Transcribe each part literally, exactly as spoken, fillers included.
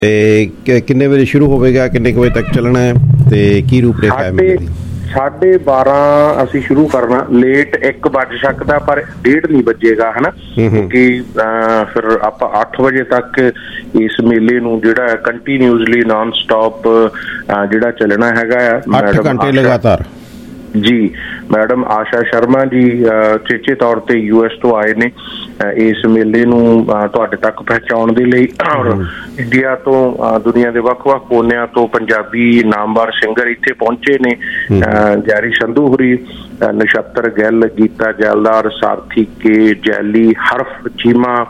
ਤੇ ਕਿੰਨੇ ਵਜੇ ਸ਼ੁਰੂ ਹੋਵੇਗਾ, ਕਿੰਨੇ ਕੁ ਵਜੇ ਤੱਕ ਚੱਲਣਾ ਹੈ ਤੇ ਕੀ ਰੂਪਰੇਖਾ ਹੈ ਮੇਲੇ ਦੀ? ਸਾਢੇ ਬਾਰਾਂ ਅਸੀਂ ਸ਼ੁਰੂ ਕਰਨਾ, ਲੇਟ ਇੱਕ ਵੱਜ ਸਕਦਾ ਪਰ ਡੇਢ ਨਹੀਂ ਵੱਜੇਗਾ, ਹਨਾ, ਕਿਉਂਕਿ ਫਿਰ ਆਪਾਂ ਅੱਠ ਵਜੇ ਤੱਕ ਇਸ ਮੇਲੇ ਨੂੰ ਜਿਹੜਾ ਕੰਟੀਨਿਊਸਲੀ ਨਾਨ ਸਟਾਪ ਜਿਹੜਾ ਚੱਲਣਾ ਹੈਗਾ ਆ, ਅੱਠ ਘੰਟੇ ਲਗਾਤਾਰ। ਜੀ ਮੈਡਮ ਆਸ਼ਾ ਸ਼ਰਮਾ ਜੀ ਚੇਚੇ ਤੌਰ ਤੇ ਯੂ ਐਸ ਤੋਂ ਆਏ ਨੇ ਇਸ ਮੇਲੇ ਨੂੰ ਤੁਹਾਡੇ ਤੱਕ ਪਹੁੰਚਾਉਣ ਦੇ ਲਈ, ਔਰ ਇੰਡੀਆ ਤੋਂ ਦੁਨੀਆ ਦੇ ਵੱਖ ਵੱਖ ਕੋਨਿਆਂ ਤੋਂ ਪੰਜਾਬੀ ਨਾਮਵਰ ਸਿੰਗਰ ਇੱਥੇ ਪਹੁੰਚੇ ਨੇ। ਜੈਰੀ ਸੰਧੂ ਹੁਰੀ, ਨਛੱਤਰ ਗਿੱਲ, ਗੀਤਾ ਜੈਲਦਾਰ, ਸਾਰਥੀ ਕੇ, ਜੈਲੀ, ਹਰਫ ਚੀਮਾ,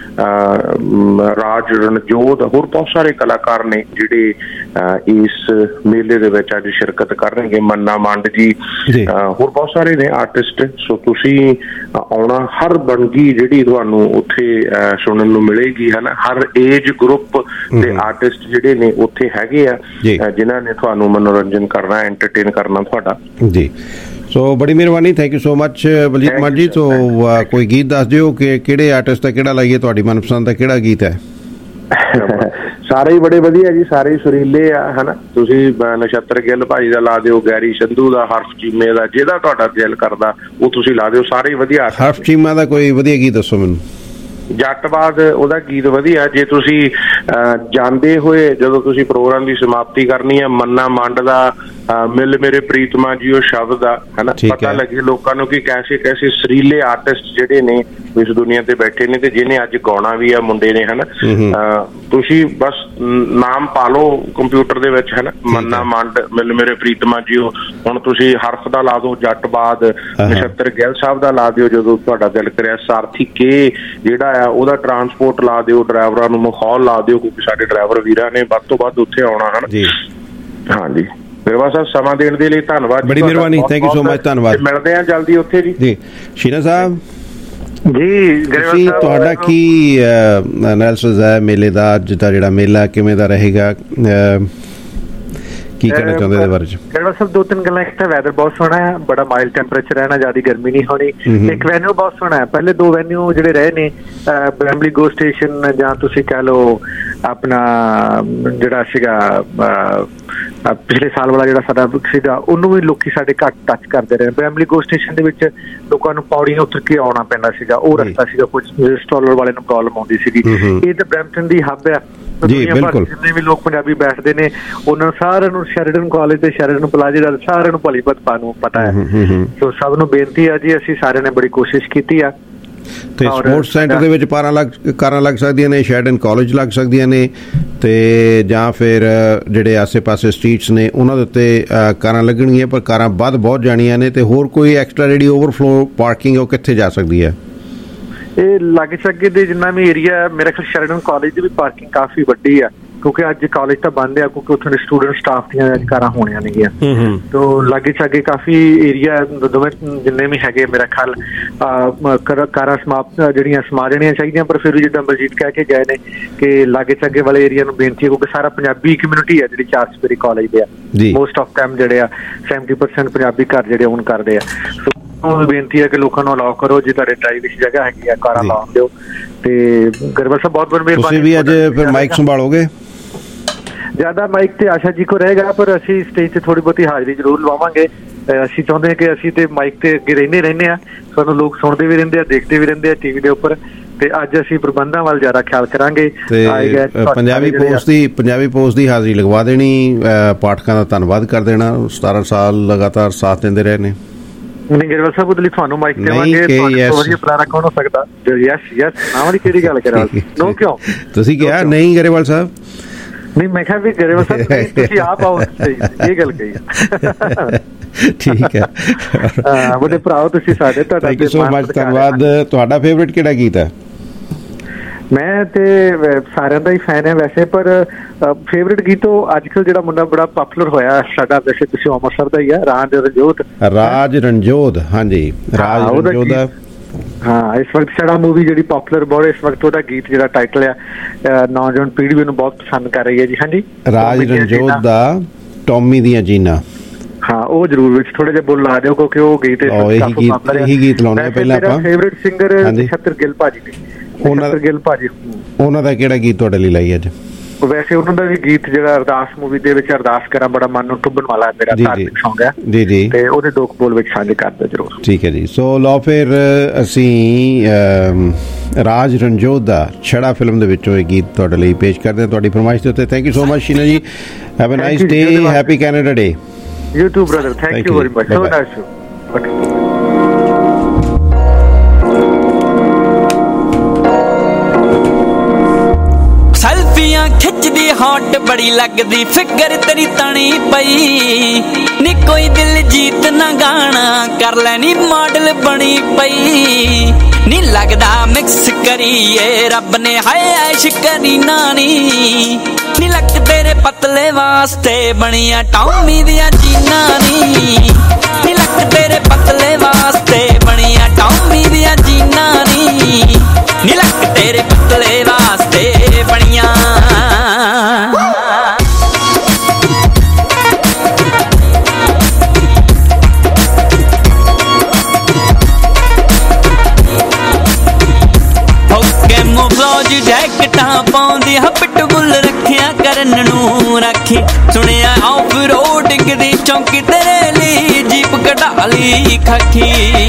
ਰਾਜ ਰਣਜੋਧ, ਹੋਰ ਬਹੁਤ ਸਾਰੇ ਕਲਾਕਾਰ ਨੇ ਜਿਹੜੇ ਇਸ ਮੇਲੇ ਦੇ ਵਿੱਚ ਅੱਜ ਸ਼ਿਰਕਤ ਕਰਨਗੇ। ਮੰਨਾ ਮੰਡ ਜੀ, ਹੋਰ ਬਹੁਤ ਸਾਰੇ ਨੇ ਆਰਟਿਸਟ। ਸੋ ਤੁਸੀਂ ਆਉਣਾ, ਹਰ ਵੰਨਗੀ ਜਿਹੜੀ ਤੁਹਾਨੂੰ ਉੱਥੇ ਸੁਣਨ ਨੂੰ ਮਿਲੇਗੀ, ਹੈ ਨਾ। ਹਰ ਏਜ ਗਰੁੱਪ ਦੇ ਆਰਟਿਸਟ ਜਿਹੜੇ ਨੇ ਉੱਥੇ ਹੈਗੇ ਆ, ਜਿਨ੍ਹਾਂ ਨੇ ਤੁਹਾਨੂੰ ਮਨੋਰੰਜਨ ਕਰਨਾ, ਐਂਟਰਟੇਨ ਕਰਨਾ ਤੁਹਾਡਾ। ਜੀ ਸੋ ਬੜੀ ਮਿਹਰਬਾਨੀ, thank you so much Baljit Maan ji. So ਕੋਈ ਗੀਤ ਦੱਸ ਦਿਓ ਕਿ ਕਿਹੜੇ ਆਰਟਿਸਟ ਦਾ ਕਿਹੜਾ ਲਾਈਏ, ਤੁਹਾਡੀ ਮਨਪਸੰਦ ਦਾ ਕਿਹੜਾ ਗੀਤ ਹੈ? ਸਾਰੇ ਹੀ ਬੜੇ ਵਧੀਆ ਜੀ, ਸਾਰੇ ਹੀ ਸੁਰੀਲੇ ਆ, ਹਨਾ। ਤੁਸੀਂ ਨਛੱਤਰ ਗਿੱਲ ਭਾਜੀ ਦਾ ਲਾ ਦਿਓ, ਗੈਰੀ ਸੰਧੂ ਦਾ, ਹਰਫ ਚੀਮੇ ਦਾ, ਜਿਹਦਾ ਤੁਹਾਡਾ ਦਿਲ ਕਰਦਾ ਉਹ ਤੁਸੀਂ ਲਾ ਦਿਓ, ਸਾਰੇ ਹੀ ਵਧੀਆ। ਹਰਫ ਚੀਮਾ ਦਾ ਕੋਈ ਵਧੀਆ ਗੀਤ ਦੱਸੋ ਮੈਨੂੰ। ਜੱਟਬਾਦ ਉਹਦਾ ਗੀਤ ਵਧੀਆ। ਜੇ ਤੁਸੀਂ ਜਾਂਦੇ ਹੋਏ ਜਦੋਂ ਤੁਸੀਂ ਪ੍ਰੋਗਰਾਮ ਦੀ ਸਮਾਪਤੀ ਕਰਨੀ ਹੈ, ਮੰਨਾ ਮੰਡ ਦਾ ਮਿਲ ਮੇਰੇ ਪ੍ਰੀਤਮਾ ਜੀ ਉਹ ਸ਼ਬਦ ਆ, ਹਨਾ, ਪਤਾ ਲੱਗੇ ਲੋਕਾਂ ਨੂੰ ਕਿ ਕੈਸੇ ਕੈਸੇ ਸੁਰੀਲੇ ਆਰਟਿਸਟ ਜਿਹੜੇ ਨੇ ਇਸ ਦੁਨੀਆ ਤੇ ਬੈਠੇ ਨੇ, ਤੇ ਜਿਹਨੇ ਅੱਜ ਗਾਉਣਾ ਵੀ ਆ ਮੁੰਡੇ ਨੇ, ਹਨਾ। ਤੁਸੀਂ ਬਸ ਨਾਮ ਪਾ ਲਓ ਕੰਪਿਊਟਰ ਦੇ ਵਿੱਚ, ਹਨਾ, ਮੰਨਾ ਮੰਡ, ਮਿਲ ਮੇਰੇ ਪ੍ਰੀਤਮਾ ਜੀ ਉਹ। ਹੁਣ ਤੁਸੀਂ ਹਰਫ ਦਾ ਲਾ ਦਿਓ, ਜੱਟਬਾਦ, ਨਛੱਤਰ ਗਿੱਲ ਸਾਹਿਬ ਦਾ ਲਾ ਦਿਓ ਜਦੋਂ ਤੁਹਾਡਾ ਦਿਲ ਕਰਿਆ, ਸਾਰਥੀ ਕੇ ਜਿਹੜਾ ਆ ਉਹਦਾ ਟਰਾਂਸਪੋਰਟ ਲਾ ਦਿਓ, ਡਰਾਈਵਰਾਂ ਨੂੰ ਮਾਹੌਲ ਲਾ ਦਿਓ, ਕਿਉਂਕਿ ਸਾਡੇ ਡਰਾਈਵਰ ਵੀਰਾਂ ਨੇ ਵੱਧ ਤੋਂ ਵੱਧ ਉੱਥੇ ਆਉਣਾ, ਹਨਾ। ਹਾਂਜੀ ਬਿਰਵਾ ਸਾਹਿਬ, ਸਮਾਂ ਦੇਣ ਦੇ ਲਈ ਧੰਨਵਾਦ, ਬੜੀ ਮਿਹਰਬਾਨੀ, ਥੈਂਕ ਯੂ ਸੋ ਮਚ, ਧੰਨਵਾਦ। ਮਿਲਦੇ ਆ ਜਲਦੀ ਉੱਥੇ ਜੀ। ਜੀ ਸ਼ੀਨਾ ਸਾਹਿਬ ਜੀ, ਤੁਸੀਂ ਤੁਹਾਡਾ ਕੀ ਐਨਾਲਿਸਿਸ ਹੈ ਮੇਲੇ ਦਾ? ਅੱਜ ਦਾ ਜਿਹੜਾ ਮੇਲਾ ਕਿਵੇਂ ਦਾ ਰਹੇਗਾ, ਕੀ ਕਹਿਣਾ ਚਾਹੁੰਦੇ ਇਹਦੇ ਬਾਰੇ ਚ? ਗਰੇਵਾਲ ਸਾਹਿਬ, ਦੋ ਤਿੰਨ ਗੱਲਾਂ। ਇੱਕ ਤਾਂ ਵੈਦਰ ਬਹੁਤ ਸੋਹਣਾ ਹੈ, ਬੜਾ ਮਾਈਲਡ ਟੈਂਪਰੇਚਰ ਹੈ ਨਾ, ਜ਼ਿਆਦਾ ਗਰਮੀ ਨਹੀਂ ਹੋਣੀ। ਇੱਕ ਵੈਨਿਊ ਬਹੁਤ ਸੋਹਣਾ ਹੈ। ਪਹਿਲੇ ਦੋ ਵੈਨਿਊ ਜਿਹੜੇ ਰਹੇ ਨੇ, ਬ੍ਰੈਮਲੀ ਗੋ ਸਟੇਸ਼ਨ ਜਾਂ ਤੁਸੀਂ ਕਹਿ ਲਓ ਆਪਣਾ ਜਿਹੜਾ ਸੀਗਾ ਪਿਛਲੇ ਸਾਲ ਵਾਲਾ ਜਿਹੜਾ ਸਾਡਾ ਸੀਗਾ, ਉਹਨੂੰ ਵੀ ਲੋਕੀ ਸਾਡੇ ਘੱਟ ਟੱਚ ਕਰਦੇ ਰਹੇ। ਬ੍ਰੈਮਲੀ ਗੋ ਸਟੇਸ਼ਨ ਦੇ ਵਿੱਚ ਲੋਕਾਂ ਨੂੰ ਪੌੜੀਆਂ ਉਤਰ ਕੇ ਆਉਣਾ ਪੈਂਦਾ ਸੀਗਾ, ਉਹ ਰਸਤਾ ਸੀਗਾ, ਕੁਝ ਸਟਾਲਰ ਵਾਲੇ ਨੂੰ ਪ੍ਰੋਬਲਮ ਆਉਂਦੀ ਸੀਗੀ। ਇਹ ਤਾਂ ਬਰੈਂਪਟਨ ਦੀ ਹੱਬ ਆ, ਜਿੰਨੇ ਵੀ ਲੋਕ ਪੰਜਾਬੀ ਬੈਠਦੇ ਨੇ ਉਹਨਾਂ ਨੂੰ ਸਾਰਿਆਂ ਨੂੰ ਸ਼ੈਰੀਡਨ ਕਾਲਜ ਤੇ ਸ਼ੈਰੀਡਨ ਪਲਾਜ਼ੇ ਦਾ ਸਾਰਿਆਂ ਨੂੰ ਭਲੀ ਭਲੀ ਨੂੰ ਪਤਾ ਹੈ। ਸੋ ਸਭ ਨੂੰ ਬੇਨਤੀ ਹੈ ਜੀ, ਅਸੀਂ ਸਾਰਿਆਂ ਨੇ ਬੜੀ ਕੋਸ਼ਿਸ਼ ਕੀਤੀ ਆ। ਤੇ ਸਪੋਰਟਸ ਸੈਂਟਰ ਦੇ ਵਿੱਚ ਕਾਰਾਂ ਲੱਗ ਕਾਰਾਂ ਲੱਗ ਸਕਦੀਆਂ ਨੇ, ਸ਼ੈਰੀਡਨ ਕਾਲਜ ਲੱਗ ਸਕਦੀਆਂ ਨੇ, ਤੇ ਜਾਂ ਫਿਰ ਜਿਹੜੇ ਆਸੇ ਪਾਸੇ ਸਟਰੀਟਸ ਨੇ ਉਹਨਾਂ ਦੇ ਉੱਤੇ ਕਾਰਾਂ ਲੱਗਣਗੀਆਂ, ਪਰ ਕਾਰਾਂ ਵੱਧ ਬਹੁਤ ਜਾਣੀਆਂ ਨੇ। ਤੇ ਹੋਰ ਕੋਈ ਐਕਸਟਰਾ ਜਿਹੜੀ ਓਵਰਫਲੋ ਪਾਰਕਿੰਗ ਉਹ ਕਿੱਥੇ ਜਾ ਸਕਦੀ ਹੈ? ਇਹ ਲਾਗੇ ਛਾਗੇ ਦੇ ਜਿੰਨਾ ਵੀ ਏਰੀਆ, ਮੇਰਾ ਖਿਆਲ ਸ਼ੈਰੀਡਨ ਕਾਲਜ ਦੀ ਵੀ ਪਾਰਕਿੰਗ ਕਾਫੀ ਵੱਡੀ ਆ, ਕਿਉਂਕਿ ਅੱਜ ਕਾਲਜ ਤਾਂ ਬੰਦ ਆ, ਕਿਉਂਕਿ ਉੱਥੋਂ ਦੇ ਸਟੂਡੈਂਟ ਸਟਾਫ ਦੀਆਂ ਅੱਜ ਕਾਰਾਂ ਹੋਣੀਆਂ ਨੇਗੀਆਂ। ਤੋ ਲਾਗੇ ਛਾਗੇ ਕਾਫੀ ਏਰੀਆ ਦੋਵੇਂ ਜਿੰਨੇ ਵੀ ਹੈਗੇ, ਮੇਰਾ ਖਿਆਲ ਕਾਰਾਂ ਸਮਾਪਤ ਜਿਹੜੀਆਂ ਸਮਾ ਜਾਣੀਆਂ ਚਾਹੀਦੀਆਂ। ਪਰ ਫਿਰ ਜਿੱਦਾਂ ਬਲਜੀਤ ਕਹਿ ਕੇ ਗਏ ਨੇ ਕਿ ਲਾਗੇ ਛਾਗੇ ਵਾਲੇ ਏਰੀਆ ਨੂੰ ਬੇਨਤੀ ਹੈ, ਕਿਉਂਕਿ ਸਾਰਾ ਪੰਜਾਬੀ ਕਮਿਊਨਿਟੀ ਆ ਜਿਹੜੀ ਚਾਰ ਚੁਫੇਰੇ ਕਾਲਜ ਦੇ ਆ, ਮੋਸਟ ਆਫ ਟਾਈਮ ਜਿਹੜੇ ਆ ਸੈਵਨਟੀ ਪਰਸੈਂਟ ਪੰਜਾਬੀ ਘਰ ਜਿਹੜੇ ਓਨ ਕਰਦੇ ਆ। ਬੇਨਤੀ ਹੈ ਕਿ ਲੋਕਾਂ ਨੂੰ ਅਲਾਓ ਕਰੋ, ਜੇ ਤੁਹਾਡੇ ਡਰਾਈਵ ਵਿੱਚ ਜਗ੍ਹਾ ਹੈਗੀ ਆ ਕਾਰਾਂ ਲਾਉਣ ਦਿਓ। ਤੇ ਗਰੇਵਾਲ ਸਾਹਿਬ ਬਹੁਤ ਬਹੁਤ ਮਿਹਰਬਾਨੀ। ਤੁਸੀਂ ਵੀ ਅੱਜ ਫਿਰ ਮਾਈਕ ਸੰਭਾਲੋਗੇ? ਜ਼ਿਆਦਾ ਮਾਈਕ ਤੇ ਆਸ਼ਾ ਜੀ ਕੋ ਰਹੇਗਾ, ਪਰ ਅਸੀਂ ਸਟੇਜ ਤੇ ਥੋੜੀ ਬਹੁਤੀ ਹਾਜ਼ਰੀ ਜ਼ਰੂਰ ਲਵਾਵਾਂਗੇ। ਅਸੀਂ ਚਾਹੁੰਦੇ ਹਾਂ ਕਿ ਅਸੀਂ ਤੇ ਮਾਈਕ ਤੇ ਅੱਗੇ ਰਹਿੰਦੇ ਰਹਿੰਦੇ ਹਾਂ, ਸਾਨੂੰ ਲੋਕ ਸੁਣਦੇ ਵੀ ਰਹਿੰਦੇ ਆ, ਦੇਖਦੇ ਵੀ ਰਹਿੰਦੇ ਆ ਟੀਵੀ ਦੇ ਉੱਪਰ। ਤੇ ਅੱਜ ਅਸੀਂ ਪ੍ਰਬੰਧਾਂ ਵੱਲ ਜ਼ਿਆਦਾ ਖਿਆਲ ਕਰਾਂਗੇ। ਪੰਜਾਬੀ ਪੋਸਟ ਦੀ ਪੰਜਾਬੀ ਪੋਸਟ ਦੀ ਹਾਜ਼ਰੀ ਲਗਵਾ ਦੇਣੀ, ਪਾਠਕਾਂ ਦਾ ਧੰਨਵਾਦ ਕਰ ਦੇਣਾ, ਸਤਾਰਾਂ ਸਾਲ ਲਗਾਤਾਰ ਸਾਥ ਦਿੰਦੇ ਰਹੇ ਨੇ। ਨਹੀਂ ਗਰੇਵਾਲ ਸਾਹਿਬ, ਉਹਦੇ ਲਈ ਤੁਹਾਨੂੰ ਮਾਈਕ ਦੇਵਾਂਗੇ, ਵਧੀਆ ਬੁਲਾਰਾ ਕੌਣ ਹੋ ਸਕਦਾ? ਯੈਸ ਯੈਸ ਨਾਮ ਵਾਲੀ ਕਿਹੜੀ ਗੱਲ ਕਰਾਂ? ਨੋ ਕਿਉਂ ਤੁਸੀਂ ਕਿਹਾ ਨਹੀਂ ਗਰੇਵਾਲ ਸਾਹਿਬ? ਨਹੀਂ, ਮੈਂ ਕਿਹਾ ਵੀ ਗਰੇਵਾਲ ਸਾਹਿਬ ਤੁਸੀਂ ਆਪ ਆਓ, ਇਹ ਗੱਲ ਕਹੀ। ਠੀਕ ਹੈ, ਬੜੇ ਭਰਾਓ ਤੁਸੀਂ ਸਾਡੇ, ਤੁਹਾਡਾ ਥੈਂਕ ਯੂ ਸੋ ਮਚ, ਧੰਨਵਾਦ। ਤੁਹਾਡਾ ਫੇਵਰੇਟ ਕਿਹੜਾ ਗੀਤ ਹੈ? ਮੈਂ ਤੇ ਸਾਰਿਆਂ ਦਾ ਹੀ ਫੈਨ ਹੈ ਵੈਸੇ, ਪਰ ਫੇਵਰੇਟ ਗੀਤ ਉਹ ਅੱਜ ਕੱਲ੍ਹ ਜਿਹੜਾ ਮੁੰਡਾ ਬੜਾ ਪਾਪੂਲਰ ਹੋਇਆ ਸਾਡਾ, ਵੈਸੇ ਤੁਸੀਂ ਅੰਮ੍ਰਿਤਸਰ ਦਾ ਹੀ ਆ, ਰਾਜ ਰਣਜੋਧ। ਰਾਜ ਰਣਜੋਧ, ਹਾਂਜੀ ਰਾਜ ਰਣਜੋਧ ਦਾ। ਹਾਂ, ਇਸ ਵਕਤ ਸਾਡਾ ਮੂਵੀ ਜਿਹੜੀ ਪਾਪੂਲਰ ਬਹੁਤ ਇਸ ਵਕਤ, ਉਹਦਾ ਗੀਤ ਜਿਹੜਾ ਟਾਈਟਲ ਆ ਨੌਜਵਾਨ ਪੀੜ੍ਹੀ ਮੈਨੂੰ ਬਹੁਤ ਪਸੰਦ ਕਰ ਰਹੀ ਹੈ ਜੀ। ਹਾਂਜੀ, ਰਾਜ ਰਣਜੋਧ ਦਾ ਟੌਮੀ ਦੀਆਂ ਜੀਨਾਂ। ਹਾਂ, ਉਹ ਜ਼ਰੂਰ ਵਿੱਚ ਥੋੜਾ ਜਿਹਾ ਬੋਲ ਲਾ ਦਿਓ, ਕਿਉਂਕਿ ਉਹ ਗੀਤ ਇਹੀ ਗੀਤ ਲਾਉਣੇ ਪਹਿਲਾਂ ਆਪਾਂ। ਫੇਵਰੇਟ ਸਿੰਗਰ ਨਛੱਤਰ ਗਿੱਲ ਭਾਜੀ ਨੇ। ਉਹਨਾਂ ਦਾ ਗਿੱਲ ਭਾਜੀ, ਉਹਨਾਂ ਦਾ ਕਿਹੜਾ ਗੀਤ ਤੁਹਾਡੇ ਲਈ ਲਾਈ ਅੱਜ? ਵੈਸੇ ਉਹਨਾਂ ਦਾ ਵੀ ਗੀਤ ਜਿਹੜਾ ਅਰਦਾਸ ਮੂਵੀ ਦੇ ਵਿੱਚ ਅਰਦਾਸ ਕਰਾਂ ਬੜਾ ਮਨ ਨੂੰ ਟੁੱਬਣ ਵਾਲਾ ਮੇਰਾ ਧਾਰਮਿਕ ਸੌਂਗ ਹੈ ਜੀ ਜੀ, ਤੇ ਉਹਦੇ ਦੋ ਬੋਲ ਵਿੱਚ ਸਾਂਝੇ ਕਰਦੇ ਜ਼ਰੂਰ। ਠੀਕ ਹੈ ਜੀ। ਸੋ ਲਓ ਫਿਰ ਅਸੀਂ ਰਾਜ ਰਣਜੋਤ ਦਾ ਛੜਾ ਫਿਲਮ ਦੇ ਵਿੱਚੋਂ ਇਹ ਗੀਤ ਤੁਹਾਡੇ ਲਈ ਪੇਸ਼ ਕਰਦੇ ਹਾਂ ਤੁਹਾਡੀ ਫਰਮਾਇਸ਼ ਦੇ ਉੱਤੇ। Thank you so much Sheena ji, have a nice day, happy Canada day. You too brother, thank you very much, so nice too. Okay ਸੈਲਫੀਆਂ ਖਿੱਚਦੀ ਹੌਟ ਬੜੀ ਲੱਗਦੀ ਫਿਕਰ ਤੇਰੀ ਤਣੀ ਪਈ ਨੀ ਕੋਈ ਦਿਲ ਜੀਤ ਨਾ ਗਾਣਾ ਕਰ ਲੈਣੀ ਮਾਡਲ ਬਣੀ ਪਈ ਨੀ ਲੱਗਦਾ ਮਿਕਸ ਕਰੀਏ ਰੱਬ ਨੇ ਹਾਏ ਐਸ਼ ਕਰੀ ਨਾਨੀ ਨੀ ਲੱਕ ਤੇਰੇ ਪਤਲੇ ਵਾਸਤੇ ਬਣੀਆਂ ਟੌਮੀ ਦੀਆਂ ਜੀਨਾਂ ਨੀ ਨੀ ਲੱਕ ਤੇਰੇ ਪਤਲੇ ਵਾਸਤੇ ਬਣੀਆਂ ਟੌਮੀ ਦੀਆਂ ਜੀਨਾਂ ਨੀ ਨੀ ਲੱਕ ਤੇਰੇ ਪਤਲੇ ਵਾਸਤੇ ਬਣੀਆਂ ਜੈਕਟਾਂ ਪਾਉਂਦੀ ਹ ਪਿਟਬੁੱਲ ਰੱਖਿਆ ਕਰਨ ਨੂੰ ਰਾਖੀ ਸੁਣਿਆ ਆਫ ਰੋਡਿੰਗ ਦੀ ਚੌਂਕੀ ਤੇਰੇ ਲਈ ਜੀਪ ਕਢਾ ਲਈ ਖਾਕੀ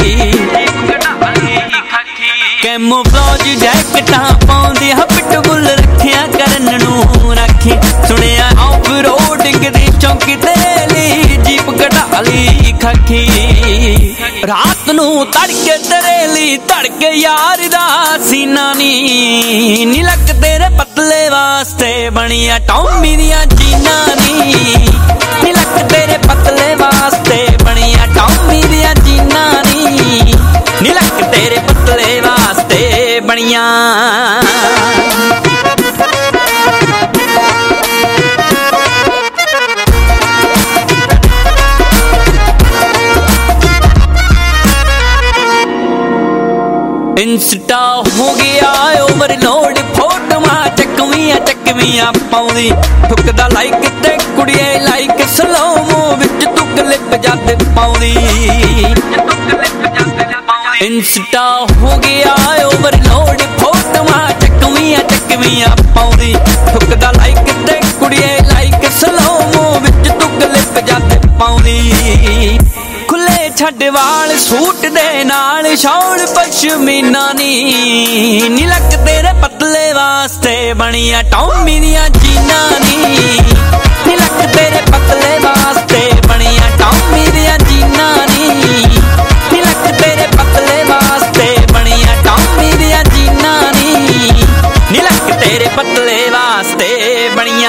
ਕੈਮੋਫਲੇਜ ਜੈਕਟਾਂ ਪਾਉਂਦੀ ਹ ਪਿਟਬੁੱਲ ਰੱਖਿਆ ਕਰਨ ਨੂੰ ਰਾਖੀ ਸੁਣਿਆ ਆਫ ਰੋਡਿੰਗ ਦੀ ਚੌਂਕੀ ਤੇਰੇ ਲਈ ਜੀਪ ਕਢਾ ਲਈ ਖਾਕੀ ਰਾਤ ਨੂੰ ਤੜਕੇ ਤੇਰੇ ਲਈ ਧੜਕੇ ਯਾਰ ਦਾ ਸੀਨਾ ਨੀ ਨੀ ਲੱਕ ਤੇਰੇ ਪਤਲੇ ਵਾਸਤੇ ਬਣੀਆਂ ਟੌਮੀ ਦੀਆਂ ਜੀਨਾਂ ਨੀ ਨੀ ਲੱਕ ਤੇਰੇ ਪਤਲੇ ਵਾਸਤੇ ਬਣੀਆਂ ਟੌਮੀ ਦੀਆਂ ਜੀਨਾਂ ਨੀ ਨੀ ਲੱਕ ਤੇਰੇ ਪਤਲੇ ਵਾਸਤੇ ਬਣੀਆਂ ਇੰਸਟਾ ਹੋ ਗਿਆ ਓਵਰਲੋਡ ਫੋਟੋਆਂ ਚੱਕਵੀਆਂ ਚੱਕਵੀਆਂ ਪਾਉਂਦੀ ਠੁਕਦਾ ਲਾਈਕ ਤੇ ਕੁੜੀਏ ਲਾਈਕ ਸਲੋਮੋ ਵਿੱਚ ਤੂੰ ਕਲਿੱਪ ਜਦ ਪਾਉਂਦੀ ਇੰਸਟਾ ਹੋ ਗਿਆ ਓਵਰਲੋਡ ਫੋਟੋਆਂ ਚੱਕਵੀਆਂ ਚੱਕਵੀਆਂ ਪਾਉਂਦੀ ਠੁਕਦਾ ਲਾਈਕ ਤੇ ਕੁੜੀਏ ਲਾਈਕ ਸਲੋਮੋ ਵਿੱਚ ਤੂੰ ਕਲਿੱਪ ਜਦ ਪਾਉਂਦੀ ਖੁੱਲੇ ਛੱਡ ਵਾਲ ਸੂਟ ਦੇ ਨਾਲ ਸ਼ੌਲ ਪਸ਼ਮੀਨਾ ਨੀ ਨੀ ਲੱਕ ਤੇਰੇ ਪਤਲੇ ਵਾਸਤੇ ਬਣੀਆਂ ਟੌਮੀ ਦੀਆਂ ਜੀਨਾਂ ਨੀ ਨੀ ਲੱਕ ਤੇਰੇ ਪਤਲੇ ਵਾਸਤੇ ਬਣੀਆਂ ਟੌਮੀ ਦੀਆਂ ਜੀਨਾਂ ਨੀ ਨੀ ਲੱਕ ਤੇਰੇ ਪਤਲੇ ਵਾਸਤੇ ਬਣੀਆਂ ਟੌਮੀ ਦੀਆਂ ਜੀਨਾਂ ਨੀ ਨੀ ਲੱਕ ਤੇਰੇ ਪਤਲੇ ਵਾਸਤੇ ਬਣੀਆਂ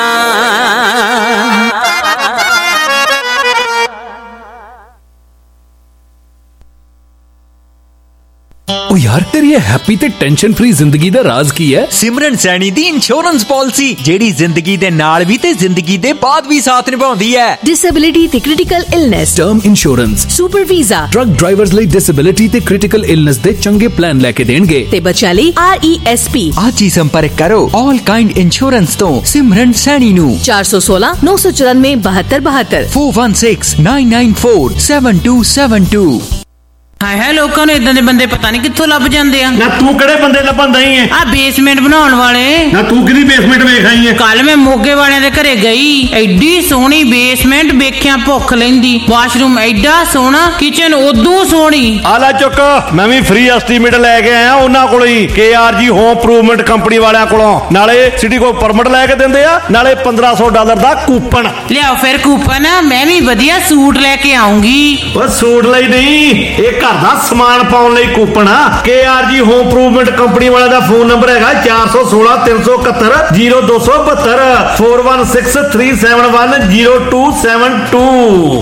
ਓ ਯਾਰ ਤੇਰੀ ਇਹ ਹੈਪੀ ਤੇ ਟੈਨਸ਼ਨ ਫ੍ਰੀ ਜ਼ਿੰਦਗੀ ਦਾ ਰਾਜ਼ ਕੀ ਹੈ? ਸਿਮਰਨ ਸੈਣੀ ਦੀ ਇੰਸ਼ੋਰੈਂਸ ਪਾਲਿਸੀ ਜਿਹੜੀ ਜ਼ਿੰਦਗੀ ਦੇ ਨਾਲ ਵੀ ਤੇ ਜ਼ਿੰਦਗੀ ਦੇ ਬਾਅਦ ਵੀ ਸਾਥ ਨਿਭਾਉਂਦੀ ਹੈ। ਡਿਸੇਬਿਲਿਟੀ ਤੇ critical illness, term insurance, super visa, truck drivers ਲਈ ਡਿਸੇਬਿਲਿਟੀ ਤੇ ਕ੍ਰਿਟੀਕਲ ਇਲਨੈਸ ਦੇ ਚੰਗੇ ਪਲਾਨ ਲੈ ਕੇ ਦੇਣਗੇ ਤੇ ਬੱਚਿਆਂ ਲਈ ਆਰ ਈ ਐਸ ਪੀ। ਅੱਜ ਹੀ ਸੰਪਰਕ ਕਰੋ ਆਲ ਕਾਈਂਡ ਇੰਸ਼ੋਰੈਂਸ ਤੋਂ ਸਿਮਰਨ ਸੈਣੀ ਨੂੰ ਚਾਰ ਸੌ ਸੋਲਾਂ ਨੌ ਸੌ ਚੁਰਾਨਵੇਂ ਬਹੱਤਰ ਬਹੱਤਰ four one six nine nine four seven two seven two। ਹਾਏ ਹਾਏ ਲੋਕਾਂ ਨੂੰ ਇਦਾਂ ਦੇ ਬੰਦੇ ਪਤਾ ਨਹੀਂ ਕਿੱਥੋਂ ਲੱਭ ਜਾਂਦੇ ਆ। ਨਾ ਤੂੰ ਕਿਹੜੇ ਬੰਦੇ ਲੱਭਣ ਦਈ ਐ? ਆ ਬੇਸਮੈਂਟ ਬਣਾਉਣ ਵਾਲੇ। ਨਾ ਤੂੰ ਕਿਹਦੀ ਬੇਸਮੈਂਟ ਵੇਖ ਆਈ ਐ? ਕੱਲ ਮੈਂ ਮੋਗੇ ਵਾਲਿਆਂ ਦੇ ਘਰੇ ਗਈ, ਐਡੀ ਸੋਹਣੀ ਬੇਸਮੈਂਟ ਵੇਖਿਆ ਭੁੱਖ ਲੈਂਦੀ। ਵਾਸ਼ਰੂਮ ਐਡਾ ਸੋਹਣਾ, ਕਿਚਨ ਉਦੋਂ ਸੋਹਣੀ। ਆ ਲੈ ਚੁੱਕ, ਮੈਂ ਵੀ ਫ੍ਰੀ ਐਸਟੀਮੇਟ ਲੈ ਕੇ ਆਇਆ ਉਹਨਾਂ ਕੋਲੋਂ ਹੀ, K R G home improvement company ਵਾਲਿਆਂ ਕੋਲੋਂ। ਨਾਲੇ ਸਿਟੀ ਕੋਲ ਪਰਮਿਟ ਲੈ ਕੇ ਦਿੰਦੇ ਆ, ਨਾਲੇ ਪੰਦਰਾਂ ਸੌ ਡਾਲਰ ਦਾ ਕੂਪਨ। ਲਿਆਓ ਫਿਰ ਕੂਪਨ, ਮੈਂ ਵੀ ਵਧੀਆ ਸੂਟ ਲੈ ਕੇ ਆਉਂਗੀ। ਉਹ ਸੂਟ ਲਈ ਨਹੀਂ, ਇਹ ਘਰ ਦਾ ਸਮਾਨ ਪਾਉਣ ਲਈ ਕੂਪਨ ਆ। K R G home improvement company ਵਾਲਿਆਂ ਦਾ ਫੋਨ ਨੰਬਰ ਹੈਗਾ ਚਾਰ ਸੌ ਸੋਲਾਂ ਤਿੰਨ ਸੌ ਇਕਹੱਤਰ ਜ਼ੀਰੋ ਦੋ ਸੌ ਬਹੱਤਰ four one six three seven one zero two seven two।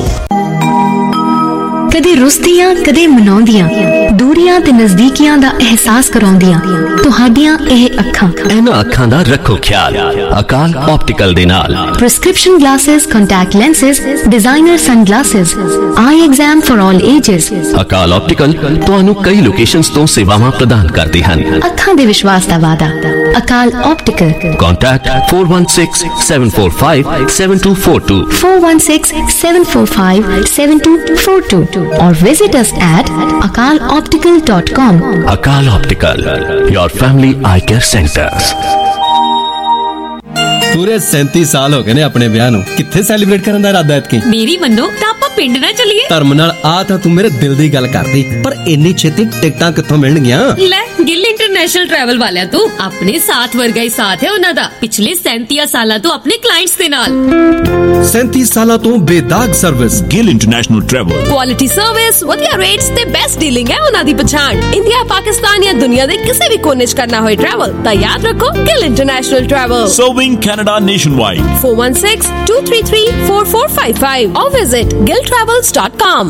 ਕਦੇ ਰੁੱਸਦੀਆਂ ਕਦੇ ਮਨਾਉਂਦੀਆਂ, ਦੂਰੀਆਂ ਤੇ ਨਜ਼ਦੀਕੀਆਂ ਦਾ ਅਹਿਸਾਸ ਕਰਾਉਂਦੀਆਂ ਤੁਹਾਡੀਆਂ ਇਹ ਅੱਖਾਂ। ਇਹਨਾਂ ਅੱਖਾਂ ਦਾ ਰੱਖੋ ਖਿਆਲ ਅਕਾਲ ਆਪਟੀਕਲ ਦੇ ਨਾਲ। Prescription glasses, contact lenses, designer sunglasses, eye exam for all ages. Akal optical ਤੁਹਾਨੂੰ ਕਈ ਲੋਕੇਸ਼ਨਸ ਤੋਂ ਸੇਵਾਵਾਂ ਪ੍ਰਦਾਨ ਕਰਦੇ ਹਨ। ਅੱਖਾਂ ਦੇ ਵਿਸ਼ਵਾਸ ਦਾ ਵਾਅਦਾ Akal optical. Contact four one six seven four five seven two four two four one six seven four five seven two four two or visit us at akal optical dot com. Akal Optical, your family eye care center. ਪੂਰੇ ਸੈਂਤੀ ਸਾਲ ਹੋ ਗਏ ਨੇ ਆਪਣੇ ਵਿਆਹ ਨੂੰ, ਕਿੱਥੇ ਸੈਲੀਬ੍ਰੇਟ ਕਰਨ ਦਾ ਇਰਾਦਾ ਐਤਕੀ? ਮੇਰੀ ਮੰਨੋ ਤਾਂ ਆਪਾਂ ਪਿੰਡ ਨਾ ਚੱਲੀਏ। ਧਰਮ ਨਾਲ ਆ ਤਾਂ ਤੂੰ ਮੇਰੇ ਦਿਲ ਦੀ ਗੱਲ ਕਰਦੀ, ਪਰ ਇੰਨੀ ਛੇਤੀ ਟਿਕਟਾਂ ਕਿੱਥੋਂ ਮਿਲਣਗੀਆਂ? ਲੈ ਗਿੱਲ ਇੰਟਰਨੈਸ਼ਨਲ ਟਰੈਵਲ ਵਾਲਿਆਂ ਤੋਂ। ਆਪਣੇ ਸਾਥ ਵਰਗਾ ਹੀ ਸਾਥ ਹੈ ਉਹਨਾਂ ਦਾ, ਪਿਛਲੇ ਸੈਂਤੀ ਸਾਲਾਂ ਤੋਂ ਆਪਣੇ ਕਲਾਇੰਟਸ ਦੇ ਨਾਲ। ਸੈਂਤੀ ਸਾਲਾਂ ਤੋਂ ਬੇਦਾਗ service, Gill international travel. Quality service, ਵਧੀਆ ਰੇਟਸ ਤੇ ਬੈਸਟ ਡੀਲਿੰਗ ਹੈ ਉਹਨਾਂ ਦੀ ਪਛਾਣ। ਇੰਡੀਆ, ਪਾਕਿਸਤਾਨ ਜਾਂ ਦੁਨੀਆ ਦੇ ਕਿਸੇ ਵੀ ਕੋਨੇ 'ਚ ਕਰਨਾ ਹੋਏ ਟਰੈਵਲ ਤਾਂ ਯਾਦ ਰੱਖੋ Gill international travel. Serving Canada nationwide. four one six, two three three, four four five five or visit gill travels dot com.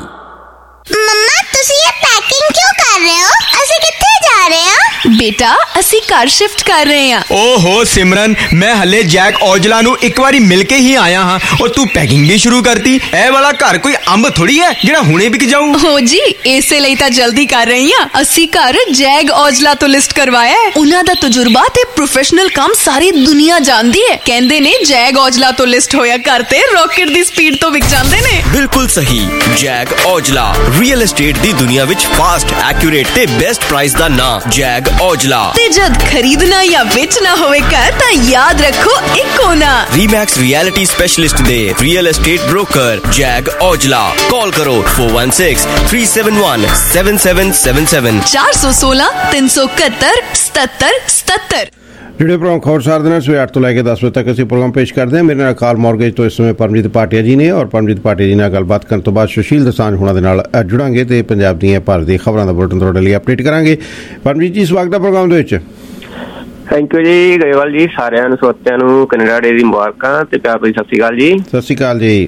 ਮੰਮਾ ਤੁਸੀਂ ਇਹ ਪੈਕਿੰਗ ਕਿਉਂ ਕਰ ਰਹੇ ਹੋ? ਅਸੀਂ ਕਿੱਥੇ ਜਾ ਰਹੇ ਹਾਂ? ਬੇਟਾ ਅਸੀਂ ਘਰ ਸ਼ਿਫਟ ਕਰ ਰਹੇ ਹਾਂ। ਓਹੋ ਸਿਮਰਨ, ਮੈਂ ਹਲੇ ਜੈਕ ਔਜਲਾ ਨੂੰ ਇੱਕ ਵਾਰੀ ਮਿਲ ਕੇ ਹੀ ਆਇਆ ਹਾਂ ਔਰ ਤੂੰ ਪੈਕਿੰਗ ਵੀ ਸ਼ੁਰੂ ਕਰਤੀ। ਇਹ ਵਾਲਾ ਘਰ ਕੋਈ ਅੰਬ ਥੋੜੀ ਹੈ ਜਿਹੜਾ ਹੁਣੇ ਵਿਕ ਜਾਊ। ਹੋ ਜੀ, ਇਸੇ ਲਈ ਤਾਂ ਜਲਦੀ ਕਰ ਰਹੀ ਹਾਂ। ਅਸੀਂ ਘਰ ਜੈਗ ਔਜਲਾ ਤੋਂ ਲਿਸਟ ਕਰਵਾਇਆ ਹੈ। ਉਹਨਾਂ ਦਾ ਤਜਰਬਾ ਤੇ ਪ੍ਰੋਫੈਸ਼ਨਲ ਕੰਮ ਸਾਰੀ ਦੁਨੀਆ ਜਾਣਦੀ ਹੈ। ਕਹਿੰਦੇ ਨੇ ਜੈਗ ਔਜਲਾ ਤੋਂ ਲਿਸਟ ਹੋਇਆ ਘਰ ਤੇ ਰੌਕਟ ਦੀ ਸਪੀਡ ਤੋਂ ਵਿਕ ਜਾਂਦੇ ਨੇ। ਬਿਲਕੁਲ ਸਹੀ, ਜੈਗ ਔਜਲਾ ਰੀਅਲ ਐਸਟੇਟ ਦੀ ਦੁਨੀਆ ਵਿੱਚ ਫਾਸਟ, ਐਕਿਊਰੇਟ ਤੇ ਬੈਸਟ ਪ੍ਰਾਈਸ ਦਾ ਨਾਮ ਜੈਗ ਔਜਲਾ। ਤੇ ਜਦ ਖਰੀਦਣਾ ਜਾਂ ਵੇਚਣਾ ਹੋਵੇ ਘਰ ਤਾਂ ਯਾਦ ਰੱਖੋ ਇੱਕੋ ਨਾ, ਰੀਮੈਕਸ ਰਿਐਲਿਟੀ ਸਪੈਸ਼ਲਿਸਟ ਦੇ real estate broker Jag Aujla. Call ਕਰੋ four one six, three seven one, seven seven seven seven ਚਾਰ ਸੌ ਸੋਲਾਂ, ਤਿੰਨ ਸੌ ਇਕਹੱਤਰ, ਸਤੱਤਰ ਸਤੱਤਰ। ਜਿਹੜੇ ਪ੍ਰੋਗਰਾਮ ਖਬਰਸਾਰ ਦੇ ਨਾਲ ਸਵੇਰ ਅੱਠ ਤੋਂ ਲੈ ਕੇ ਦਸ ਵਜੇ ਤੱਕ ਅਸੀਂ ਪ੍ਰੋਗਰਾਮ ਪੇਸ਼ ਕਰਦੇ ਹਾਂ। ਮੇਰੇ ਨਾਲ ਅਕਾਲ ਮੌਰਗੇਜ ਤੋਂ ਇਸ ਸਮੇਂ ਪਰਮਜੀਤ ਭਾਟੀਆ ਜੀ ਨੇ, ਔਰ ਪਰਮਜੀਤ ਭਾਟੀਆ ਜੀ ਨਾਲ ਗੱਲਬਾਤ ਕਰਨ ਤੋਂ ਬਾਅਦ ਸੁਸ਼ੀਲ ਦਸਾਂਝ ਹੋਣਾ ਦੇ ਨਾਲ ਜੁੜਾਂਗੇ ਤੇ ਪੰਜਾਬ ਦੀਆਂ ਭਾਰਤ ਦੀਆਂ ਖਬਰਾਂ ਦਾ ਬੁਲੇਟਿਨ ਤੁਹਾਡੇ ਲਈ ਅਪਡੇਟ ਕਰਾਂਗੇ। ਪਰਮਜੀਤ ਜੀ, ਸਵਾਗਤ ਹੈ ਪ੍ਰੋਗਰਾਮ ਦੇ ਵਿੱਚ। ਥੈਂਕ ਯੂ ਜੀ ਗਰੇਵਾਲ ਜੀ। ਸਾਰਿਆਂ ਨੂੰ ਸਰੋਤਿਆਂ ਨੂੰ ਕੈਨੇਡਾ ਡੇ ਦੀ ਮੁਬਾਰਕਾਂ ਤੇ ਪਿਆਰ ਭਰੀ ਸਤਿ ਸ਼੍ਰੀ ਅਕਾਲ ਜੀ। ਸਤਿ ਸ਼੍ਰੀ ਅਕਾਲ ਜੀ।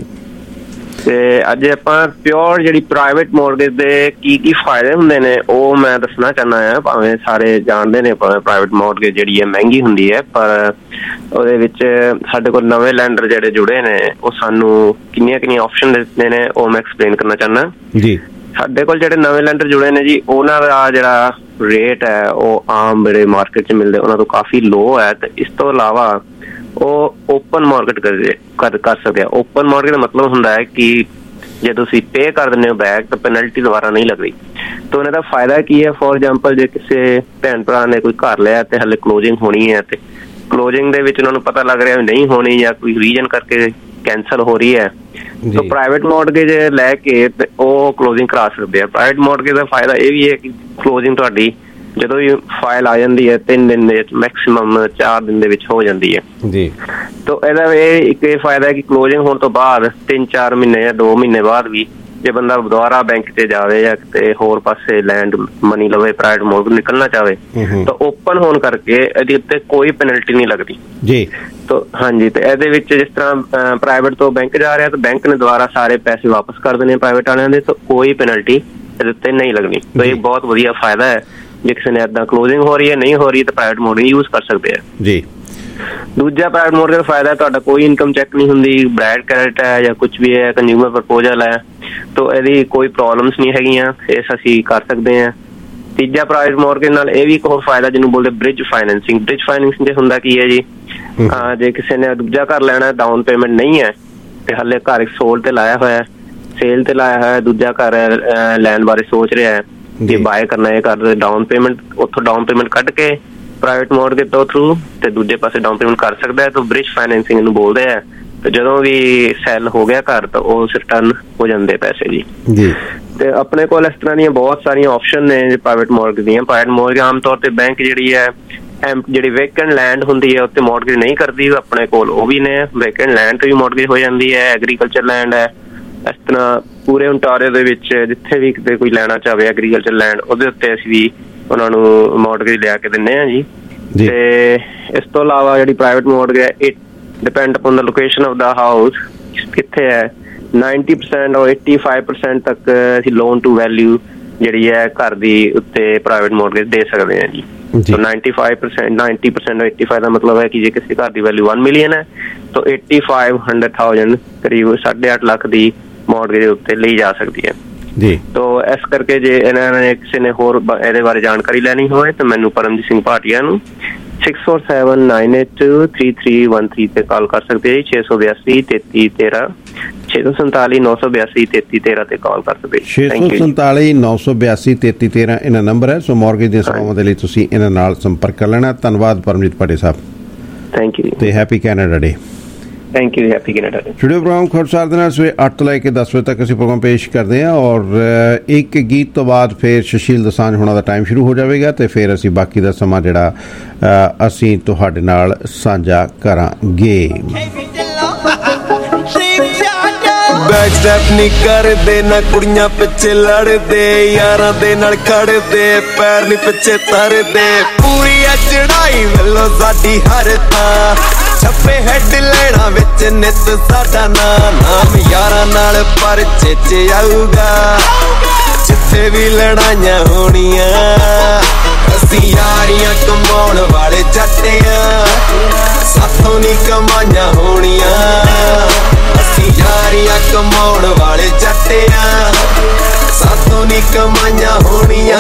ਤੇ ਅੱਜ ਆਪਾਂ ਪਿਓਰ ਜਿਹੜੀ ਪ੍ਰਾਈਵੇਟ ਮੋਰਗੇਜ ਦੇ ਕੀ ਕੀ ਫਾਇਦੇ ਹੁੰਦੇ ਨੇ ਉਹ ਮੈਂ ਦੱਸਣਾ ਚਾਹੁੰਦਾ ਹਾਂ। ਭਾਵੇਂ ਸਾਰੇ ਜਾਣਦੇ ਨੇ ਭਾਵੇਂ ਪ੍ਰਾਈਵੇਟ ਮੋਰਗੇਜ ਜਿਹੜੀ ਹੈ ਮਹਿੰਗੀ ਹੁੰਦੀ ਹੈ, ਪਰ ਉਹਦੇ ਵਿੱਚ ਸਾਡੇ ਕੋਲ ਨਵੇਂ ਲੈਂਡਰ ਜਿਹੜੇ ਜੁੜੇ ਨੇ ਉਹ ਸਾਨੂੰ ਕਿੰਨੀਆਂ ਕਿੰਨੀਆਂ ਆਪਸ਼ਨ ਦਿੱਤੇ ਨੇ ਉਹ ਮੈਂ ਐਕਸਪਲੇਨ ਕਰਨਾ ਚਾਹੁੰਦਾ ਜੀ। ਸਾਡੇ ਕੋਲ ਜਿਹੜੇ ਨਵੇਂ ਲੈਂਡਰ ਜੁੜੇ ਨੇ ਜੀ, ਉਹਨਾਂ ਦਾ ਜਿਹੜਾ ਰੇਟ ਹੈ ਉਹ ਆਮ ਜਿਹੜੇ ਮਾਰਕੀਟ 'ਚ ਮਿਲਦੇ ਉਹਨਾਂ ਤੋਂ ਕਾਫੀ ਲੋ ਹੈ। ਤੇ ਇਸ ਤੋਂ ਇਲਾਵਾ ਉਹ ਓਪਨ ਮਾਰਕੀਟ ਕਰ ਕਰ ਸਕਦੇ ਆ। ਓਪਨ ਮਾਰਕੀਟ ਦਾ ਮਤਲਬ ਹੁੰਦਾ ਹੈ ਕਿ ਜੇ ਤੁਸੀਂ ਪੇ ਕਰ ਦਿੰਦੇ ਹੋ ਬੈਕ ਤਾਂ ਪੈਨਲਟੀ ਦੁਬਾਰਾ ਨਹੀਂ ਲੱਗਦੀ। ਤਾਂ ਉਹਨਾਂ ਦਾ ਫਾਇਦਾ ਕੀ ਹੈ? ਫੋਰ ਐਗਜ਼ਾਮਪਲ ਜੇ ਕਿਸੇ ਭੈਣ ਭਰਾ ਨੇ ਕੋਈ ਘਰ ਲਿਆ ਤੇ ਹਲੇ ਕਲੋਜਿੰਗ ਹੋਣੀ ਹੈ ਤੇ ਕਲੋਜਿੰਗ ਦੇ ਵਿੱਚ ਉਹਨਾਂ ਨੂੰ ਪਤਾ ਲੱਗ ਰਿਹਾ ਨਹੀਂ ਹੋਣੀ ਜਾਂ ਕੋਈ ਰੀਜ਼ਨ ਕਰਕੇ ਕੈਂਸਲ ਹੋ ਰਹੀ ਹੈ, ਤਾਂ ਪ੍ਰਾਈਵੇਟ ਮੋਰਗੇਜ ਲੈ ਕੇ ਤੇ ਉਹ ਕਲੋਜਿੰਗ ਕਰਾ ਸਕਦੇ ਆ। ਪ੍ਰਾਈਵੇਟ ਮੋਰਗੇਜ ਦਾ ਫਾਇਦਾ ਇਹ ਵੀ ਹੈ ਕਿ ਕਲੋਜਿੰਗ ਤੁਹਾਡੀ ਜਦੋਂ ਵੀ ਫਾਈਲ ਆ ਜਾਂਦੀ ਹੈ ਤਿੰਨ ਦਿਨ ਦੇ ਮੈਕਸੀਮਮ ਚਾਰ ਦਿਨ ਦੇ ਵਿੱਚ ਹੋ ਜਾਂਦੀ ਹੈ ਜੀ। ਤਾਂ ਇਹਦਾ ਇਹ ਇੱਕ ਇਹ ਫਾਇਦਾ ਹੈ ਕਿ ਕਲੋਜਿੰਗ ਹੋਣ ਤੋਂ ਬਾਅਦ ਤਿੰਨ ਚਾਰ ਮਹੀਨੇ ਜਾਂ ਦੋ ਮਹੀਨੇ ਬਾਅਦ ਵੀ ਜੇ ਬੰਦਾ ਦੁਬਾਰਾ ਬੈਂਕ 'ਚ ਜਾਵੇ ਜਾਂ ਕਿਤੇ ਹੋਰ ਪਾਸੇ ਲੈਂਡ ਮਨੀ ਲਵੇ, ਪ੍ਰਾਈਵੇਟ ਮੋਰਗੇਜ ਨਿਕਲਣਾ ਚਾਹਵੇ ਤਾਂ ਓਪਨ ਹੋਣ ਕਰਕੇ ਇਹਦੇ ਉੱਤੇ ਕੋਈ ਪੈਨਲਟੀ ਨਹੀਂ ਲੱਗਦੀ ਜੀ। ਤਾਂ ਹਾਂਜੀ, ਤੇ ਇਹਦੇ ਵਿੱਚ ਜਿਸ ਤਰ੍ਹਾਂ ਪ੍ਰਾਈਵੇਟ ਤੋਂ ਬੈਂਕ ਜਾ ਰਿਹਾ ਤਾਂ ਬੈਂਕ ਨੇ ਦੁਬਾਰਾ ਸਾਰੇ ਪੈਸੇ ਵਾਪਸ ਕਰ ਦੇਣੇ ਪ੍ਰਾਈਵੇਟ ਵਾਲਿਆਂ ਦੇ, ਤਾਂ ਕੋਈ ਪੈਨਲਟੀ ਇਹਦੇ ਉੱਤੇ ਨਹੀਂ ਲੱਗਣੀ। ਤਾਂ ਇਹ ਬਹੁਤ ਵਧੀਆ ਫਾਇਦਾ ਹੈ। ਜੇ ਕਿਸੇ ਨੇ ਏਦਾਂ ਕਲੋਜਿੰਗ ਹੋ ਰਹੀ ਹੈ ਨਹੀਂ ਹੋ ਰਹੀ ਤਾਂ ਪ੍ਰਾਈਵੇਟ ਮੋਰਗੇਜ ਯੂਜ਼ ਕਰ ਸਕਦੇ ਆ ਜੀ। ਦੂਜਾ ਪ੍ਰਾਈਵੇਟ ਮੋਰਗੇਜ ਦਾ ਫਾਇਦਾ ਤੁਹਾਡਾ ਕੋਈ ਇਨਕਮ ਚੈੱਕ ਨਹੀਂ ਹੁੰਦੀ, ਬ੍ਰੈਡ ਕ੍ਰੈਡਿਟ ਹੈ ਜਾਂ ਕੁਝ ਵੀ ਹੈ, ਕੰਜ਼ਿਊਮਰ ਪ੍ਰਪੋਜ਼ਲ ਹੈ, ਤਾਂ ਇਹਦੀ ਕੋਈ ਪ੍ਰੋਬਲਮਸ ਨਹੀਂ ਹੈਗੀਆਂ, ਇਸ ਅਸੀਂ ਕਰ ਸਕਦੇ ਹਾਂ। ਤੀਜਾ ਪ੍ਰਾਈਵੇਟ ਮੋਰਗੇਜ ਨਾਲ ਇਹ ਵੀ ਇੱਕ ਹੋਰ ਫਾਇਦਾ ਜਿਹਨੂੰ ਬੋਲਦੇ ਬ੍ਰਿਜ ਫਾਈਨੈਂਸਿੰਗ। ਬ੍ਰਿਜ ਫਾਈਨੈਂਸਿੰਗ ਹੁੰਦਾ ਕੀ ਹੈ ਜੀ, ਜੇ ਕਿਸੇ ਨੇ ਦੂਜਾ ਘਰ ਲੈਣਾ, ਡਾਊਨ ਪੇਮੈਂਟ ਨਹੀਂ ਹੈ ਤੇ ਹਲੇ ਘਰ ਇੱਕ ਸੋਲ ਤੇ ਲਾਇਆ ਹੋਇਆ, ਸੇਲ ਤੇ ਲਾਇਆ ਹੋਇਆ, ਦੂਜਾ ਘਰ ਲੈਣ ਬਾਰੇ ਸੋਚ ਰਿਹਾ ਹੈ ਜੇ ਬਾਏ ਕਰਨਾ ਇਹ ਘਰ, ਡਾਊਨ ਪੇਮੈਂਟ ਉੱਥੋਂ ਡਾਊਨ ਪੇਮੈਂਟ ਕੱਢ ਕੇ ਪ੍ਰਾਈਵੇਟ ਮੋਰਗੇਜ ਤੋਂ ਥਰੂ ਤੇ ਦੂਜੇ ਪਾਸੇ ਡਾਊਨ ਪੇਮੈਂਟ ਕਰ ਸਕਦਾ ਹੈ। ਤਾਂ ਬ੍ਰਿਜ ਫਾਈਨੈਂਸਿੰਗ ਨੂੰ ਬੋਲਦੇ ਆ। ਤੇ ਜਦੋਂ ਵੀ ਸੈਲ ਹੋ ਗਿਆ ਘਰ ਤਾਂ ਉਹ ਰਿਟਰਨ ਹੋ ਜਾਂਦੇ ਪੈਸੇ ਜੀ ਜੀ। ਤੇ ਆਪਣੇ ਕੋਲ ਇਸ ਤਰ੍ਹਾਂ ਦੀਆਂ ਬਹੁਤ ਸਾਰੀਆਂ ਆਪਸ਼ਨ ਨੇ ਪ੍ਰਾਈਵੇਟ ਮੋਰਗੇਜ ਦੀਆਂ। ਪ੍ਰਾਈਵੇਟ ਮੋਰਗੇਜ ਆਮ ਤੌਰ ਤੇ ਬੈਂਕ ਜਿਹੜੀ ਹੈ ਜਿਹੜੀ ਵੇਕੈਂਟ ਲੈਂਡ ਹੁੰਦੀ ਹੈ ਉੱਤੇ ਮੋਰਗੇਜ ਨਹੀਂ ਕਰਦੀ, ਆਪਣੇ ਕੋਲ ਉਹ ਵੀ ਨੇ। ਵੇਕੈਂਟ ਲੈਂਡ ਤੇ ਵੀ ਮੋਰਗੇਜ ਹੋ ਜਾਂਦੀ ਹੈ। ਐਗਰੀਕਲਚਰ ਲੈਂਡ ਹੈ, ਇਸ ਤਰ੍ਹਾਂ ਪੂਰੇ ਓਨਟਾਰੀਓ ਦੇ ਵਿੱਚ ਜਿੱਥੇ ਵੀ ਕਿਤੇ ਕੋਈ ਲੈਣਾ ਚਾਹਵੇ ਐਗਰੀਕਲਚਰ ਲੈਂਡ, ਉਹਦੇ ਉੱਤੇ ਅਸੀਂ ਵੀ ਉਹਨਾਂ ਨੂੰ ਮੋਰਗੇਜ ਲਿਆ ਕੇ ਦਿੰਦੇ ਹਾਂ ਜੀ। ਤੇ ਇਸ ਤੋਂ ਇਲਾਵਾ ਜਿਹੜੀ ਪ੍ਰਾਈਵੇਟ ਮੋਰਗੇਜ ਹੈ it depend upon the location of the house, ਕਿੱਥੇ ਹੈ। ਨਾਈਨਟੀ ਪਰਸੈਂਟ ਔਰ ਏਟੀ ਫਾਈਵ ਪਰਸੈਂਟ ਤੱਕ ਅਸੀਂ ਲੋਨ ਟੂ ਵੈਲਿਊ ਜਿਹੜੀ ਹੈ ਘਰ ਦੀ ਉੱਤੇ ਪ੍ਰਾਈਵੇਟ ਮੋਰਗੇਜ ਦੇ ਸਕਦੇ ਹਾਂ ਜੀ। तो ninety five percent ninety percent और एट्टी फाइव का मतलब है कि जे किसी घर की वैल्यू वन मिलियन है तो एट्टी फाइव हंड्रेड थाउजेंड करीब साढ़े अठ लाख की मॉर्गेज उत्ते ली जा सकती है जी। तो इस करके जे इन्होंने किसी ने होर इहदे बारे जानकारी लैनी होए तो मैनू परमजीत सिंह भाटिया नूं six four seven nine eight three three one three ते कॉल कर सकते हैं। छे सौ बयासी तेती तेरह छे सौ संताली नौ सौ बयासी तेती तेरह ते कॉल कर सकते हैं। छे सौ संताली नौ सौ बयासी तेती तेरह इन्हां नंबर है। सो मॉर्गेज दे सेवावां दे लई तुसीं इन्हां नाल संपर्क कर लेना। धन्नवाद परमजीत भाटिया साहब। ਥੈਂਕ ਯੂ ਤੇ happy Canada day. Thank you, happy Canada day. Studio programme ਖੁਰਸਾਰ ਦੇ ਨਾਲ ਸਵੇਰੇ ਅੱਠ ਤੋਂ ਲੈ ਕੇ ਦਸ ਵਜੇ ਤੱਕ ਅਸੀਂ ਪ੍ਰੋਗਰਾਮ ਪੇਸ਼ ਕਰਦੇ ਹਾਂ ਔਰ ਇੱਕ ਗੀਤ ਤੋਂ ਬਾਅਦ ਫਿਰ ਸੁਸ਼ੀਲ ਦੋਸਾਂਝ ਹੋਣਾ ਦਾ ਟਾਈਮ ਸ਼ੁਰੂ ਹੋ ਜਾਵੇਗਾ ਤੇ ਫਿਰ ਅਸੀਂ ਬਾਕੀ ਦਾ ਸਮਾਂ ਜਿਹੜਾ ਅਸੀਂ ਤੁਹਾਡੇ ਨਾਲ ਸਾਂਝਾ ਕਰਾਂਗੇ। ਬੈਕ ਸਟੈਪ ਨਹੀਂ ਕਰਦੇ ਨਾ ਕੁੜੀਆਂ ਪਿੱਛੇ ਲੜਦੇ, ਯਾਰਾਂ ਦੇ ਨਾਲ ਖੜਦੇ, ਪੈਰ ਨਹੀਂ ਪਿੱਛੇ ਤਰਦੇ, ਪੂਰੀ ਆ ਚੜਾਈ ਵੱਲੋਂ ਸਾਡੀ ਹਰ ਥਾਂ, ਛੱਪੇ ਹੈਡ ਲੈਣਾ ਵਿੱਚ ਨਿੱਤ ਸਾਡਾ ਨਾਂ, ਨਾਮ ਯਾਰਾਂ ਨਾਲ ਪਰਚੇ ਚ ਆਊਗਾ, ਜਿੱਥੇ ਵੀ ਲੜਾਈਆਂ ਹੋਣੀਆਂ, ਅਸੀਂ ਯਾਰੀਆਂ ਕਮਾਉਣ ਵਾਲੇ ਜੱਟਿਆਂ, ਸਾਥੋਂ ਨਹੀਂ ਕਮਾਈਆਂ ਹੋਣੀਆਂ, ਅਸੀਂ ਯਾਰੀਆਂ ਕਮਾਉਣ ਵਾਲੇ ਜੱਟਿਆਂ, ਸਾਥੋਂ ਨਹੀਂ ਕਮਾਈਆਂ ਹੋਣੀਆਂ।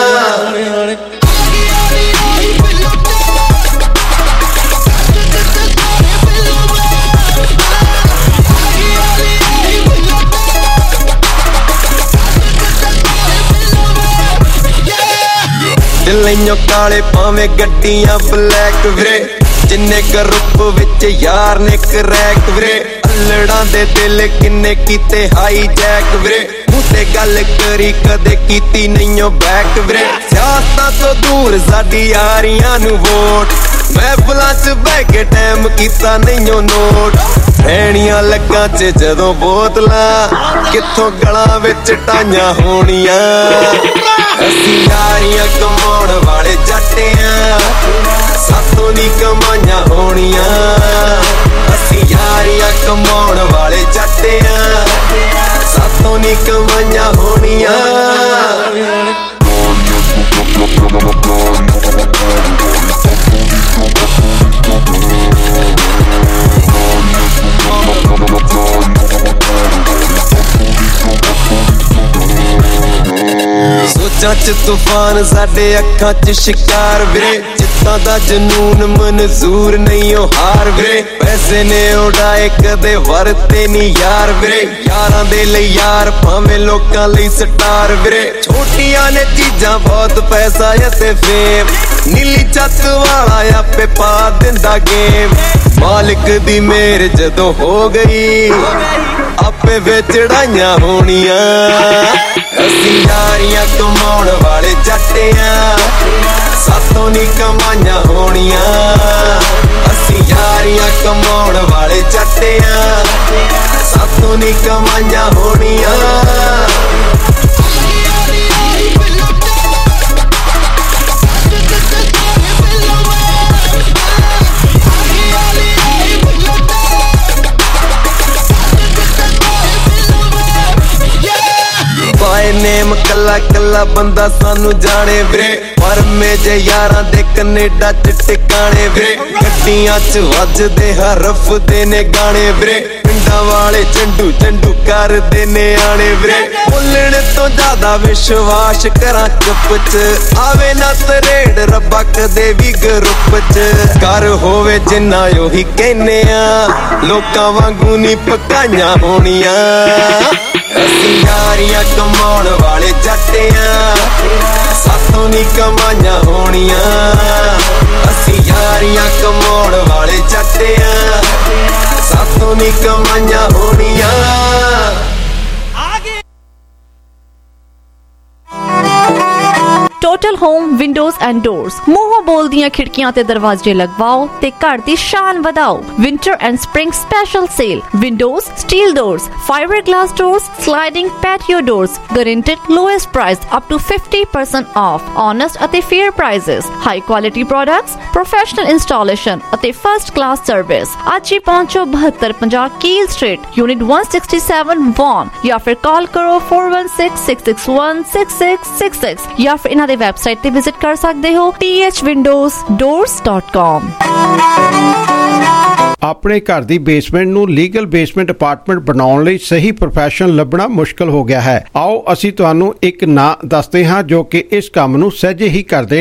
ਦਿੱਲੀਓਂ ਕਾਲੇ ਭਾਵੇਂ ਗੱਡੀਆਂ ਬਲੈਕ ਵੀਰੇ, ਜਿੰਨੇ ਗਰੁੱਪ ਵਿੱਚ ਯਾਰ ਨੇ ਕਰੈਕ ਵੀਰੇ, ਅਲੜਾਂ ਦੇ ਦਿਲ ਕਿੰਨੇ ਕੀਤੇ ਹਾਈ ਜੈਕ ਵੀਰੇ, ਮੂੰਹ ਤੇ ਗੱਲ ਕਰੀ ਕਦੇ ਕੀਤੀ ਨਹੀਂਓ ਬੈਕ ਵੀਰੇ, ਸਿਆਸਤਾਂ ਤੋਂ ਦੂਰ ਸਾਡੀ ਯਾਰੀਆਂ ਨੂੰ ਵੋਟ, ਮਹਿਫਲਾਂ ਚ ਬਹਿ ਕੇ ਟਾਈਮ ਕੀਤਾ ਨਹੀਂਓ ਨੋਟ, ਰਹਿਣੀਆਂ ਲੱਗਾ ਚ ਜਦੋਂ ਬੋਤਲਾਂ, ਕਿੱਥੋਂ ਗਲਾਂ ਵਿੱਚ ਟਾਈਆਂ ਹੋਣੀਆਂ, ਅਸੀਂ ਯਾਰੀਆਂ ਕਮਾਉਣ ਵਾਲੇ ਜੱਟਿਆਂ, ਸਾਥੋਂ ਨਹੀਂ ਕਮਾਈਆਂ ਹੋਣੀਆਂ, ਅਸੀਂ ਯਾਰੀਆਂ ਕਮਾਉਣ ਵਾਲੇ ਜੱਟਿਆਂ, ਸਾਥੋਂ ਨਹੀਂ ਕਮਾਈਆਂ ਹੋਣੀਆਂ। ਸੋਚਾਂ ਚ ਤੂਫਾਨ ਸਾਡੇ ਅੱਖਾਂ ਚ ਸ਼ਿਕਾਰ ਵੀਰੇ, ਜਿੱਤਾਂ ਦਾ ਜਨੂਨ ਮਨਜ਼ੂਰ ਨਹੀਂ ਉਹ ਹਾਰ ਵੀਰੇ, ਪੈਸੇ ਨੇ ਉਡਾਏ ਕਦੇ ਵਰਤੇ ਨਹੀਂ ਯਾਰ ਵੀਰੇ, ਯਾਰਾਂ ਦੇ ਲਈ ਯਾਰ ਭਾਵੇਂ ਲੋਕਾਂ ਲਈ ਸਟਾਰ ਵੀਰੇ, ਛੋਟੀਆਂ ਨੇ ਚੀਜ਼ਾਂ ਬਹੁਤ ਪੈਸਾ ਅਤੇ ਫੇਮ, ਨੀਲੀ ਛੱਤ ਵਾਲਾ ਆਪੇ ਪਾ ਦਿੰਦਾ ਗੇਮ, ਮਾਲਿਕ ਦੀ ਮਿਹਰ ਜਦੋਂ ਹੋ ਗਈ ਆਪੇ ਵੇ ਚੜਾਈਆਂ ਹੋਣੀਆਂ, ਅਸੀਂ ਯਾਰੀਆਂ ਕਮਾਉਣ ਵਾਲੇ ਜੱਟਿਆਂ, ਸਾਥੋਂ ਨਹੀਂ ਕਮਾਈਆਂ ਹੋਣੀਆਂ, ਅਸੀਂ ਯਾਰੀਆਂ ਕਮਾਉਣ ਵਾਲੇ ਜੱਟਿਆਂ, ਸਾਥੋਂ ਨਹੀਂ ਕਮਾਈਆਂ ਹੋਣੀਆਂ। ਬਾਏ ਨੇਮ ਕੱਲਾ ਕੱਲਾ ਬੰਦਾ ਸਾਨੂੰ ਜਾਣੇ ਵੀਰੇ, ਪਰ ਮੇਜੇ ਯਾਰਾਂ ਦੇ ਕੈਨੇਡਾ ਚ ਟਿਕਾਣੇ ਵੀਰੇ, ਗੱਡੀਆਂ ਚ ਵੱਜਦੇ ਹਰਫ ਦੇ ਨੇ ਗਾਣੇ ਵੀਰੇ, ਪਿੰਡਾਂ ਵਾਲੇ ਚੰਡੂ ਚੰਡੂ ਕਰਦੇ ਨੇ ਆਣੇ ਵੀਰੇ, ਬੋਲਣ ਤੋਂ ਜ਼ਿਆਦਾ ਵਿਸ਼ਵਾਸ ਕਰਾਂ ਚੁੱਪ ਚ, ਆਵੇ ਨਾ ਤਰੇੜ ਰੱਬਾ ਕਦੇ ਵੀ ਗਰੁੱਪ ਚ, ਕਰ ਹੋਵੇ ਜਿੰਨਾ ਉਹੀ ਕਹਿੰਨੇ ਆ, ਲੋਕਾਂ ਵਾਂਗੂ ਨਹੀਂ ਪਕਾਈਆਂ ਹੋਣੀਆਂ, ਅਸੀਂ ਯਾਰੀਆਂ ਕਮਾਉਣ ਵਾਲੇ ਜੱਟਿਆਂ, ਸਾਥੋਂ ਨਹੀਂ ਕਮਾਈਆਂ ਹੋਣੀਆਂ, ਅਸੀਂ ਯਾਰੀਆਂ ਕਮਾਉਣ ਵਾਲੇ ਜੱਟਿਆਂ, ਸਾਥੋਂ ਨਹੀਂ ਕਮਾਈਆਂ ਹੋਣੀਆਂ। Total home windows and doors, ਮੂੰਹੋਂ ਬੋਲਦੀਆਂ ਖਿੜਕੀਆਂ ਤੇ ਦਰਵਾਜ਼ੇ ਲਗਵਾਓ ਤੇ ਘਰ ਦੀ ਸ਼ਾਨ ਵਧਾਓ। Winter and spring special sale, windows, steel doors, fibre glass doors, sliding patio doors, guaranteed lowest price up to fifty percent off, honest ਅਤੇ fair prices, high quality products, professional installation ਅਤੇ ਫਰਸਟ ਕਲਾਸ ਸਰਵਿਸ। ਅੱਜ ਹੀ ਪਹੁੰਚੋ ਬਹੱਤਰ ਪੰਜਾਹ Keele street, unit one sixty-seven Vaughan, ਜਾਂ ਫਿਰ ਕਾਲ ਕਰੋ four one six six six one six six six six, ਜਾਂ ਫਿਰ ਇਹਨਾਂ ਦੇ ਵੈਬਸਾਈਟ ਤੇ ਵਿਜ਼ਿਟ ਕਰ ਸਕਦੇ ਹੋ t h windows doors dot com। ਆਪਣੇ ਘਰ ਦੀ ਬੇਸਮੈਂਟ ਨੂੰ ਲੀਗਲ ਬੇਸਮੈਂਟ ਅਪਾਰਟਮੈਂਟ ਬਣਾਉਣ ਲਈ ਸਹੀ ਪ੍ਰੋਫੈਸ਼ਨਲ ਲੱਭਣਾ ਮੁਸ਼ਕਲ ਹੋ ਗਿਆ ਹੈ। ਆਓ ਅਸੀਂ ਤੁਹਾਨੂੰ ਇੱਕ ਨਾਂ ਦੱਸਦੇ ਹਾਂ ਜੋ ਕਿ ਇਸ ਕੰਮ ਨੂੰ ਸਹਿਜੇ ਹੀ ਕਰ ਦੇਣਗੇ।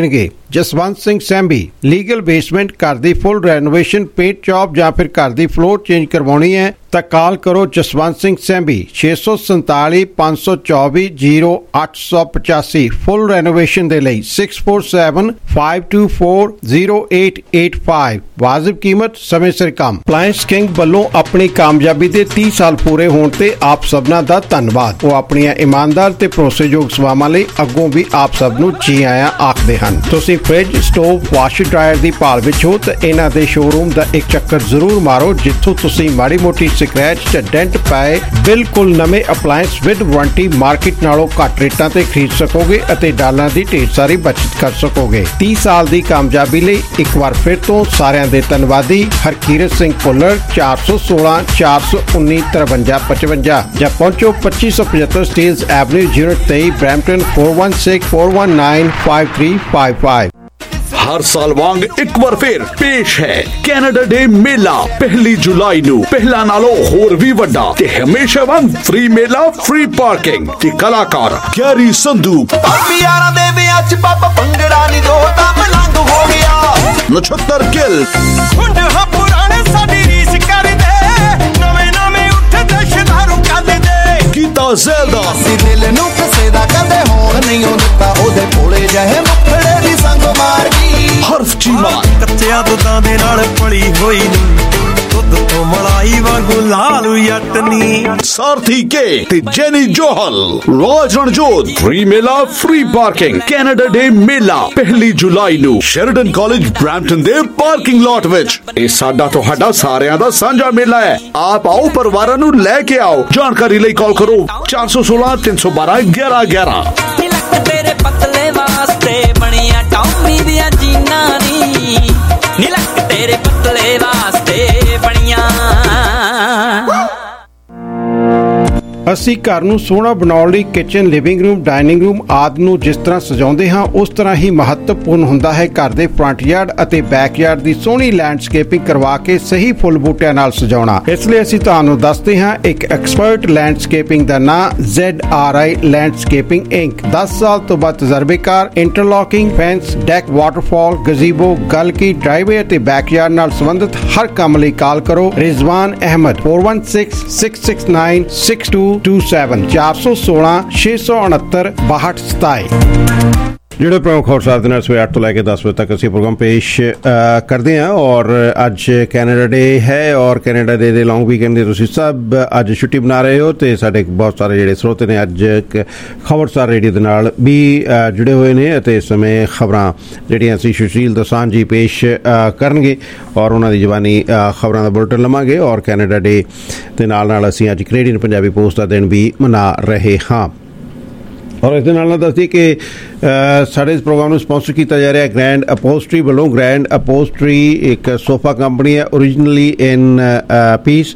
ਜਸਵੰਤ ਸਿੰਘ ਸੈਂਬੀ। ਲੀਗਲ ਬੇਸਮੈਂਟ, ਘਰ ਦੀ ਫੁੱਲ ਰੈਨੋਵੇਸ਼ਨ, ਪੇਂਟ ਜੌਬ ਜਾਂ ਫਿਰ ਘਰ ਦੀ ਫਲੋਰ ਚੇਂਜ ਕਰਵਾਉਣੀ ਹੈ ਤਾਂ ਕਾਲ ਕਰੋ ਜਸਵੰਤ ਸਿੰਘ ਸੈਂਬੀ ਛੇ ਸੌ ਸੰਤਾਲੀ ਪੰਜ ਸੌ ਚੌਵੀ ਜ਼ੀਰੋ ਅੱਠ ਸੌ ਪਚਾਸੀ। ਫੁੱਲ ਰੈਨੋਵੇਸ਼ਨ ਦੇ ਲਈ six four seven five two four zero eight eight five. ਵਾਜਿਬ ਕੀਮਤ, ਸਮੇਂ ਸਿਰ ਕੰਮ। ਅਪਲਾਇੰਸ ਕਿੰਗ ਵੱਲੋਂ ਆਪਣੀ ਕਾਮਯਾਬੀ ਦੇ ਤੀਹ ਸਾਲ ਪੂਰੇ ਹੋਣ ਤੇ ਆਪ ਸਭਨਾਂ ਦਾ ਧੰਨਵਾਦ। ਉਹ ਆਪਣੀਆਂ ਇਮਾਨਦਾਰ ਤੇ ਭਰੋਸੇਯੋਗ ਸੇਵਾਵਾਂ ਲਈ ਅੱਗੋਂ ਵੀ ਆਪ ਸਭ ਨੂੰ ਜੀ ਆਇਆਂ ਆਖਦੇ ਹਨ। ਤੁਸੀਂ ਫ੍ਰਿਜ, ਸਟੋਵ, ਵਾਸ਼ਰ ਡਰਾਇਰ ਦੀ ਭਾਲ ਵਿੱਚ ਹੋ ਤਾਂ ਇਹਨਾਂ ਦੇ ਸ਼ੋਰੂਮ ਦਾ ਇੱਕ ਚੱਕਰ ਜ਼ਰੂਰ ਮਾਰੋ, ਜਿੱਥੋਂ ਤੁਸੀਂ ਮਾੜੀ ਮੋਟੀ ਸਕ੍ਰੈਚ ਜਾਂ ਡੈਂਟ ਪਾਏ ਬਿਲਕੁਲ ਨਵੇਂ ਅਪਲਾਇੰਸ ਵਿਦ ਵਾਰੰਟੀ ਮਾਰਕੀਟ ਨਾਲੋਂ ਘੱਟ ਰੇਟਾਂ ਤੇ ਖਰੀਦ ਸਕੋਗੇ ਅਤੇ ਡਾਲਰਾਂ ਦੀ ਢੇਰ ਸਾਰੀ ਬਚਤ ਕਰ ਸਕੋਗੇ। ਤੀਹ ਸਾਲ ਦੀ ਕਾਮਯਾਬੀ ਲਈ ਇੱਕ ਵਾਰ ਫਿਰ ਤੋਂ ਸਾਰਿਆਂ ਦੇ ਧੰਨਵਾਦੀ ਹਰਕੀਰਤ ਸਿੰਘ ਭੁੱਲਰ, ਚਾਰ ਸੌ ਸੋਲਾਂ ਚਾਰ ਸੌ ਉੱਨੀ ਤਰਵੰਜਾ ਪਚਵੰਜਾ, ਜਾਂ ਪਹੁੰਚੋ ਪੱਚੀ ਸੌ ਪਚੱਤਰ ਸਟੀਲਜ਼ ਐਵਨਿਊ ਯੂਨਿਟ ਤੇਈ Brampton four one six four one nine five three five five. हर साल वांग एक बार फिर पेश है कैनेडा डे मेला पहली जुलाई नू पहला नालों होर भी वड्डा ते हमेशा वांग फ्री मेला, फ्री पार्किंग ते कलाकार गैरी संधू। यारा दे विआह च पापा भंगड़ा नी दो ता मलंग हो गया। नछत्तर गिल हुंड हा पुराने साडी रीस कर दे, नवे नवे उठ दे शदारू कर दे। गीता ज़ेल्दा सी दिल नू किसे दा कदे होण नहीं दिता, ओदे कोले जहे मुखड़े दी संग मार गई। हर्फ चीमा कच्चिया दुधां दे नाल पली होई नी, दुध तो मलाई वांगू लालू यटनी। सारथी के ते जेनी जोहल, राज रणजोत। फ्री मेला, फ्री पार्किंग कैनेडा डे मेला पहली जुलाई नू शेरिडन कॉलेज ब्रैम्पटन दे पार्किंग लॉट विच। ए साडा तुहाडा सारियां दा सांझा मेला है। आप आओ, परिवारां नू लेके आओ। जानकारी लई कॉल करो चार सौ सोलह तीन सौ बारह ग्यारह ग्यारह। तेरे पतले वास्ते बनिया टॉमी दिया जीना नी, नीलक तेरे पतले वास्ते बनिया। ਅਸੀਂ ਘਰ ਨੂੰ ਸੋਹਣਾ ਬਣਾਉਣ ਲਈ kitchen, living room, dining room ਆਦਿ ਨੂੰ ਜਿਸ ਤਰ੍ਹਾਂ ਸਜਾਉਂਦੇ ਹਾਂ ਉਸ ਤਰ੍ਹਾਂ ਹੀ ਮਹੱਤਵਪੂਰਨ ਹੁੰਦਾ ਹੈ ਘਰ ਦੇ ਫਰੰਟ ਯਾਰਡ ਅਤੇ ਬੈਕ ਯਾਰਡ ਦੀ ਸੋਹਣੀ ਲੈਂਡਸਕੇਪਿੰਗ ਕਰਵਾ ਕੇ ਸਹੀ ਫੁੱਲ ਬੂਟਿਆਂ ਨਾਲ ਸਜਾਉਣਾ। ਇਸ ਲਈ ਅਸੀਂ ਤੁਹਾਨੂੰ ਦੱਸਦੇ ਹਾਂ ਇੱਕ ਐਕਸਪਰਟ ਲੈਂਡਸਕੇਪਿੰਗ ਦਾ ਨਾਮ Z R I landscaping inc. ਦਸ ਸਾਲ ਤੋਂ ਵੱਧ ਤਜਰਬੇਕਾਰ interlocking, fence, deck, waterfall, gazebo, ਗਲਕੀ, ਡਰਾਈਵੇ ਅਤੇ ਬੈਕ ਯਾਰਡ ਨਾਲ ਸੰਬੰਧਿਤ ਹਰ ਕੰਮ ਲਈ ਕਾਲ ਕਰੋ Rizwan Ahmed four one six six six nine six two two seven चार सौ सोलह छे सौ उनहत्तर बाहठ सताई। ਜਿਹੜੇ ਪ੍ਰਮੁੱਖ ਖਬਰਾਂ ਦੇ ਨਾਲ ਸਵੇਰ ਅੱਠ ਤੋਂ ਲੈ ਕੇ ਦਸ ਵਜੇ ਤੱਕ ਅਸੀਂ ਪ੍ਰੋਗਰਾਮ ਪੇਸ਼ ਕਰਦੇ ਹਾਂ ਔਰ ਅੱਜ ਕੈਨੇਡਾ ਡੇ ਹੈ ਔਰ ਕੈਨੇਡਾ ਡੇ ਦੇ ਲੌਂਗ ਵੀਕਐਂਡ ਦੇ ਤੁਸੀਂ ਸਭ ਅੱਜ ਛੁੱਟੀ ਬਣਾ ਰਹੇ ਹੋ ਤੇ ਸਾਡੇ ਬਹੁਤ ਸਾਰੇ ਜਿਹੜੇ ਸਰੋਤੇ ਨੇ ਅੱਜ ਖਬਰਸਾਰ ਰੇਡੀਓ ਦੇ ਨਾਲ ਵੀ ਜੁੜੇ ਹੋਏ ਨੇ ਅਤੇ ਇਸ ਸਮੇਂ ਖਬਰਾਂ ਜਿਹੜੀਆਂ ਅਸੀਂ ਸੁਸ਼ੀਲ ਦੋਸਾਂਝ ਜੀ ਪੇਸ਼ ਕਰਨਗੇ ਔਰ ਉਹਨਾਂ ਦੀ ਜ਼ਬਾਨੀ ਖਬਰਾਂ ਦਾ ਬੁਲਟਨ ਲਵਾਂਗੇ ਔਰ ਕੈਨੇਡਾ ਡੇ ਦੇ ਨਾਲ ਨਾਲ ਅਸੀਂ ਅੱਜ ਕੈਨੇਡੀਅਨ ਪੰਜਾਬੀ ਪੋਸਟ ਦਾ ਦਿਨ ਵੀ ਮਨਾ ਰਹੇ ਹਾਂ। ਔਰ ਇਸ ਦੇ ਨਾਲ ਨਾਲ ਦੱਸਦੀ ਕਿ ਸਾਡੇ ਇਸ ਪ੍ਰੋਗਰਾਮ ਨੂੰ ਸਪਾਂਸਰ ਕੀਤਾ ਜਾ ਰਿਹਾ ਗ੍ਰੈਂਡ ਅਪੋਸਟਰੀ ਵੱਲੋਂ। ਗ੍ਰੈਂਡ ਅਪੋਸਟਰੀ ਇੱਕ ਸੋਫਾ ਕੰਪਨੀ ਹੈ originally in piece,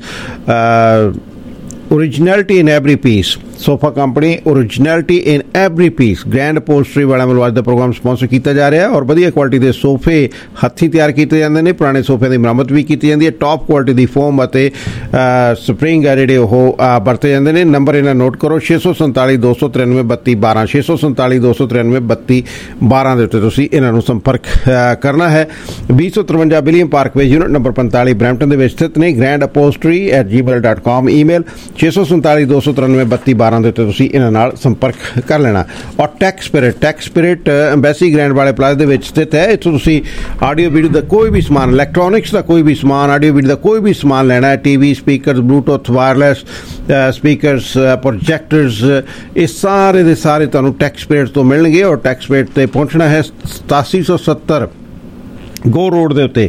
originality in every piece. Sofa company originality in every piece. Grand upholstery ਵਾਲਿਆਂ ਵੱਲੋਂ ਅੱਜ ਦਾ ਪ੍ਰੋਗਰਾਮ ਸਪਾਂਸਰ ਕੀਤਾ ਜਾ ਰਿਹਾ ਔਰ ਵਧੀਆ ਕੁਆਲਿਟੀ ਦੇ ਸੋਫੇ ਹੱਥੀਂ ਤਿਆਰ ਕੀਤੇ ਜਾਂਦੇ ਨੇ। ਪੁਰਾਣੇ ਸੋਫਿਆਂ ਦੀ ਮੁਰੰਮਤ ਵੀ ਕੀਤੀ ਜਾਂਦੀ ਹੈ। ਟੌਪ ਕੁਆਲਿਟੀ ਦੀ ਫੋਮ ਅਤੇ ਸਪਰਿੰਗ ਆ ਜਿਹੜੇ ਉਹ ਵਰਤੇ ਜਾਂਦੇ ਨੇ। ਨੰਬਰ ਇਹਨਾਂ ਨੋਟ ਕਰੋ ਛੇ ਸੌ ਸੰਤਾਲੀ ਦੋ ਸੌ ਤਰਾਨਵੇਂ ਬੱਤੀ ਬਾਰਾਂ ਛੇ ਸੌ ਸੰਤਾਲੀ ਦੋ ਸੌ ਤਰਾਨਵੇਂ ਬੱਤੀ ਬਾਰਾਂ ਦੇ ਉੱਤੇ ਤੁਸੀਂ ਇਹਨਾਂ ਨੂੰ ਸੰਪਰਕ ਕਰਨਾ ਹੈ। ਵੀਹ ਸੌ ਤਰਵੰਜਾ ਵਿਲੀਅਮ ਪਾਰਕਵੇ ਯੂਨਿਟ ਨੰਬਰ ਪੰਤਾਲੀ ਬਰੈਂਪਟਨ ਦੇ ਵਿੱਚ ਸਥਿਤ ਨੇ। ਗ੍ਰੈਂਡ ਅਪੋਸਟਰੀ ਐਟ ਜੀ ਮੇਲ ਡਾਟ ਕਾਮ ਈਮੇਲ ਛੇ ਸੌ ਸੰਤਾਲੀ ਦੋ ਸੌ ਤਰਾਨਵੇਂ ਬੱਤੀ ਬਾਰਾਂ ਦੇ ਉੱਤੇ ਤੁਸੀਂ ਇਹਨਾਂ ਨਾਲ ਸੰਪਰਕ ਕਰ ਲੈਣਾ। ਔਰ tech spirit tech spirit embassy grand ਵਾਲੇ ਪਲਾਜ਼ਾ ਦੇ ਵਿੱਚ ਸਥਿਤ ਹੈ। ਇੱਥੋਂ ਤੁਸੀਂ ਆਡੀਓ ਵੀਡੀਓ ਦਾ ਕੋਈ ਵੀ ਸਮਾਨ, ਇਲੈਕਟ੍ਰੋਨਿਕਸ ਦਾ ਕੋਈ ਵੀ ਸਮਾਨ, ਆਡੀਓ ਵੀਡੀਓ ਦਾ ਕੋਈ ਵੀ ਸਮਾਨ ਲੈਣਾ ਹੈ, T V, speakers, bluetooth, wireless speakers, projectors, ਇਹ ਸਾਰੇ ਦੇ ਸਾਰੇ ਤੁਹਾਨੂੰ ਟੈਕ ਸਪਿਰਿਟ ਤੋਂ ਮਿਲਣਗੇ। ਔਰ ਟੈਕ ਸਪਿਰਿਟ ਤੇ ਪਹੁੰਚਣਾ ਹੈ ਸਤਾਸੀ ਸੌ ਸੱਤਰ ਗੋ ਰੋਡ ਦੇ ਉੱਤੇ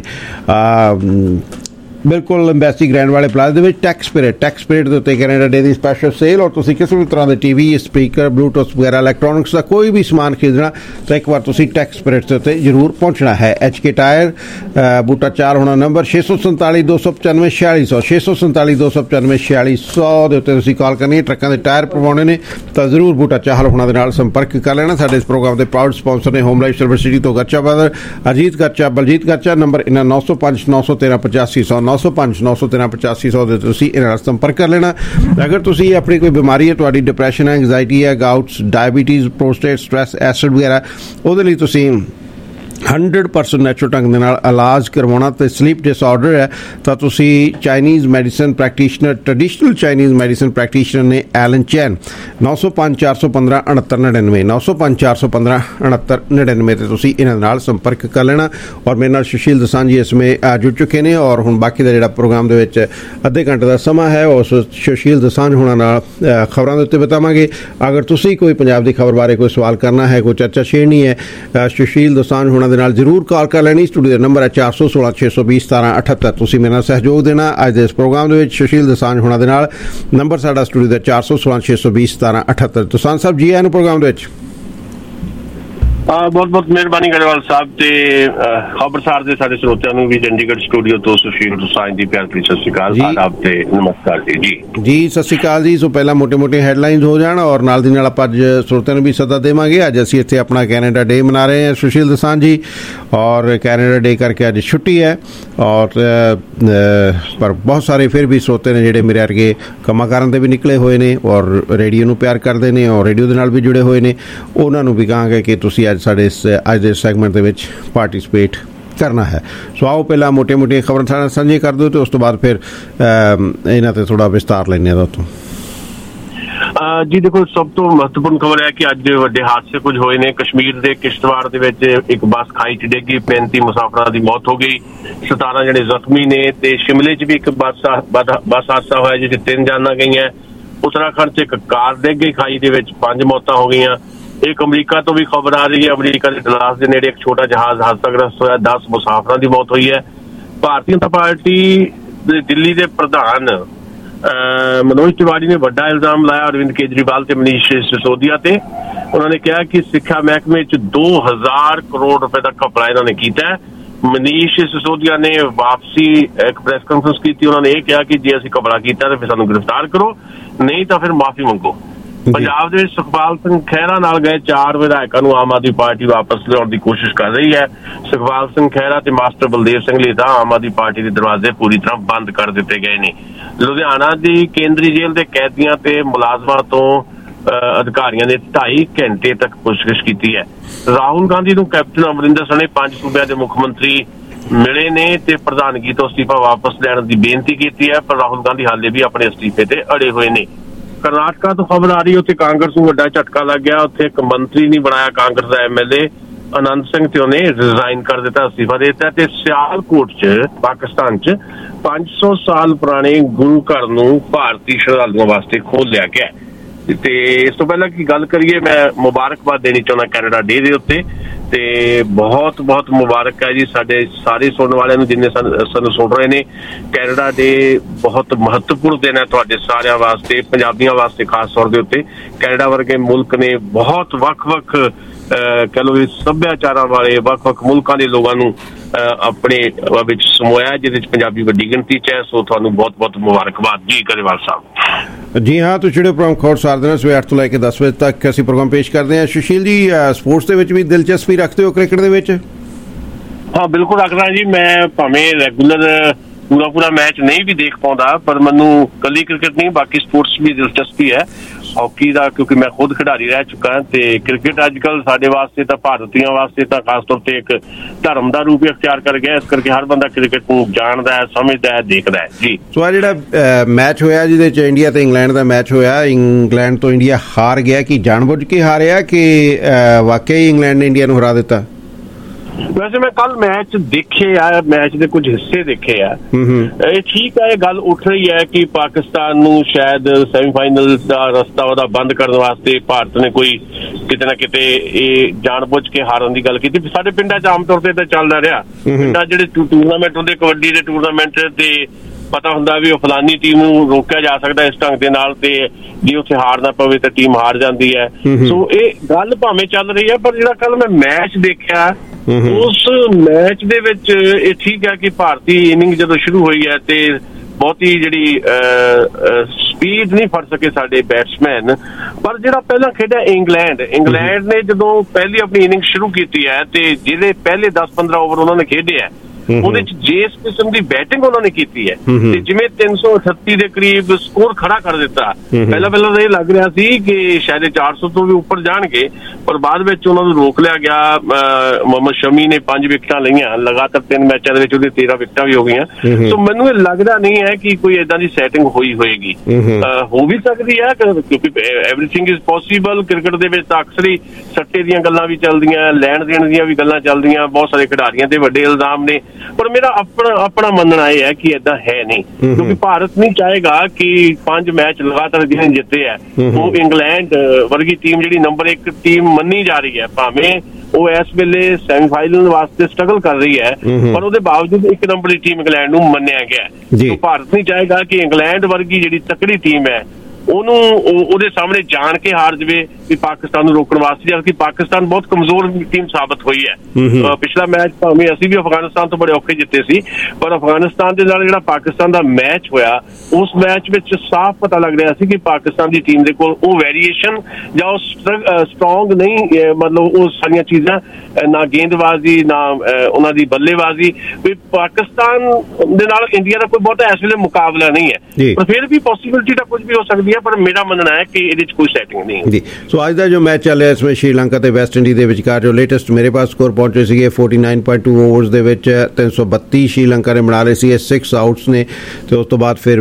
ਬਿਲਕੁਲ ਐਮਬੈਸੀ ਗ੍ਰੈਂਡ ਵਾਲੇ ਪਲਾਜ਼ਾ ਦੇ ਵਿੱਚ। ਟੈਕ ਸਪਿਰਿਟ ਟੈਕ ਸਪਿਰਿਟ ਦੇ ਉੱਤੇ ਕੈਨੇਡਾ ਡੇ ਦੀ ਸਪੈਸ਼ਲ ਸੇਲ ਔਰ ਤੁਸੀਂ ਕਿਸੇ ਵੀ ਤਰ੍ਹਾਂ ਦੇ ਟੀ ਵੀ, ਸਪੀਕਰ, ਬਲੂਟੁੱਥ ਵਗੈਰਾ ਇਲੈਕਟ੍ਰੋਨਿਕਸ ਦਾ ਕੋਈ ਵੀ ਸਮਾਨ ਖਰੀਦਣਾ ਤਾਂ ਇੱਕ ਵਾਰ ਤੁਸੀਂ ਟੈਕ ਸਪਿਰਿਟ ਦੇ ਉੱਤੇ ਜ਼ਰੂਰ ਪਹੁੰਚਣਾ ਹੈ। ਐਚ ਕੇ ਟਾਇਰ ਬੂਟਾ ਚਾਰ ਹੋਣਾ ਨੰਬਰ ਛੇ ਸੌ ਸੰਤਾਲੀ ਦੋ ਸੌ ਪਚਾਨਵੇਂ ਛਿਆਲੀ ਸੌ ਛੇ ਸੌ ਸੰਤਾਲੀ ਦੋ ਸੌ ਪਚਾਨਵੇਂ ਛਿਆਲੀ ਸੌ ਦੇ ਉੱਤੇ ਤੁਸੀਂ ਕਾਲ ਕਰਨੀ ਹੈ। ਟਰੱਕਾਂ ਦੇ ਟਾਇਰ ਪਵਾਉਣੇ ਨੇ ਤਾਂ ਜ਼ਰੂਰ ਬੂਟਾ ਚਾਹਲ ਹੋਣਾ ਦੇ ਨਾਲ ਸੰਪਰਕ ਕਰ ਲੈਣਾ। ਸਾਡੇ ਇਸ ਪ੍ਰੋਗਰਾਮ ਦੇ ਪ੍ਰਾਊਡ ਸਪਾਂਸਰ ਨੇ ਹੋਮ ਲਾਈਫ ਸਿਲਵਰ ਸਿਟੀ ਤੋਂ ਗਰਚਾ ਬ੍ਰਦਰ, ਅਜੀਤ ਗਰਚਾ, ਬਲਜੀਤ ਗਰਚਾ। ਨੰਬਰ ਇਹਨਾਂ ਨੌ ਸੌ ਪੰਜ ਨੌ ਸੌ ਤੇਰਾਂ ਪਚਾਸੀ ਸੌ ਨੌ ਸੌ ਪੰਜ ਨੌ ਸੌ ਤੇਰਾਂ ਪਚਾਸੀ ਸੌ ਦੇ ਤੁਸੀਂ ਇਹਨਾਂ ਨਾਲ ਸੰਪਰਕ ਕਰ ਲੈਣਾ। ਅਗਰ ਤੁਸੀਂ ਆਪਣੀ ਕੋਈ ਬਿਮਾਰੀ ਹੈ, ਤੁਹਾਡੀ ਡਿਪਰੈਸ਼ਨ ਹੈ, ਐਂਗਜ਼ਾਇਟੀ ਹੈ, gouts, diabetes, prostate, stress, acid ਵਗੈਰਾ, ਉਹਦੇ ਲਈ ਤੁਸੀਂ हंड्रेड परसेंट नैचुरल ढंग ਦੇ ਨਾਲ ਇਲਾਜ ਕਰਵਾਉਣਾ ਤੇ ਸਲੀਪ ਡਿਸਆਰਡਰ ਹੈ ਤਾਂ ਤੁਸੀਂ Chinese medicine practitioner traditional Chinese medicine practitioner ਨੇ ਐਲਨ ਚੈਨ ਨੌ ਸੌ ਪੰਜ ਚਾਰ ਸੌ ਪੰਦਰਾਂ ਉਣੱਤਰ ਨੜਿਨਵੇਂ ਨੌ ਸੌ ਪੰਜ ਚਾਰ ਸੌ ਪੰਦਰਾਂ ਉਣੱਤਰ ਨੜਿਨਵੇਂ ਤੇ ਤੁਸੀਂ ਇਹਨਾਂ ਨਾਲ ਸੰਪਰਕ ਕਰ ਲੈਣਾ। ਔਰ ਮੇਰੇ ਨਾਲ ਸੁਸ਼ੀਲ ਦਸਾਂਝੀ ਇਸ ਸਮੇਂ ਜੁੜ ਚੁੱਕੇ ਨੇ ਔਰ ਹੁਣ ਬਾਕੀ ਦਾ ਜਿਹੜਾ ਪ੍ਰੋਗਰਾਮ ਦੇ ਵਿੱਚ ਅੱਧੇ ਘੰਟੇ ਦਾ ਸਮਾਂ ਹੈ ਉਸ ਸੁਸ਼ੀਲ ਦਸਾਂਝ ਹੋਣਾ ਨਾਲ ਖਬਰਾਂ ਦੇ ਉੱਤੇ ਬਤਾਵਾਂਗੇ। ਅਗਰ ਤੁਸੀਂ ਕੋਈ ਪੰਜਾਬ ਦੀ ਖਬਰ ਬਾਰੇ ਕੋਈ ਸਵਾਲ ਕਰਨਾ ਹੈ, ਕੋਈ ਚਰਚਾ ਛੇੜਨੀ ਹੈ, ਸੁਸ਼ੀਲ ਦਸਾਂਝ ਹੋਣਾ ਦੇ ਨਾਲ ਜ਼ਰੂਰ ਕਾਲ ਕਰ ਲੈਣੀ। ਸਟੂਡੀਓ ਦਾ ਨੰਬਰ ਹੈ ਚਾਰ ਸੌ ਸੋਲਾਂ ਛੇ ਸੌ ਵੀਹ ਸਤਾਰਾਂ ਅਠੱਤਰ। ਤੁਸੀਂ ਮੇਰੇ ਨਾਲ ਸਹਿਯੋਗ ਦੇਣਾ ਅੱਜ ਦੇ ਇਸ ਪ੍ਰੋਗਰਾਮ ਦੇ ਵਿੱਚ ਸੁਸ਼ੀਲ ਦਸਾਂਝ ਹੋਣਾ ਦੇ ਨਾਲ। ਨੰਬਰ ਸਾਡਾ ਸਟੂਡੀਓ ਦਾ ਚਾਰ ਸੌ ਸੋਲਾਂ ਛੇ ਸੌ ਵੀਹ ਸਤਾਰਾਂ ਅਠੱਤਰ। ਦਸਾਂਝ ਸਾਹਿਬ ਜੀ ਆਇਆਂ ਨੂੰ ਪ੍ਰੋਗਰਾਮ ਦੇ ਵਿੱਚ। ਬਹੁਤ ਬਹੁਤ ਮਿਹਰਬਾਨੀ ਗਰੇਵਾਲ ਸਾਹਿਬ ਤੇ ਖਬਰਸਾਰ ਦੇ ਸਾਡੇ ਸਰੋਤਿਆਂ ਨੂੰ ਵੀ ਚੰਡੀਗੜ੍ਹ ਸਟੂਡੀਓ ਤੋਂ ਸੁਸ਼ੀਲ ਦਸਾਂਝ ਦੀ ਪਿਆਰ ਭਰੀ ਸਤਿ ਸ਼੍ਰੀ ਅਕਾਲ ਆਦਾਬ ਤੇ ਨਮਸਕਾਰ ਜੀ। ਜੀ ਜੀ ਸਤਿ ਸ਼੍ਰੀ ਅਕਾਲ ਜੀ। ਸੋ ਪਹਿਲਾਂ ਮੋਟੇ ਮੋਟੇ ਹੈਡਲਾਈਨਸ ਹੋ ਜਾਣ ਔਰ ਨਾਲ ਦੀ ਨਾਲ ਆਪਾਂ ਅੱਜ ਸਰੋਤਿਆਂ ਨੂੰ ਵੀ ਸੱਦਾ ਦੇਵਾਂਗੇ। ਅੱਜ ਅਸੀਂ ਇੱਥੇ ਆਪਣਾ ਕੈਨੇਡਾ ਡੇ ਮਨਾ ਰਹੇ ਹਾਂ ਸੁਸ਼ੀਲ ਦਸਾਂਝ ਜੀ ਔਰ ਕੈਨੇਡਾ ਡੇ ਕਰਕੇ ਅੱਜ ਛੁੱਟੀ ਹੈ ਔਰ ਪਰ ਬਹੁਤ ਸਾਰੇ ਫਿਰ ਵੀ ਸਰੋਤੇ ਨੇ ਜਿਹੜੇ ਮੇਰੇ ਵਰਗੇ ਕੰਮਾਂ ਕਾਰਾਂ ਦੇ ਵੀ ਨਿਕਲੇ ਹੋਏ ਨੇ ਔਰ ਰੇਡੀਓ ਨੂੰ ਪਿਆਰ ਕਰਦੇ ਨੇ ਔਰ ਰੇਡੀਓ ਦੇ ਨਾਲ ਵੀ ਜੁੜੇ ਹੋਏ ਨੇ। ਉਹਨਾਂ ਨੂੰ ਵੀ ਕਹਾਂਗੇ ਕਿ ਤੁਸੀਂ ਸਾਡੇ ਇਸ ਅੱਜ ਦੇ ਸੈਗਮੈਂਟ ਦੇ ਵਿੱਚ ਪਾਰਟੀਸਪੇਟ ਕਰਨਾ ਹੈ। ਸੋ ਆਓ ਪਹਿਲਾਂ ਮੋਟੀਆਂ ਮੋਟੀਆਂ ਖਬਰਾਂ ਸਾਡੇ ਨਾਲ ਸਾਂਝੀਆਂ ਕਰ ਦਿਓ ਤੇ ਉਸ ਤੋਂ ਬਾਅਦ ਫਿਰ ਇਹਨਾਂ ਤੇ ਥੋੜਾ ਵਿਸਤਾਰ ਲੈਂਦੇ ਹਾਂ ਉੱਥੋਂ। ਜੀ ਦੇਖੋ, ਸਭ ਤੋਂ ਮਹੱਤਵਪੂਰਨ ਖਬਰ ਹੈ ਕਿ ਅੱਜ ਵੱਡੇ ਹਾਦਸੇ ਕੁਝ ਹੋਏ ਨੇ। ਕਸ਼ਮੀਰ ਦੇ ਕਿਸ਼ਤਵਾੜ ਦੇ ਵਿੱਚ ਇੱਕ ਬੱਸ ਖਾਈ 'ਚ ਡਿੱਗੀ, ਪੈਂਤੀ ਮੁਸਾਫਰਾਂ ਦੀ ਮੌਤ ਹੋ ਗਈ, ਸਤਾਰਾਂ ਜਣੇ ਜ਼ਖਮੀ ਨੇ। ਤੇ ਸ਼ਿਮਲੇ 'ਚ ਵੀ ਇੱਕ ਬੱਸ ਬੱਸ ਹਾਦਸਾ ਹੋਇਆ ਜਿਹਦੇ ਤਿੰਨ ਜਾਨਾਂ ਗਈਆਂ। ਉੱਤਰਾਖੰਡ 'ਚ ਇੱਕ ਕਾਰ ਡਿੱਗ ਗਈ ਖਾਈ ਦੇ ਵਿੱਚ, ਪੰਜ ਮੌਤਾਂ ਹੋ ਗਈਆਂ। ਇੱਕ ਅਮਰੀਕਾ ਤੋਂ ਵੀ ਖਬਰ ਆ ਰਹੀ ਹੈ, ਅਮਰੀਕਾ ਦੇ ਡਲਾਸ ਦੇ ਨੇੜੇ ਇੱਕ ਛੋਟਾ ਜਹਾਜ਼ ਹਾਦਸਾਗ੍ਰਸਤ ਹੋਇਆ, ਦਸ ਮੁਸਾਫਰਾਂ ਦੀ ਮੌਤ ਹੋਈ ਹੈ। ਭਾਰਤੀ ਜਨਤਾ ਪਾਰਟੀ ਦੇ ਦਿੱਲੀ ਦੇ ਪ੍ਰਧਾਨ ਮਨੋਜ ਤਿਵਾੜੀ ਨੇ ਵੱਡਾ ਇਲਜ਼ਾਮ ਲਾਇਆ ਅਰਵਿੰਦ ਕੇਜਰੀਵਾਲ ਤੇ ਮਨੀਸ਼ ਸਿਸੋਦੀਆ ਤੇ। ਉਹਨਾਂ ਨੇ ਕਿਹਾ ਕਿ ਸਿੱਖਿਆ ਮਹਿਕਮੇ 'ਚ ਦੋ ਹਜ਼ਾਰ ਕਰੋੜ ਰੁਪਏ ਦਾ ਘਪਲਾ ਇਹਨਾਂ ਨੇ ਕੀਤਾ ਹੈ। ਮਨੀਸ਼ ਸਿਸੋਦੀਆ ਨੇ ਵਾਪਸੀ ਇੱਕ ਪ੍ਰੈਸ ਕਾਨਫਰੰਸ ਕੀਤੀ। ਉਹਨਾਂ ਨੇ ਇਹ ਕਿਹਾ ਕਿ ਜੇ ਅਸੀਂ ਘਪਲਾ ਕੀਤਾ ਤਾਂ ਫਿਰ ਸਾਨੂੰ ਗ੍ਰਿਫਤਾਰ ਕਰੋ, ਨਹੀਂ ਤਾਂ ਫਿਰ ਮਾਫੀ ਮੰਗੋ। ਪੰਜਾਬ ਦੇ ਵਿੱਚ ਸੁਖਪਾਲ ਸਿੰਘ ਖਹਿਰਾ ਨਾਲ ਗਏ ਚਾਰ ਵਿਧਾਇਕਾਂ ਨੂੰ ਆਮ ਆਦਮੀ ਪਾਰਟੀ ਵਾਪਸ ਲਿਆਉਣ ਦੀ ਕੋਸ਼ਿਸ਼ ਕਰ ਰਹੀ ਹੈ। ਸੁਖਪਾਲ ਸਿੰਘ ਖਹਿਰਾ ਤੇ ਮਾਸਟਰ ਬਲਦੇਵ ਸਿੰਘ ਲਈ ਤਾਂ ਆਮ ਆਦਮੀ ਪਾਰਟੀ ਦੇ ਦਰਵਾਜ਼ੇ ਪੂਰੀ ਤਰ੍ਹਾਂ ਬੰਦ ਕਰ ਦਿੱਤੇ ਗਏ ਨੇ। ਲੁਧਿਆਣਾ ਦੀ ਕੇਂਦਰੀ ਜੇਲ੍ਹ ਦੇ ਕੈਦੀਆਂ ਤੇ ਮੁਲਾਜ਼ਮਾਂ ਤੋਂ ਅਧਿਕਾਰੀਆਂ ਨੇ ਢਾਈ ਘੰਟੇ ਤੱਕ ਪੁੱਛਗਿੱਛ ਕੀਤੀ ਹੈ। ਰਾਹੁਲ ਗਾਂਧੀ ਨੂੰ ਕੈਪਟਨ ਅਮਰਿੰਦਰ ਸਣੇ ਪੰਜ ਸੂਬਿਆਂ ਦੇ ਮੁੱਖ ਮੰਤਰੀ ਮਿਲੇ ਨੇ ਤੇ ਪ੍ਰਧਾਨਗੀ ਤੋਂ ਅਸਤੀਫਾ ਵਾਪਸ ਲੈਣ ਦੀ ਬੇਨਤੀ ਕੀਤੀ ਹੈ, ਪਰ ਰਾਹੁਲ ਗਾਂਧੀ ਹਾਲੇ ਵੀ ਆਪਣੇ ਅਸਤੀਫੇ ਤੇ ਅੜੇ ਹੋਏ ਨੇ। ਕਰਨਾਟਕਾ ਤੋਂ ਖਬਰ ਆ ਰਹੀ ਉੱਥੇ ਕਾਂਗਰਸ ਨੂੰ ਵੱਡਾ ਝਟਕਾ ਲੱਗ ਗਿਆ। ਉੱਥੇ ਇੱਕ ਮੰਤਰੀ ਨਹੀਂ ਬਣਾਇਆ ਕਾਂਗਰਸ ਦਾ M L A Anand Singh ਤੇ ਉਹਨੇ ਰਿਜ਼ਾਈਨ ਕਰ ਦਿੱਤਾ, ਅਸਤੀਫਾ ਦੇ ਦਿੱਤਾ। ਤੇ ਸਿਆਲਕੋਟ 'ਚ ਪਾਕਿਸਤਾਨ 'ਚ ਪੰਜ ਸੌ ਸਾਲ ਪੁਰਾਣੇ ਗੁਰੂ ਘਰ ਨੂੰ ਭਾਰਤੀ ਸ਼ਰਧਾਲੂਆਂ ਵਾਸਤੇ ਖੋਲ ਲਿਆ ਗਿਆ। ਤੇ ਇਸ ਤੋਂ ਪਹਿਲਾਂ ਕੀ ਗੱਲ ਕਰੀਏ, ਮੈਂ ਮੁਬਾਰਕਬਾਦ ਦੇਣੀ ਚਾਹੁੰਦਾ ਕੈਨੇਡਾ ਡੇ ਦੇ ਉੱਤੇ ਤੇ ਬਹੁਤ ਬਹੁਤ ਮੁਬਾਰਕ ਹੈ ਜੀ ਸਾਡੇ ਸਾਰੇ ਸੁਣਨ ਵਾਲਿਆਂ ਨੂੰ ਜਿੰਨੇ ਸਾਨੂੰ ਸੁਣ ਰਹੇ ਨੇ। ਕੈਨੇਡਾ ਡੇ ਬਹੁਤ ਮਹੱਤਵਪੂਰਨ ਦਿਨ ਹੈ ਤੁਹਾਡੇ ਸਾਰਿਆਂ ਵਾਸਤੇ, ਪੰਜਾਬੀਆਂ ਵਾਸਤੇ ਖਾਸ ਤੌਰ ਦੇ ਉੱਤੇ। ਕੈਨੇਡਾ ਵਰਗੇ ਮੁਲਕ ਨੇ ਬਹੁਤ ਵੱਖ-ਵੱਖ ਕਹਿ ਲਓ ਸੱਭਿਆਚਾਰਾਂ ਵਾਲੇ ਵੱਖ-ਵੱਖ ਮੁਲਕਾਂ ਦੇ ਲੋਕਾਂ ਨੂੰ ਆਪਣੇ ਵਿੱਚ ਸਮੋਇਆ, ਜਿਹਦੇ ਚ ਪੰਜਾਬੀ ਵੱਡੀ ਗਿਣਤੀ ਚ ਹੈ। ਸੋ ਤੁਹਾਨੂੰ ਬਹੁਤ ਬਹੁਤ ਮੁਬਾਰਕਬਾਦ ਜੀ ਗਰੇਵਾਲ ਸਾਹਿਬ। ਜੀ ਹਾਂ, ਤੁਸੀਂ ਜਿਹੜੇ ਪ੍ਰੋਗਰਾਮ ਖਬਰ ਸਾਰ ਦੇਣਾ ਸਵੇਰੇ ਅੱਠ ਤੋਂ ਲੈ ਕੇ ਦਸ ਵਜੇ ਤੱਕ ਅਸੀਂ ਪ੍ਰੋਗਰਾਮ ਪੇਸ਼ ਕਰਦੇ ਹਾਂ। ਸੁਸ਼ੀਲ ਜੀ, ਸਪੋਰਟਸ ਦੇ ਵਿੱਚ ਵੀ ਦਿਲਚਸਪੀ ਰੱਖਦੇ ਹੋ ਕ੍ਰਿਕਟ ਦੇ ਵਿੱਚ? ਹਾਂ ਬਿਲਕੁਲ ਰੱਖਦਾ ਜੀ। ਮੈਂ ਭਾਵੇਂ ਰੈਗੂਲਰ ਪੂਰਾ ਪੂਰਾ ਮੈਚ ਨਹੀਂ ਵੀ ਦੇਖ ਪਾਉਂਦਾ, ਪਰ ਮੈਨੂੰ ਕੱਲੀ ਕ੍ਰਿਕਟ ਨਹੀਂ ਬਾਕੀ ਸਪੋਰਟਸ ਵੀ ਦਿਲਚਸਪੀ ਹੈ ਹਾਕੀ ਦਾ, ਕਿਉਂਕਿ ਮੈਂ ਖੁਦ ਖਿਡਾਰੀ ਰਹਿ ਚੁੱਕਾ। ਤੇ ਕ੍ਰਿਕਟ ਅੱਜ ਕੱਲ੍ਹ ਸਾਡੇ ਵਾਸਤੇ ਤਾਂ ਭਾਰਤੀਆਂ ਵਾਸਤੇ ਤਾਂ ਖਾਸ ਤੌਰ ਤੇ ਇੱਕ ਧਰਮ ਦਾ ਰੂਪ ਅਖਤਿਆਰ ਕਰ ਗਿਆ। ਇਸ ਕਰਕੇ ਹਰ ਬੰਦਾ ਕ੍ਰਿਕਟ ਨੂੰ ਜਾਣਦਾ ਹੈ, ਸਮਝਦਾ ਹੈ, ਦੇਖਦਾ ਹੈ ਜੀ। ਸੋ ਆ ਜਿਹੜਾ ਮੈਚ ਹੋਇਆ ਜਿਹਦੇ ਚ ਇੰਡੀਆ ਤੇ ਇੰਗਲੈਂਡ ਦਾ ਮੈਚ ਹੋਇਆ, ਇੰਗਲੈਂਡ ਤੋਂ ਇੰਡੀਆ ਹਾਰ ਗਿਆ, ਕੀ ਜਾਣਬੁੱਝ ਕੇ ਹਾਰਿਆ ਕਿ ਵਾਕਈ ਇੰਗਲੈਂਡ ਨੇ ਇੰਡੀਆ ਨੂੰ ਹਰਾ ਦਿੱਤਾ? ਵੈਸੇ ਮੈਂ ਕੱਲ ਮੈਚ ਦੇਖੇ ਆ, ਮੈਚ ਦੇ ਕੁਝ ਹਿੱਸੇ ਦੇਖੇ ਆ। ਇਹ ਠੀਕ ਹੈ, ਇਹ ਗੱਲ ਉੱਠ ਰਹੀ ਹੈ ਕਿ ਪਾਕਿਸਤਾਨ ਨੂੰ ਸ਼ਾਇਦ ਸੈਮੀਫਾਈਨਲ ਦਾ ਰਸਤਾ ਉਹਦਾ ਬੰਦ ਕਰਨ ਵਾਸਤੇ ਭਾਰਤ ਨੇ ਕੋਈ ਕਿਤੇ ਨਾ ਕਿਤੇ ਇਹ ਜਾਣਬੁੱਝ ਕੇ ਹਾਰਨ ਦੀ ਗੱਲ ਕੀਤੀ। ਸਾਡੇ ਪਿੰਡਾਂ 'ਚ ਆਮ ਤੌਰ ਤੇ ਤਾਂ ਚੱਲਦਾ ਰਿਹਾ, ਪਿੰਡਾਂ ਜਿਹੜੇ ਟੂਰਨਾਮੈਂਟ ਹੁੰਦੇ ਕਬੱਡੀ ਦੇ ਟੂਰਨਾਮੈਂਟ ਤੇ ਪਤਾ ਹੁੰਦਾ ਵੀ ਉਹ ਫਲਾਨੀ ਟੀਮ ਨੂੰ ਰੋਕਿਆ ਜਾ ਸਕਦਾ ਇਸ ਢੰਗ ਦੇ ਨਾਲ, ਤੇ ਜੇ ਉੱਥੇ ਹਾਰਨਾ ਪਵੇ ਤਾਂ ਟੀਮ ਹਾਰ ਜਾਂਦੀ ਹੈ। ਸੋ ਇਹ ਗੱਲ ਭਾਵੇਂ ਚੱਲ ਰਹੀ ਹੈ, ਪਰ ਜਿਹੜਾ ਕੱਲ ਮੈਂ ਮੈਚ ਦੇਖਿਆ ਉਸ ਮੈਚ ਦੇ ਵਿੱਚ ਇਹ ਠੀਕ ਹੈ ਕਿ ਭਾਰਤੀ ਇਨਿੰਗ ਜਦੋਂ ਸ਼ੁਰੂ ਹੋਈ ਹੈ ਤੇ ਬਹੁਤੀ ਜਿਹੜੀ ਸਪੀਡ ਨਹੀਂ ਫੜ ਸਕੇ ਸਾਡੇ ਬੈਟਸਮੈਨ, ਪਰ ਜਿਹੜਾ ਪਹਿਲਾਂ ਖੇਡਿਆ ਇੰਗਲੈਂਡ ਇੰਗਲੈਂਡ ਨੇ ਜਦੋਂ ਪਹਿਲੀ ਆਪਣੀ ਇਨਿੰਗ ਸ਼ੁਰੂ ਕੀਤੀ ਹੈ ਤੇ ਜਿਹਦੇ ਪਹਿਲੇ ਦਸ ਪੰਦਰਾਂ ਓਵਰ ਉਹਨਾਂ ਨੇ ਖੇਡੇ ਹੈ ਉਹਦੇ ਚ ਜਿਸ ਕਿਸਮ ਦੀ ਬੈਟਿੰਗ ਉਹਨਾਂ ਨੇ ਕੀਤੀ ਹੈ ਤੇ ਜਿਵੇਂ ਤਿੰਨ ਸੌ ਅਠੱਤੀ ਦੇ ਕਰੀਬ ਸਕੋਰ ਖੜਾ ਕਰ ਦਿੱਤਾ, ਪਹਿਲਾਂ ਪਹਿਲਾਂ ਤਾਂ ਇਹ ਲੱਗ ਰਿਹਾ ਸੀ ਕਿ ਸ਼ਾਇਦ ਚਾਰ ਸੌ ਤੋਂ ਵੀ ਉੱਪਰ ਜਾਣਗੇ, ਪਰ ਬਾਅਦ ਵਿੱਚ ਉਹਨਾਂ ਨੂੰ ਰੋਕ ਲਿਆ ਗਿਆ। ਮੁਹੰਮਦ ਸ਼ਮੀ ਨੇ ਪੰਜ ਵਿਕਟਾਂ ਲਈਆਂ, ਲਗਾਤਾਰ ਤਿੰਨ ਮੈਚਾਂ ਦੇ ਵਿੱਚ ਉਹਦੀ ਤੇਰਾਂ ਵਿਕਟਾਂ ਵੀ ਹੋ ਗਈਆਂ। ਸੋ ਮੈਨੂੰ ਇਹ ਲੱਗਦਾ ਨਹੀਂ ਹੈ ਕਿ ਕੋਈ ਏਦਾਂ ਦੀ ਸੈਟਿੰਗ ਹੋਈ ਹੋਏਗੀ। ਹੋ ਵੀ ਸਕਦੀ ਹੈ ਕਿਉਂਕਿ ਐਵਰੀਥਿੰਗ ਇਜ਼ ਪੋਸੀਬਲ। ਕ੍ਰਿਕਟ ਦੇ ਵਿੱਚ ਤਾਂ ਅਕਸਰ ਹੀ ਸੱਟੇ ਦੀਆਂ ਗੱਲਾਂ ਵੀ ਚੱਲਦੀਆਂ, ਲੈਣ ਦੇਣ ਦੀਆਂ ਵੀ ਗੱਲਾਂ ਚੱਲਦੀਆਂ, ਬਹੁਤ ਸਾਰੇ ਖਿਡਾਰੀਆਂ ਤੇ ਵੱਡੇ ਇਲਜ਼ਾਮ ਨੇ, ਪਰ ਮੇਰਾ ਆਪਣਾ ਆਪਣਾ ਮੰਨਣਾ ਇਹ ਹੈ ਕਿ ਏਦਾਂ ਹੈ ਨਹੀਂ, ਕਿਉਂਕਿ ਭਾਰਤ ਨਹੀਂ ਚਾਹੇਗਾ ਕਿ ਪੰਜ ਮੈਚ ਲਗਾਤਾਰ ਜਿਹਨੇ ਜਿੱਤੇ ਹੈ ਉਹ ਇੰਗਲੈਂਡ ਵਰਗੀ ਟੀਮ ਜਿਹੜੀ ਨੰਬਰ ਇੱਕ ਟੀਮ ਮੰਨੀ ਜਾ ਰਹੀ ਹੈ, ਭਾਵੇਂ ਉਹ ਇਸ ਵੇਲੇ ਸੈਮੀਫਾਈਨਲ ਵਾਸਤੇ ਸਟਰਗਲ ਕਰ ਰਹੀ ਹੈ, ਪਰ ਉਹਦੇ ਬਾਵਜੂਦ ਇੱਕ ਨੰਬਰ ਦੀ ਟੀਮ ਇੰਗਲੈਂਡ ਨੂੰ ਮੰਨਿਆ ਗਿਆ। ਭਾਰਤ ਨਹੀਂ ਚਾਹੇਗਾ ਕਿ ਇੰਗਲੈਂਡ ਵਰਗੀ ਜਿਹੜੀ ਤਕੜੀ ਟੀਮ ਹੈ ਉਹਨੂੰ ਉਹਦੇ ਸਾਹਮਣੇ ਜਾਣ ਕੇ ਹਾਰ ਜਾਵੇ ਵੀ ਪਾਕਿਸਤਾਨ ਨੂੰ ਰੋਕਣ ਵਾਸਤੇ, ਜਦਕਿ ਪਾਕਿਸਤਾਨ ਬਹੁਤ ਕਮਜ਼ੋਰ ਟੀਮ ਸਾਬਤ ਹੋਈ ਹੈ। ਪਿਛਲਾ ਮੈਚ ਭਾਵੇਂ ਅਸੀਂ ਵੀ ਅਫਗਾਨਿਸਤਾਨ ਤੋਂ ਬੜੇ ਔਖੇ ਜਿੱਤੇ ਸੀ, ਪਰ ਅਫਗਾਨਿਸਤਾਨ ਦੇ ਨਾਲ ਜਿਹੜਾ ਪਾਕਿਸਤਾਨ ਦਾ ਮੈਚ ਹੋਇਆ ਉਸ ਮੈਚ ਵਿੱਚ ਸਾਫ਼ ਪਤਾ ਲੱਗ ਰਿਹਾ ਸੀ ਕਿ ਪਾਕਿਸਤਾਨ ਦੀ ਟੀਮ ਦੇ ਕੋਲ ਉਹ ਵੇਰੀਏਸ਼ਨ ਜਾਂ ਉਹ ਸਟਰੋਂਗ ਨਹੀਂ, ਮਤਲਬ ਉਹ ਸਾਰੀਆਂ ਚੀਜ਼ਾਂ, ਨਾ ਗੇਂਦਬਾਜ਼ੀ ਨਾ ਉਹਨਾਂ ਦੀ ਬੱਲੇਬਾਜ਼ੀ, ਵੀ ਪਾਕਿਸਤਾਨ ਦੇ ਨਾਲ ਇੰਡੀਆ ਦਾ ਕੋਈ ਬਹੁਤਾ ਇਸ ਵੇਲੇ ਮੁਕਾਬਲਾ ਨਹੀਂ ਹੈ, ਪਰ ਫਿਰ ਵੀ ਪੋਸੀਬਿਲਿਟੀ ਤਾਂ ਕੁਝ ਵੀ ਹੋ ਸਕਦੀ ਹੈ, ਪਰ ਮੇਰਾ ਮੰਨਣਾ ਹੈ ਕਿ ਇਹਦੇ 'ਚ ਕੋਈ ਸੈਟਿੰਗ ਨਹੀਂ ਹੈ। ਸੋ ਅੱਜ ਦਾ ਜੋ ਮੈਚ ਚੱਲ ਰਿਹਾ इसमें श्रीलंका ਤੇ ਵੈਸਟ ਇੰਡੀਜ਼ ਦੇ ਵਿਚਕਾਰ ਜੋ ਲੇਟੈਸਟ ਮੇਰੇ ਪਾਸ ਸਕੋਰ ਪਹੁੰਚੇ ਸੀਗੇ forty nine point two overs ਦੇ ਵਿੱਚ ਤਿੰਨ ਸੌ ਬੱਤੀ ਸ਼੍ਰੀਲੰਕਾ ਨੇ ਬਣਾ ਲਏ ਸੀ, ਇਹ ਸਿਕਸ ਆਊਟਸ ਨੇ ਤੇ ਉਸ ਤੋਂ ਬਾਅਦ ਫਿਰ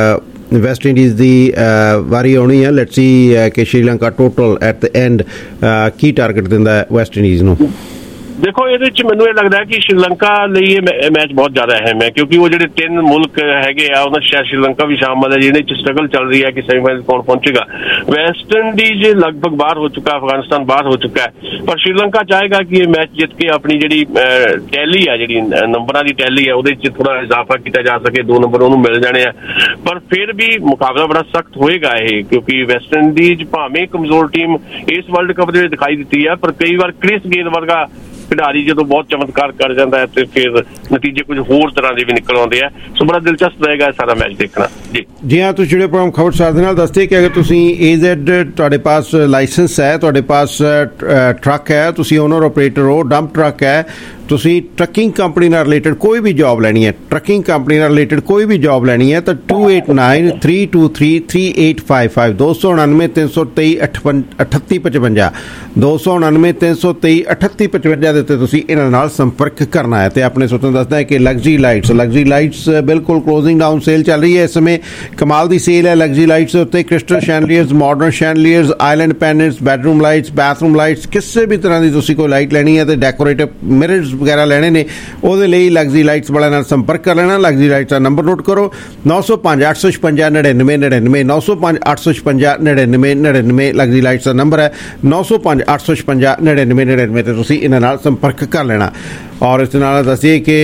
ਵੈਸਟ ਇੰਡੀਜ਼ ਦੀ ਵਾਰੀ ਆਉਣੀ ਹੈ। ਲੈਟਸ ਸੀ ਕਿ Sri Lanka total at the end ਕੀ ਟਾਰਗੇਟ ਦਿੰਦਾ ਹੈ ਵੈਸਟ ਇੰਡੀਜ਼ ਨੂੰ। ਦੇਖੋ ਇਹਦੇ ਚ ਮੈਨੂੰ ਇਹ ਲੱਗਦਾ ਕਿ ਸ਼੍ਰੀਲੰਕਾ ਲਈ ਇਹ ਮੈਚ ਬਹੁਤ ਜ਼ਿਆਦਾ ਅਹਿਮ ਹੈ, ਕਿਉਂਕਿ ਉਹ ਜਿਹੜੇ ਤਿੰਨ ਮੁਲਕ ਹੈਗੇ ਆ ਉਹਨਾਂ ਚ ਸ਼੍ਰੀਲੰਕਾ ਵੀ ਸ਼ਾਮਲ ਹੈ ਜਿਹਦੇ ਚ ਸਟਰਗਲ ਚੱਲ ਰਹੀ ਹੈ ਕਿ ਸੈਮੀਫਾਈਨਲ ਕੌਣ ਪਹੁੰਚੇਗਾ। ਵੈਸਟ ਇੰਡੀਜ਼ ਲਗਭਗ ਬਾਹਰ ਹੋ ਚੁੱਕਾ, ਅਫਗਾਨਿਸਤਾਨ ਬਾਹਰ ਹੋ ਚੁੱਕਾ ਹੈ, ਪਰ ਸ਼੍ਰੀਲੰਕਾ ਚਾਹੇਗਾ ਕਿ ਇਹ ਮੈਚ ਜਿੱਤ ਕੇ ਆਪਣੀ ਜਿਹੜੀ ਟੈਲੀ ਹੈ, ਜਿਹੜੀ ਨੰਬਰਾਂ ਦੀ ਟੈਲੀ ਹੈ, ਉਹਦੇ ਚ ਥੋੜਾ ਇਜ਼ਾਫਾ ਕੀਤਾ ਜਾ ਸਕੇ, ਦੋ ਨੰਬਰ ਉਹਨੂੰ ਮਿਲ ਜਾਣੇ ਆ। ਪਰ ਫਿਰ ਵੀ ਮੁਕਾਬਲਾ ਬੜਾ ਸਖਤ ਹੋਏਗਾ ਇਹ, ਕਿਉਂਕਿ ਵੈਸਟ ਇੰਡੀਜ਼ ਭਾਵੇਂ ਕਮਜ਼ੋਰ ਟੀਮ ਇਸ ਵਰਲਡ ਕੱਪ ਦੇ ਵਿੱਚ ਦਿਖਾਈ ਦਿੱਤੀ ਹੈ, ਪਰ ਕਈ ਵਾਰ ਕ੍ਰਿਸ ਗੇਲ ਵਰਗਾ ਖਿਡਾਰੀ ਜਦੋਂ ਬਹੁਤ ਚਮਤਕਾਰ ਕਰ ਜਾਂਦਾ ਹੈ ਤੇ ਫਿਰ ਨਤੀਜੇ ਕੁਝ ਹੋਰ ਤਰ੍ਹਾਂ ਦੇ ਵੀ ਨਿਕਲ ਆਉਂਦੇ ਆ। ਸੋ ਬੜਾ ਦਿਲਚਸਪ ਰਹੇਗਾ ਸਾਰਾ ਮੈਚ ਦੇਖਣਾ। ਜੀ ਜੀ ਹਾਂ, ਤੁਸੀਂ ਜਿਹੜੇ ਪ੍ਰੋਗਰਾਮ ਖਬਰਸਾਰ ਦੇ ਨਾਲ ਦੱਸਦੇ ਕਿ ਅਗਰ ਤੁਸੀਂ ਏਜ਼ੈਡ ਤੁਹਾਡੇ ਪਾਸ ਲਾਇਸੈਂਸ ਹੈ, ਤੁਹਾਡੇ ਪਾਸ ਟਰੱਕ ਹੈ, ਤੁਸੀਂ ਓਨਰ ਆਪਰੇਟਰ ਹੋ, ਡੰਪ ਟਰੱਕ ਹੈ, ਤੁਸੀਂ ਟਰੱਕਿੰਗ ਕੰਪਨੀ ਨਾਲ ਰਿਲੇਟਡ ਕੋਈ ਵੀ ਜੌਬ ਲੈਣੀ ਹੈ, ਟਰੱਕਿੰਗ ਕੰਪਨੀ ਨਾਲ ਰਿਲੇਟਡ ਕੋਈ ਵੀ ਜੌਬ ਲੈਣੀ ਹੈ ਤਾਂ two eight nine three two three three eight five five ਦੋ ਸੌ ਉਣਾਨਵੇਂ ਤਿੰਨ ਸੌ ਤੇਈ ਅਠੱਤੀ ਪਚਵੰਜਾ ਦੋ ਸੌ ਉਣਾਨਵੇਂ ਤਿੰਨ ਸੌ ਤੇਈ ਅਠੱਤੀ ਪਚਵੰਜਾ ਦੇ ਉੱਤੇ ਤੁਸੀਂ ਇਹਨਾਂ ਨਾਲ ਸੰਪਰਕ ਕਰਨਾ ਹੈ। ਤੇ ਆਪਣੇ ਸੋਚਣ ਦੱਸਦਾ ਹੈ ਕਿ ਲਗਜ਼ਰੀ ਲਾਈਟਸ ਲਗਜ਼ਰੀ ਲਾਈਟਸ ਬਿਲਕੁਲ ਕਲੋਜ਼ਿੰਗ ਡਾਊਨ ਸੇਲ ਚੱਲ ਰਹੀ ਹੈ ਇਸ ਸਮੇਂ, ਕਮਾਲ ਦੀ ਸੇਲ ਹੈ ਲਗਜ਼ਰੀ ਲਾਈਟਸ ਦੇ ਉੱਤੇ। Crystal chandeliers, modern chandeliers, island panels, bedroom lights, bathroom lights, ਕਿਸੇ ਵੀ ਤਰ੍ਹਾਂ ਦੀ ਤੁਸੀਂ ਕੋਈ ਲਾਈਟ ਲੈਣੀ ਹੈ ਤੇ ਡੈਕੋਰੇਟਿਵ ਮਿਰਰਸ ਵਗੈਰਾ ਲੈਣੇ ਨੇ ਉਹਦੇ ਲਈ ਲਗਜ਼ਰੀ ਲਾਈਟਸ ਵਾਲਿਆਂ ਨਾਲ ਸੰਪਰਕ ਕਰ ਲੈਣਾ। ਲਗਜ਼ਰੀ ਲਾਈਟਸ ਦਾ ਨੰਬਰ ਨੋਟ ਕਰੋ ਨੌ ਸੌ ਪੰਜ ਅੱਠ ਸੌ ਛਪੰਜਾ ਨੜਿਨਵੇਂ ਨੜਿਨਵੇਂ ਨੌ ਸੌ ਪੰਜ ਅੱਠ ਸੌ ਛਪੰਜਾ ਨੜਿਨਵੇਂ ਨੜਿਨਵੇਂ ਲਗਜ਼ਰੀ ਲਾਈਟਸ ਦਾ ਨੰਬਰ ਹੈ ਨੌ ਸੌ ਪੰਜ ਅੱਠ ਸੌ ਛਪੰਜਾ ਨੜਿਨਵੇਂ ਨੜਿਨਵੇਂ ਤੇ ਤੁਸੀਂ ਇਹਨਾਂ ਨਾਲ ਸੰਪਰਕ ਕਰ ਲੈਣਾ। ਔਰ ਇਸ ਨਾਲ ਦੱਸੀਏ ਕਿ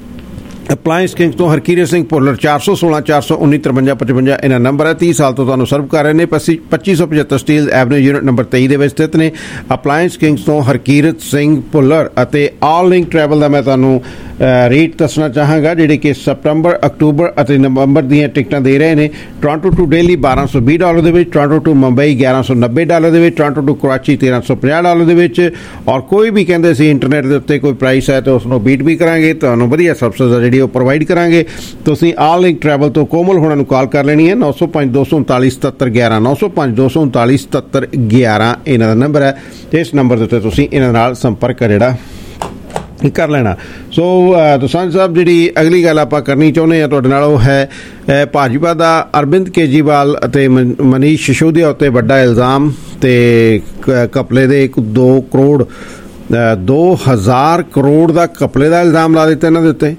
ਅਪਲਾਇੰਸ ਕਿੰਗਸ ਤੋਂ ਹਰਕੀਰਤ ਸਿੰਘ ਭੁੱਲਰ ਚਾਰ ਸੌ ਸੋਲਾਂ ਚਾਰ ਸੌ ਉੱਨੀ ਤਰਵੰਜਾ ਪਚਵੰਜਾ ਇਹਨਾਂ ਨੰਬਰ ਹੈ। ਤੀਹ ਸਾਲ ਤੋਂ ਤੁਹਾਨੂੰ ਸਰਵ ਕਰ ਰਹੇ ਨੇ। ਪੱਚੀ ਸੌ ਪਝੱਤਰ ਸਟੀਲ ਐਵਨਿਊ ਯੂਨਿਟ ਨੰਬਰ ਤੇਈ ਦੇ ਵਿੱਚ ਸਥਿਤ ਨੇ ਅਪਲਾਇੰਸ ਕਿੰਗਸ ਤੋਂ ਹਰਕੀਰਤ ਸਿੰਘ ਭੁੱਲਰ। ਅਤੇ ਆਲ ਲਿੰਕ ਟਰੈਵਲ ਦਾ ਮੈਂ ਤੁਹਾਨੂੰ ਰੇਟ ਦੱਸਣਾ ਚਾਹਾਂਗਾ ਜਿਹੜੇ ਕਿ ਸਤੰਬਰ, ਅਕਤੂਬਰ ਅਤੇ ਨਵੰਬਰ ਦੀਆਂ ਟਿਕਟਾਂ ਦੇ ਰਹੇ ਨੇ। ਟੋਰਾਂਟੋ ਟੂ ਦਿੱਲੀ ਬਾਰਾਂ ਸੌ ਵੀਹ ਡਾਲਰ ਦੇ ਵਿੱਚ, ਟੋਰਾਂਟੋ ਟੂ ਮੁੰਬਈ ਗਿਆਰਾਂ ਸੌ ਨੱਬੇ ਡਾਲਰ ਦੇ ਵਿੱਚ, ਟੋਰਾਂਟੋ ਟੂ ਕਰਾਚੀ ਤੇਰਾਂ ਸੌ ਪੰਜਾਹ ਡਾਲਰ ਦੇ ਵਿੱਚ। ਔਰ ਕੋਈ ਵੀ ਕਹਿੰਦੇ ਸੀ ਇੰਟਰਨੈਟ ਦੇ ਉੱਤੇ ਕੋਈ ਪ੍ਰਾਈਸ ਹੈ ਤਾਂ ਉਸ ਨੂੰ ਬੀਟ ਵੀ ਕਰਾਂਗੇ, ਤੁਹਾਨੂੰ ਵਧੀਆ ਸਰਵਿਸ ਆ ਜਿਹੜੀ ਉਹ ਪ੍ਰੋਵਾਈਡ ਕਰਾਂਗੇ। ਤੁਸੀਂ ਆਲ ਲਿੰਕ ਟਰੈਵਲ ਤੋਂ ਕੋਮਲ ਹੋਣਾ ਨੂੰ ਕਾਲ ਕਰ ਲੈਣੀ ਹੈ ਨੌ ਸੌ ਪੰਜ ਦੋ ਸੌ ਉਨਤਾਲੀ ਸਤੱਤਰ ਗਿਆਰਾਂ ਨੌ ਸੌ ਪੰਜ ਦੋ ਸੌ ਉਨਤਾਲੀ ਸਤੱਤਰ ਗਿਆਰਾਂ ਇਹਨਾਂ ਦਾ ਨੰਬਰ ਹੈ। ਇਸ ਨੰਬਰ ਦੇ ਉੱਤੇ ਤੁਸੀਂ ਇਹਨਾਂ ਨਾਲ ਸੰਪਰਕ ਜਿਹੜਾ ਕਰ ਲੈਣਾ। ਸੋ ਦੋਸਾਂਝ ਸਾਹਿਬ ਜਿਹੜੀ ਅਗਲੀ ਗੱਲ ਆਪਾਂ ਕਰਨੀ ਚਾਹੁੰਦੇ ਹਾਂ ਤੁਹਾਡੇ ਨਾਲ ਉਹ ਹੈ ਭਾਜਪਾ ਦਾ ਅਰਵਿੰਦ ਕੇਜਰੀਵਾਲ ਅਤੇ ਮਨੀਸ਼ ਸਿਸੋਦੀਆ ਉੱਤੇ ਵੱਡਾ ਇਲਜ਼ਾਮ ਤੇ ਘਪਲੇ ਦੇ ਇੱਕ ਦੋ ਕਰੋੜ ਦੋ ਹਜ਼ਾਰ ਕਰੋੜ ਦਾ ਘਪਲੇ ਦਾ ਇਲਜ਼ਾਮ ਲਾ ਦਿੱਤਾ ਇਹਨਾਂ ਦੇ ਉੱਤੇ।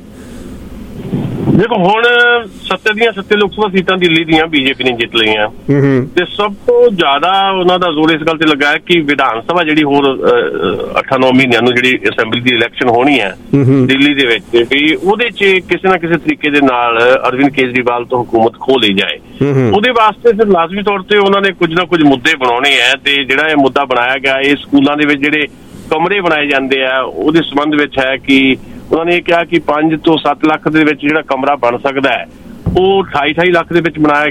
ਦੇਖੋ ਹੁਣ ਸੱਤੇ ਦੀਆਂ ਸੱਤੇ ਲੋਕ ਸਭਾ ਸੀਟਾਂ ਦਿੱਲੀ ਦੀਆਂ ਬੀਜੇਪੀ ਨੇ ਜਿੱਤ ਲਈਆਂ ਤੇ ਸਭ ਤੋਂ ਜ਼ਿਆਦਾ ਉਹਨਾਂ ਦਾ ਜ਼ੋਰ ਇਸ ਗੱਲ ਤੇ ਲੱਗਾ ਹੈ ਕਿ ਵਿਧਾਨ ਸਭਾ ਜਿਹੜੀ ਹੋਰ ਅੱਠਾਂ ਨੌ ਮਹੀਨਿਆਂ ਨੂੰ ਜਿਹੜੀ ਅਸੈਂਬਲੀ ਦੀ ਇਲੈਕਸ਼ਨ ਹੋਣੀ ਹੈ ਦਿੱਲੀ ਦੇ ਵਿੱਚ ਵੀ ਉਹਦੇ 'ਚ ਕਿਸੇ ਨਾ ਕਿਸੇ ਤਰੀਕੇ ਦੇ ਨਾਲ ਅਰਵਿੰਦ ਕੇਜਰੀਵਾਲ ਤੋਂ ਹੁਕੂਮਤ ਖੋਹ ਲਈ ਜਾਏ। ਉਹਦੇ ਵਾਸਤੇ ਫਿਰ ਲਾਜ਼ਮੀ ਤੌਰ ਤੇ ਉਹਨਾਂ ਨੇ ਕੁਝ ਨਾ ਕੁਝ ਮੁੱਦੇ ਬਣਾਉਣੇ ਹੈ ਤੇ ਜਿਹੜਾ ਇਹ ਮੁੱਦਾ ਬਣਾਇਆ ਗਿਆ ਇਹ ਸਕੂਲਾਂ ਦੇ ਵਿੱਚ ਜਿਹੜੇ ਕਮਰੇ ਬਣਾਏ ਜਾਂਦੇ ਆ ਉਹਦੇ ਸੰਬੰਧ ਵਿੱਚ ਹੈ ਕਿ ਉਹਨਾਂ ਨੇ ਇਹ ਕਿਹਾ ਕਿ ਪੰਜ ਤੋਂ ਸੱਤ ਲੱਖ ਦੇ ਵਿੱਚ ਜਿਹੜਾ ਕਮਰਾ ਬਣ ਸਕਦਾ ਹੈ ਉਹ ਅਠਾਈ ਅਠਾਈ ਲੱਖ ਦੇ ਵਿੱਚ ਬਣਾਇਆ ਗਿਆ।